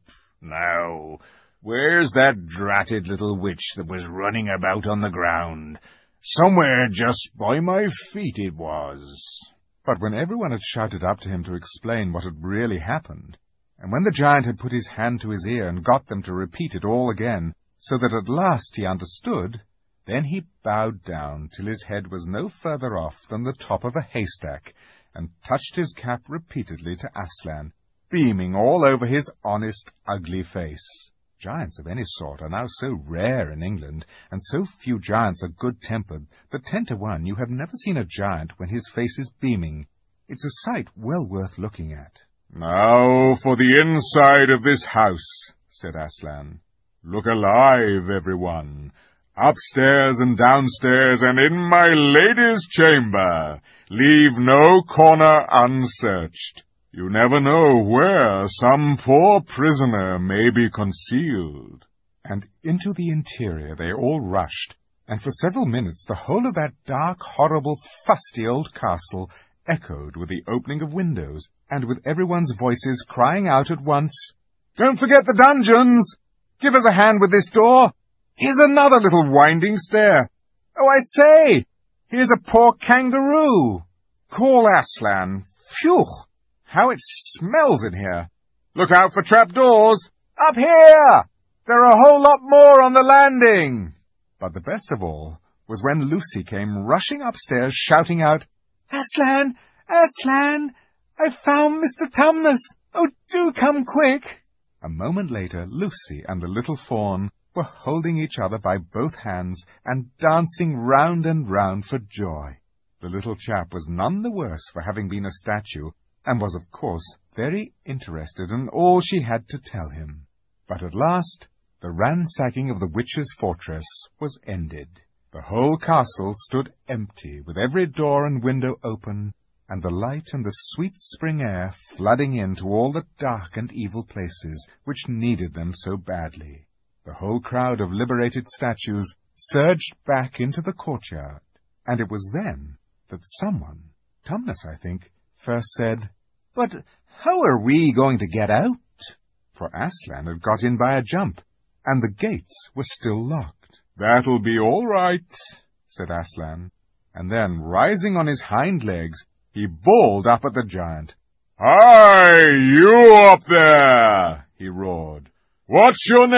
Now, where's that dratted little witch that was running about on the ground? Somewhere just by my feet it was." But when everyone had shouted up to him to explain what had really happened, and when the giant had put his hand to his ear and got them to repeat it all again, so that at last he understood, then he bowed down till his head was no further off than the top of a haystack, and touched his cap repeatedly to Aslan, beaming all over his honest, ugly face. Giants of any sort are now so rare in England, and so few giants are good-tempered, that ten to one you have never seen a giant when his face is beaming. It's a sight well worth looking at. "Now for the inside of this house," said Aslan. "Look alive, everyone. Upstairs and downstairs and in my lady's chamber. Leave no corner unsearched. You never know where some poor prisoner may be concealed." And into the interior they all rushed, and for several minutes the whole of that dark, horrible, fusty old castle echoed with the opening of windows, and with everyone's voices crying out at once, "Don't forget the dungeons! Give us a hand with this door! Here's another little winding stair! Oh, I say! Here's a poor kangaroo! Call Aslan! Phew! How it smells in here! Look out for trapdoors! Up here! There are a whole lot more on the landing!" But the best of all was when Lucy came rushing upstairs, shouting out, "Aslan! Aslan! I've found Mister Tumnus! Oh, do come quick!" A moment later, Lucy and the little fawn were holding each other by both hands and dancing round and round for joy. The little chap was none the worse for having been a statue, and was, of course, very interested in all she had to tell him. But at last, the ransacking of the witch's fortress was ended. The whole castle stood empty, with every door and window open, and the light and the sweet spring air flooding into all the dark and evil places which needed them so badly. The whole crowd of liberated statues surged back into the courtyard, And it was then that someone, Tumnus, I think, first said, "But how are we going to get out?" For Aslan had got in by a jump, and the gates were still locked. "That'll be all right," said Aslan, and then, rising on his hind legs, he bawled up at the giant. "Hi, you up there!" he roared. "What's your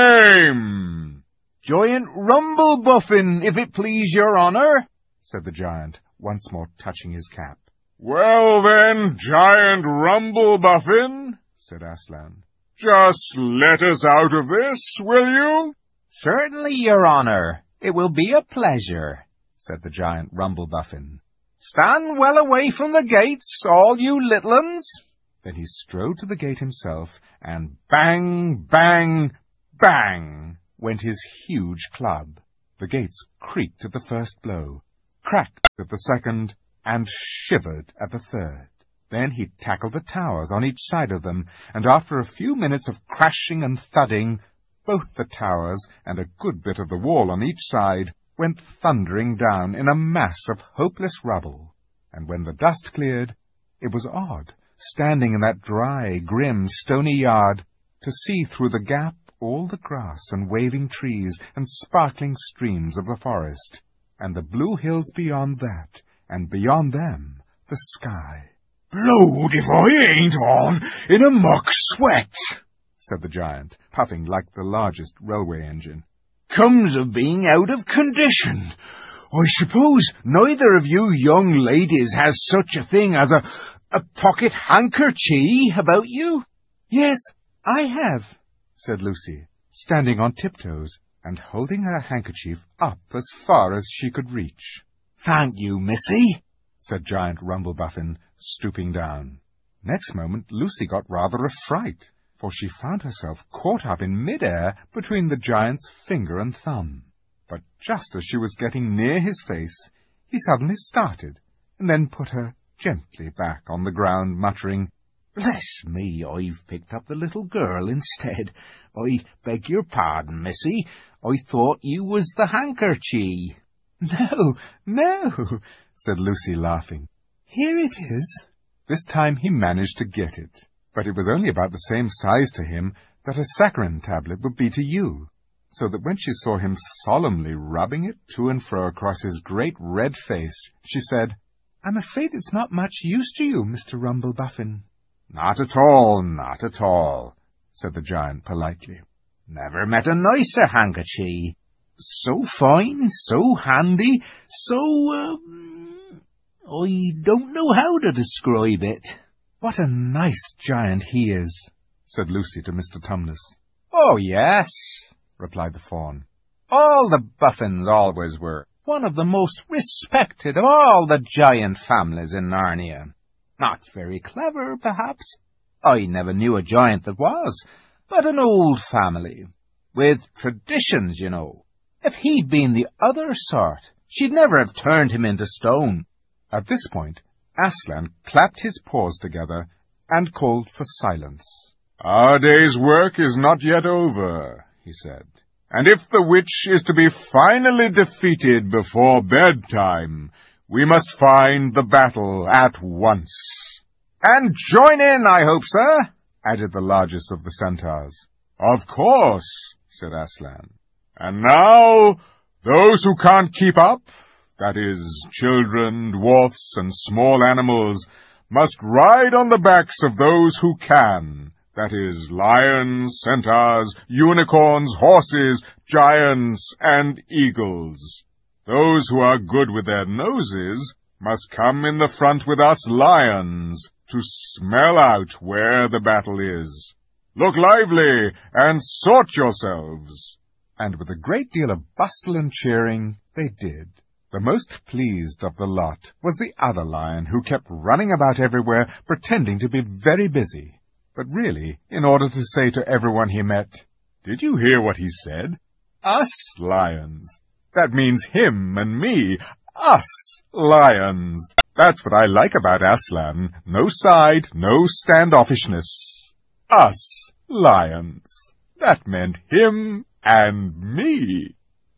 name?" "Giant Rumblebuffin, if it please your honour," said the giant, once more touching his cap. "Well then, Giant Rumblebuffin," said Aslan, "just let us out of this, will you?" "Certainly, your honour. It will be a pleasure," said the giant Rumblebuffin. "Stand well away from the gates, all you little uns." Then he strode to the gate himself, and bang, bang, bang went his huge club. The gates creaked at the first blow, cracked at the second, and shivered at the third. Then he tackled the towers on each side of them, and after a few minutes of crashing and thudding, both the towers and a good bit of the wall on each side went thundering down in a mass of hopeless rubble. And when the dust cleared, it was odd, standing in that dry, grim, stony yard, to see through the gap all the grass and waving trees and sparkling streams of the forest, and the blue hills beyond that, and beyond them the sky. "Blowed if I ain't on in a muck sweat," said the giant, puffing like the largest railway engine. "Comes of being out of condition. I suppose neither of you young ladies has such a thing as a, a pocket handkerchief about you?" "Yes, I have," said Lucy, standing on tiptoes and holding her handkerchief up as far as she could reach. "Thank you, missy," said Giant Rumblebuffin, stooping down. Next moment Lucy got rather a fright, for she found herself caught up in mid-air between the giant's finger and thumb. But just as she was getting near his face, he suddenly started, and then put her gently back on the ground, muttering, "Bless me, I've picked up the little girl instead. I beg your pardon, missy. I thought you was the handkerchief." "No, no," said Lucy, laughing. "Here it is." This time he managed to get it, but it was only about the same size to him that a saccharine tablet would be to you, so that when she saw him solemnly rubbing it to and fro across his great red face, she said, "I'm afraid it's not much use to you, Mister Rumblebuffin." "Not at all, not at all," said the giant politely. "Never met a nicer handkerchief. So fine, so handy, so, um, I don't know how to describe it." "What a nice giant he is," said Lucy to Mister Tumnus. "Oh, yes," replied the fawn. "All the Buffins always were. One of the most respected of all the giant families in Narnia. Not very clever, perhaps. I never knew a giant that was, but an old family. With traditions, you know. If he'd been the other sort, she'd never have turned him into stone." At this point, Aslan clapped his paws together and called for silence. "Our day's work is not yet over," he said, "and if the witch is to be finally defeated before bedtime, we must find the battle at once." "And join in, I hope, sir," added the largest of the centaurs. "Of course," said Aslan. "And now, those who can't keep up, that is, children, dwarfs, and small animals, must ride on the backs of those who can, that is, lions, centaurs, unicorns, horses, giants, and eagles. Those who are good with their noses must come in the front with us lions to smell out where the battle is. Look lively and sort yourselves." And with a great deal of bustle and cheering, they did. The most pleased of the lot was the other lion, who kept running about everywhere, pretending to be very busy, but really in order to say to everyone he met, "Did you hear what he said? Us lions. That means him and me. Us lions. That's what I like about Aslan. No side, no standoffishness. Us lions. That meant him and me."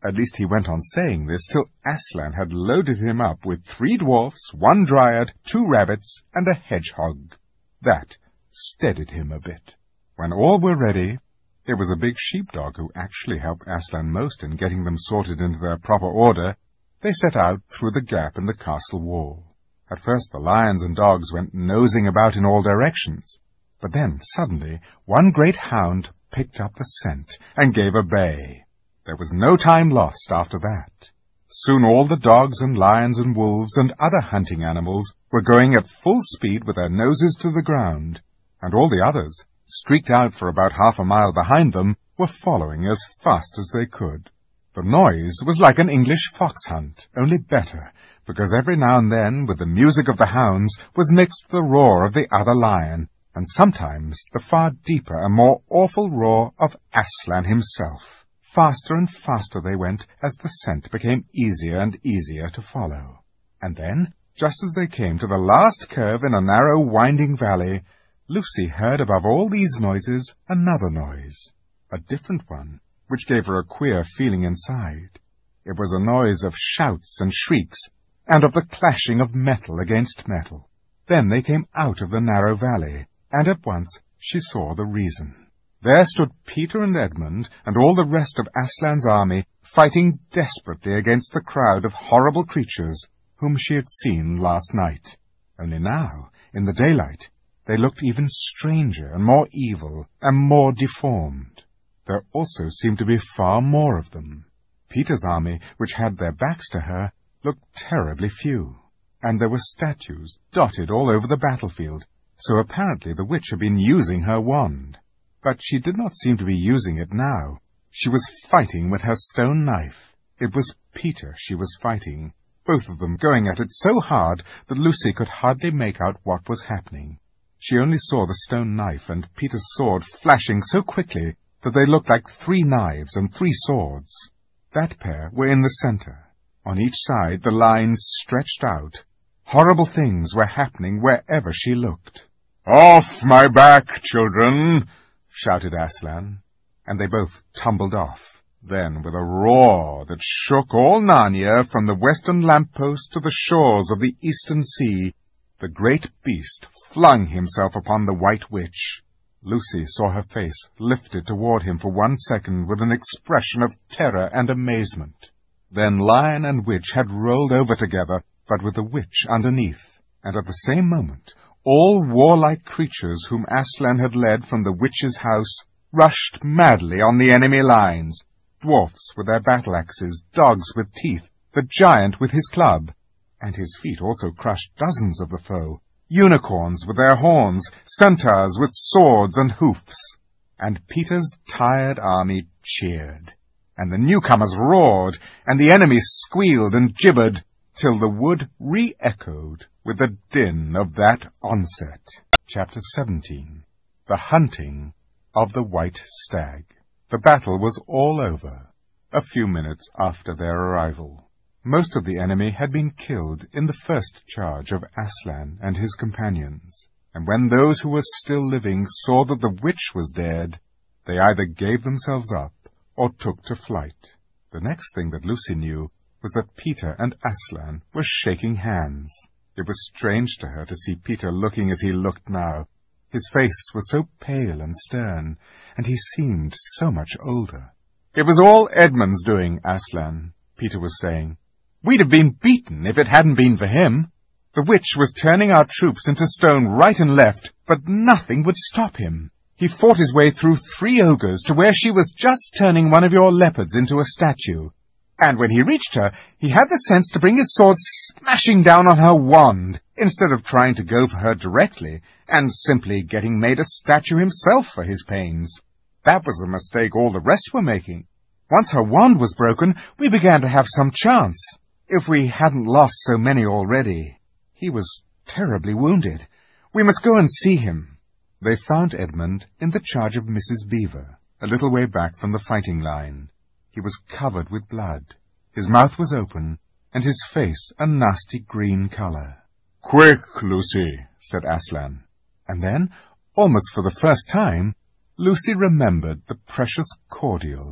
At least he went on saying this till Aslan had loaded him up with three dwarfs, one dryad, two rabbits, and a hedgehog. That steadied him a bit. When all were ready, it was a big sheepdog who actually helped Aslan most in getting them sorted into their proper order. They set out through the gap in the castle wall. At first the lions and dogs went nosing about in all directions, but then suddenly one great hound picked up the scent and gave a bay. There was no time lost after that. Soon all the dogs and lions and wolves and other hunting animals were going at full speed with their noses to the ground, and all the others, streaked out for about half a mile behind them, were following as fast as they could. The noise was like an English fox hunt, only better, because every now and then with the music of the hounds was mixed the roar of the other lion, and sometimes the far deeper and more awful roar of Aslan himself. Faster and faster they went as the scent became easier and easier to follow. And then, just as they came to the last curve in a narrow winding valley, Lucy heard above all these noises another noise, a different one, which gave her a queer feeling inside. It was a noise of shouts and shrieks, and of the clashing of metal against metal. Then they came out of the narrow valley, and at once she saw the reason. There stood Peter and Edmund and all the rest of Aslan's army fighting desperately against the crowd of horrible creatures whom she had seen last night. Only now, in the daylight, they looked even stranger and more evil and more deformed. There also seemed to be far more of them. Peter's army, which had their backs to her, looked terribly few, and there were statues dotted all over the battlefield, so apparently the witch had been using her wand. But she did not seem to be using it now. She was fighting with her stone knife. It was Peter she was fighting, both of them going at it so hard that Lucy could hardly make out what was happening. She only saw the stone knife and Peter's sword flashing so quickly that they looked like three knives and three swords. That pair were in the center. On each side the lines stretched out. Horrible things were happening wherever she looked. "Off my back, children!" shouted Aslan, and they both tumbled off. Then, with a roar that shook all Narnia from the western lamppost to the shores of the eastern sea, the great beast flung himself upon the White Witch. Lucy saw her face lifted toward him for one second with an expression of terror and amazement. Then lion and witch had rolled over together, but with the witch underneath, and at the same moment all warlike creatures whom Aslan had led from the witch's house rushed madly on the enemy lines, dwarfs with their battle-axes, dogs with teeth, the giant with his club, and his feet also crushed dozens of the foe, unicorns with their horns, centaurs with swords and hoofs. And Peter's tired army cheered, and the newcomers roared, and the enemy squealed and gibbered, till the wood re-echoed with the din of that onset. Chapter seventeen. The Hunting of the White Stag. The battle was all over, a few minutes after their arrival. Most of the enemy had been killed in the first charge of Aslan and his companions, and when those who were still living saw that the witch was dead, they either gave themselves up or took to flight. The next thing that Lucy knew was that Peter and Aslan were shaking hands. It was strange to her to see Peter looking as he looked now. His face was so pale and stern, and he seemed so much older. "It was all Edmund's doing, Aslan," Peter was saying. "We'd have been beaten if it hadn't been for him. The witch was turning our troops into stone right and left, but nothing would stop him. He fought his way through three ogres to where she was just turning one of your leopards into a statue. And when he reached her, he had the sense to bring his sword smashing down on her wand, instead of trying to go for her directly, and simply getting made a statue himself for his pains. That was the mistake all the rest were making. Once her wand was broken, we began to have some chance, if we hadn't lost so many already. He was terribly wounded. We must go and see him." They found Edmund in the charge of Missus Beaver, a little way back from the fighting line. He was covered with blood. His mouth was open, and his face a nasty green color. "Quick, Lucy," said Aslan. And then, almost for the first time, Lucy remembered the precious cordial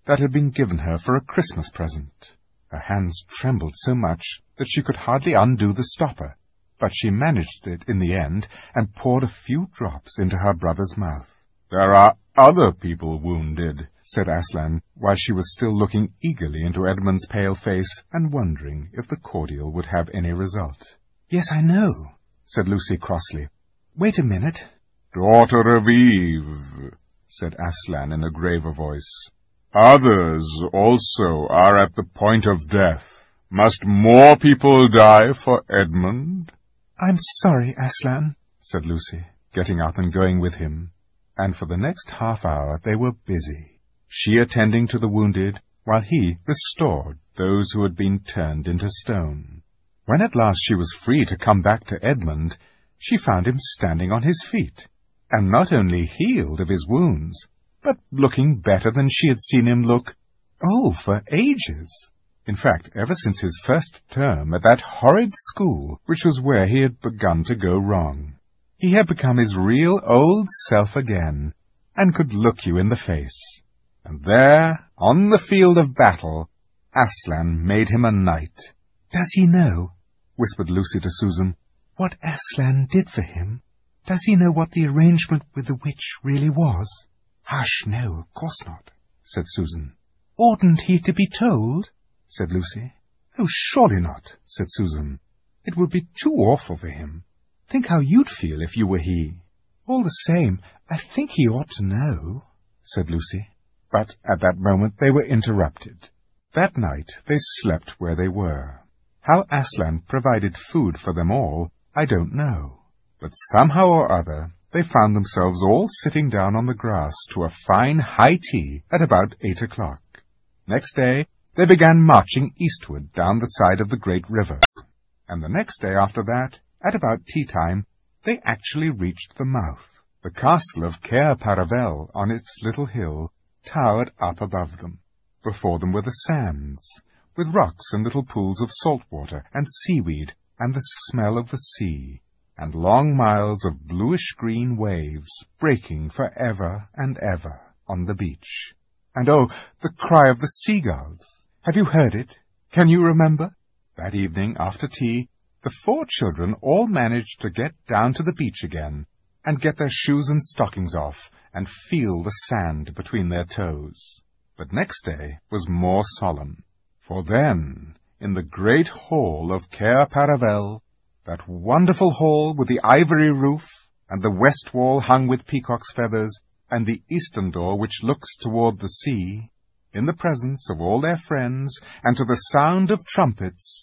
that had been given her for a Christmas present. Her hands trembled so much that she could hardly undo the stopper, but she managed it in the end and poured a few drops into her brother's mouth. "There are other people wounded," said Aslan, while she was still looking eagerly into Edmund's pale face and wondering if the cordial would have any result. "Yes, I know," said Lucy crossly. "Wait a minute." "Daughter of Eve," said Aslan in a graver voice, "others also are at the point of death. Must more people die for Edmund?" "I'm sorry, Aslan," said Lucy, getting up and going with him. And for the next half hour they were busy, she attending to the wounded, while he restored those who had been turned into stone. When at last she was free to come back to Edmund, she found him standing on his feet, and not only healed of his wounds, but looking better than she had seen him look, oh, for ages. In fact, ever since his first term at that horrid school, which was where he had begun to go wrong. He had become his real old self again, and could look you in the face. And there, on the field of battle, Aslan made him a knight. "Does he know," whispered Lucy to Susan, "what Aslan did for him? Does he know what the arrangement with the witch really was?" "Hush, no, of course not," said Susan. "Oughtn't he to be told?" said Lucy. "Oh, surely not," said Susan. "It would be too awful for him. Think how you'd feel if you were he." "All the same, I think he ought to know," said Lucy. But at that moment they were interrupted. That night they slept where they were. How Aslan provided food for them all, I don't know. But somehow or other they found themselves all sitting down on the grass to a fine high tea at about eight o'clock. Next day they began marching eastward down the side of the great river. And the next day after that, at about tea-time, they actually reached the mouth. The castle of Cair Paravel on its little hill towered up above them. Before them were the sands, with rocks and little pools of salt water and seaweed and the smell of the sea, and long miles of bluish-green waves breaking for ever and ever on the beach. And oh, the cry of the seagulls! Have you heard it? Can you remember? That evening, after tea, the four children all managed to get down to the beach again, and get their shoes and stockings off, and feel the sand between their toes. But next day was more solemn, for then, in the great hall of Cair Paravel, that wonderful hall with the ivory roof, and the west wall hung with peacock's feathers, and the eastern door which looks toward the sea, in the presence of all their friends, and to the sound of trumpets,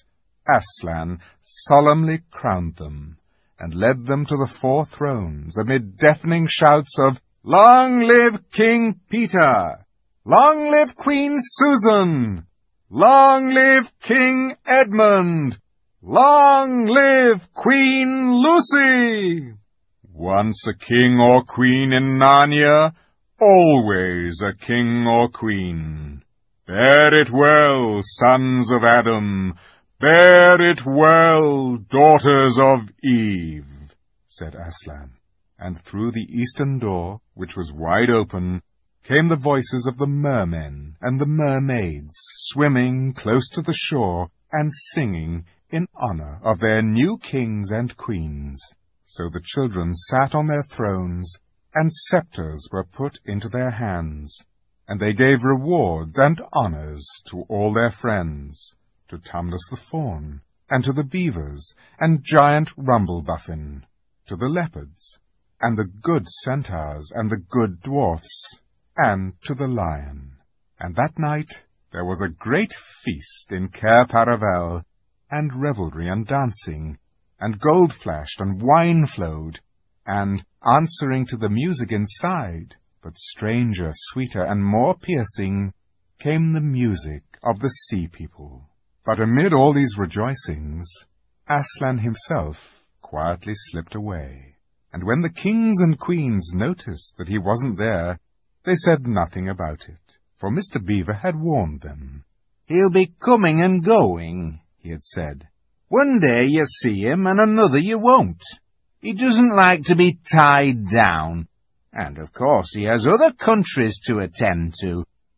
Aslan solemnly crowned them, and led them to the four thrones, amid deafening shouts of, "Long live King Peter! Long live Queen Susan! Long live King Edmund! Long live Queen Lucy!" Once a king or queen in Narnia, always a king or queen. Bear it well, sons of Adam, bear it well, daughters of Eve, said Aslan. And through the eastern door, which was wide open, came the voices of the mermen and the mermaids, swimming close to the shore and singing in honor of their new kings and queens. So the children sat on their thrones, and scepters were put into their hands, and they gave rewards and honors to all their friends, to Tumnus the fawn, and to the beavers, and giant Rumblebuffin, to the leopards, and the good centaurs, and the good dwarfs, and to the lion. And that night there was a great feast in Cair Paravel, and revelry and dancing, and gold flashed and wine flowed, and, answering to the music inside, but stranger, sweeter, and more piercing, came the music of the sea people. But amid all these rejoicings, Aslan himself quietly slipped away, and when the kings and queens noticed that he wasn't there, they said nothing about it, for Mister Beaver had warned them. "He'll be coming and going," he had said. "One day you see him, and another you won't. He doesn't like to be tied down. And, of course, he has other countries to attend to.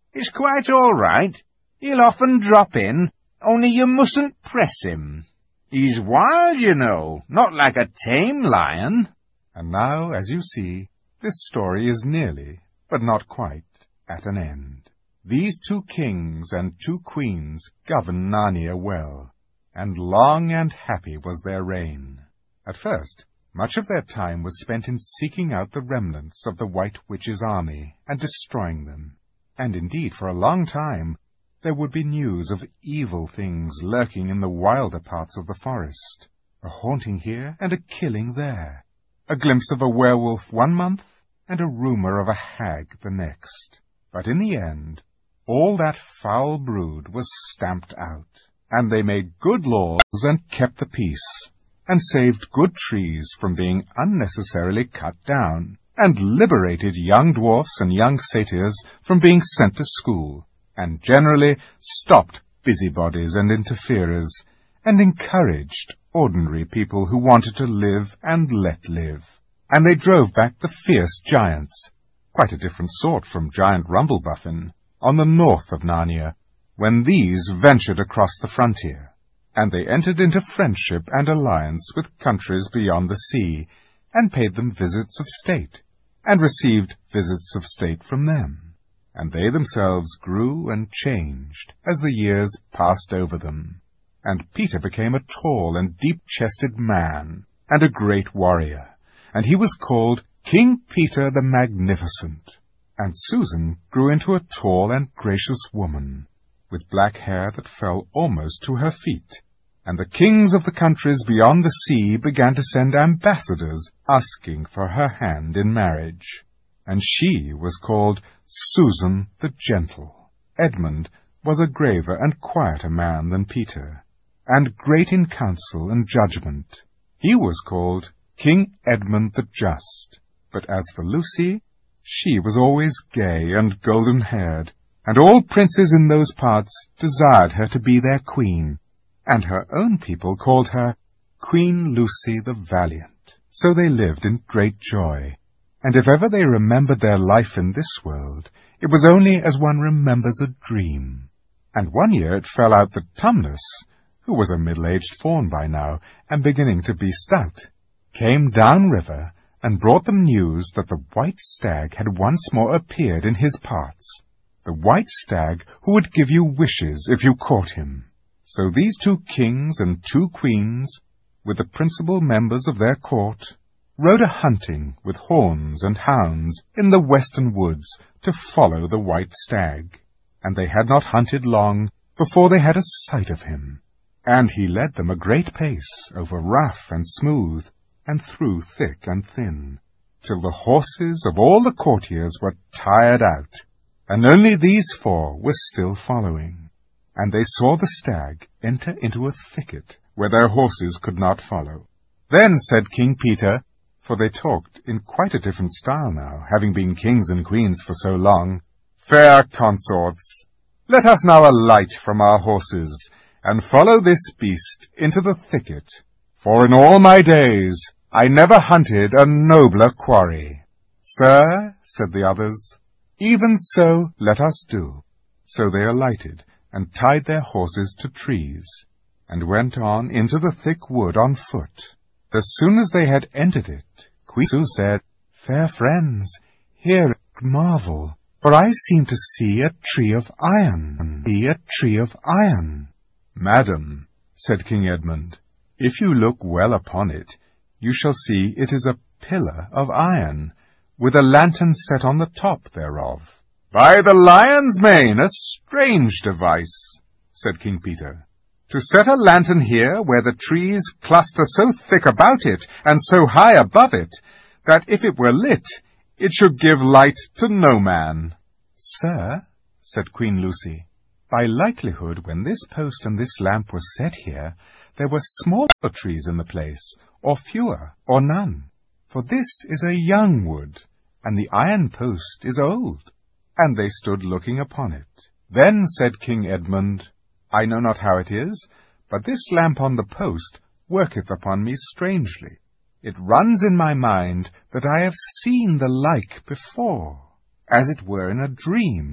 He's quite all right. He'll often drop in, only you mustn't press him. He's wild, you know, not like a tame lion." And now, as you see, this story is nearly, but not quite, at an end. These two kings and two queens governed Narnia well, and long and happy was their reign. At first, much of their time was spent in seeking out the remnants of the White Witch's army and destroying them. And indeed, for a long time, there would be news of evil things lurking in the wilder parts of the forest, a haunting here and a killing there, a glimpse of a werewolf one month and a rumor of a hag the next. But in the end, all that foul brood was stamped out, and they made good laws and kept the peace, and saved good trees from being unnecessarily cut down, and liberated young dwarfs and young satyrs from being sent to school, and generally stopped busybodies and interferers, and encouraged ordinary people who wanted to live and let live. And they drove back the fierce giants, quite a different sort from giant Rumblebuffin, on the north of Narnia, when these ventured across the frontier. And they entered into friendship and alliance with countries beyond the sea, and paid them visits of state, and received visits of state from them. And they themselves grew and changed as the years passed over them. And Peter became a tall and deep-chested man, and a great warrior, and he was called King Peter the Magnificent. And Susan grew into a tall and gracious woman, with black hair that fell almost to her feet. And the kings of the countries beyond the sea began to send ambassadors asking for her hand in marriage. And she was called Susan the Gentle. Edmund was a graver and quieter man than Peter, and great in counsel and judgment. He was called King Edmund the Just. But as for Lucy, she was always gay and golden-haired, and all princes in those parts desired her to be their queen, and her own people called her Queen Lucy the Valiant. So they lived in great joy, and if ever they remembered their life in this world, it was only as one remembers a dream. And one year it fell out that Tumnus, who was a middle-aged faun by now, and beginning to be stout, came down river and brought them news that the white stag had once more appeared in his parts, the white stag who would give you wishes if you caught him. So these two kings and two queens, with the principal members of their court, rode a-hunting with horns and hounds in the western woods to follow the white stag. And they had not hunted long before they had a sight of him. And he led them a great pace over rough and smooth, and through thick and thin, till the horses of all the courtiers were tired out, and only these four were still following. And they saw the stag enter into a thicket where their horses could not follow. Then said King Peter, for they talked in quite a different style now, having been kings and queens for so long, "Fair consorts, let us now alight from our horses, and follow this beast into the thicket, for in all my days I never hunted a nobler quarry." "Sir," said the others, "even so let us do." So they alighted, and tied their horses to trees, and went on into the thick wood on foot. As soon as they had entered it, Queen Sue said, "Fair friends, hear a marvel, for I seem to see a tree of iron, see a tree of iron." "Madam," said King Edmund, "if you look well upon it, you shall see it is a pillar of iron, with a lantern set on the top thereof." "By the lion's mane, a strange device," said King Peter, "to set a lantern here where the trees cluster so thick about it, and so high above it, that if it were lit, it should give light to no man." "Sir," said Queen Lucy, "by likelihood when this post and this lamp were set here, there were smaller trees in the place, or fewer, or none. For this is a young wood, and the iron post is old." And they stood looking upon it. Then said King Edmund, "I know not how it is, but this lamp on the post worketh upon me strangely. It runs in my mind that I have seen the like before, as it were in a dream,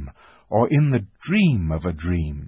or in the dream of a dream.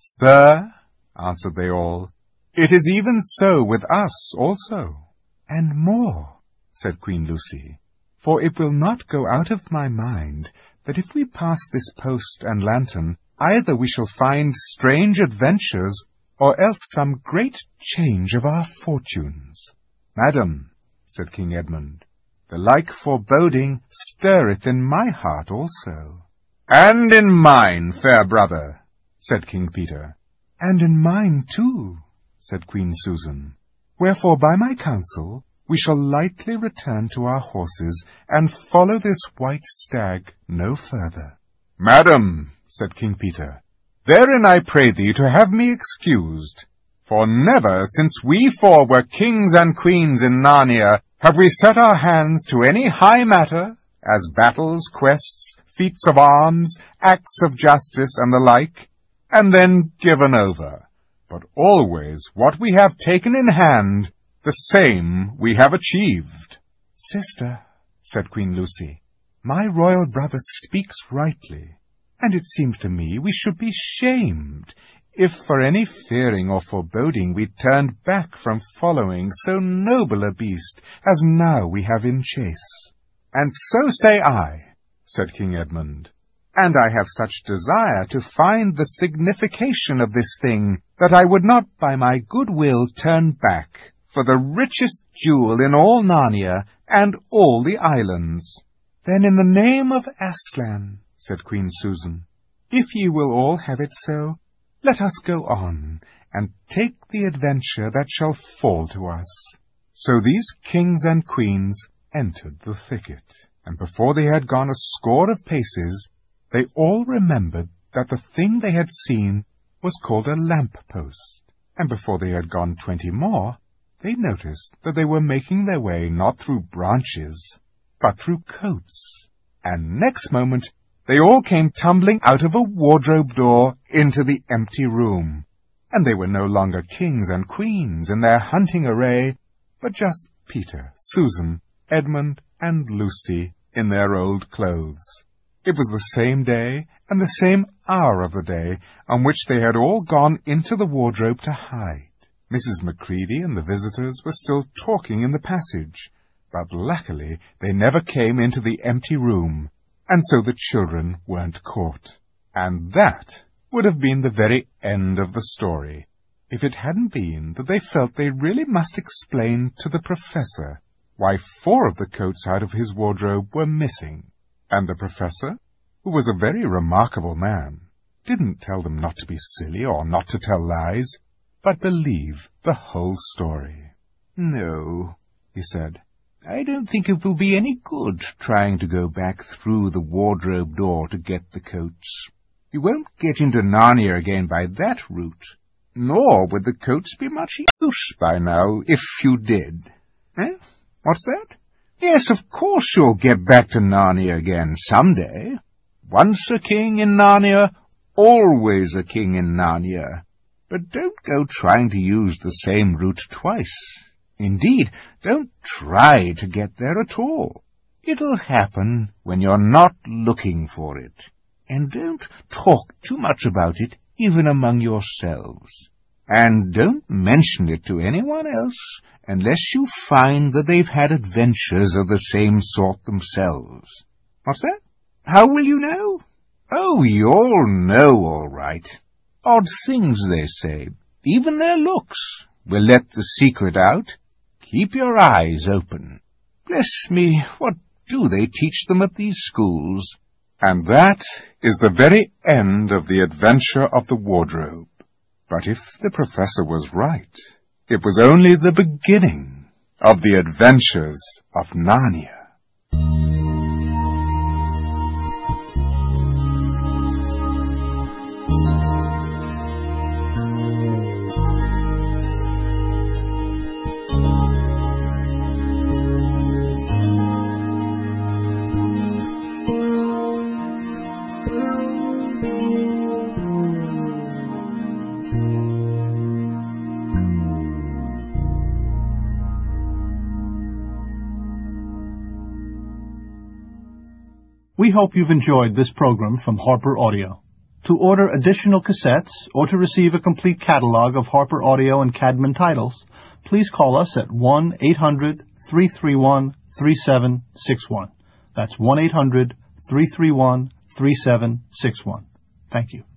Sir, answered they all, it is even so with us also. And more, said Queen Lucy, for it will not go out of my mind that if we pass this post and lantern, either we shall find strange adventures, or else some great change of our fortunes. Madam, said King Edmund, the like foreboding stirreth in my heart also. And in mine, fair brother, said King Peter. And in mine too, said Queen Susan. Wherefore by my counsel we shall lightly return to our horses, and follow this white stag no further. Madam, said King Peter, therein I pray thee to have me excused, for never since we four were kings and queens in Narnia have we set our hands to any high matter, as battles, quests, feats of arms, acts of justice, and the like, and then given over. But always what we have taken in hand, the same we have achieved. Sister, said Queen Lucy, my royal brother speaks rightly, and it seems to me we should be shamed if for any fearing or foreboding we turned back from following so noble a beast as now we have in chase. And so say I, said King Edmund, and I have such desire to find the signification of this thing, that I would not by my good will turn back for the richest jewel in all Narnia and all the islands. Then in the name of Aslan, said Queen Susan, if ye will all have it so, let us go on, and take the adventure that shall fall to us. So these kings and queens entered the thicket, and before they had gone a score of paces, they all remembered that the thing they had seen was called a lamp-post, and before they had gone twenty more, they noticed that they were making their way not through branches, but through coats, and next moment they all came tumbling out of a wardrobe door into the empty room, and they were no longer kings and queens in their hunting array, but just Peter, Susan, Edmund, and Lucy in their old clothes. It was the same day and the same hour of the day on which they had all gone into the wardrobe to hide. Missus Macready and the visitors were still talking in the passage, but luckily they never came into the empty room, and so the children weren't caught. And that would have been the very end of the story, if it hadn't been that they felt they really must explain to the professor why four of the coats out of his wardrobe were missing. And the professor, who was a very remarkable man, didn't tell them not to be silly or not to tell lies, but believe the whole story. No, he said, I don't think it will be any good trying to go back through the wardrobe door to get the coats. You won't get into Narnia again by that route, nor would the coats be much use by now if you did. Eh? What's that? Yes, of course you'll get back to Narnia again some day. Once a king in Narnia, always a king in Narnia. But don't go trying to use the same route twice. Indeed, don't try to get there at all. It'll happen when you're not looking for it. And don't talk too much about it, even among yourselves. And don't mention it to anyone else, unless you find that they've had adventures of the same sort themselves. What's that? How will you know? Oh, you'll know all right. Odd things, they say. Even their looks will let the secret out. Keep your eyes open. Bless me, what do they teach them at these schools? And that is the very end of the adventure of the wardrobe. But if the professor was right, it was only the beginning of the adventures of Narnia. We hope you've enjoyed this program from Harper Audio. To order additional cassettes or to receive a complete catalog of Harper Audio and Cadman titles, please call us at one eight hundred, three three one, three seven six one. That's one eight hundred, three three one, three seven six one. Thank you.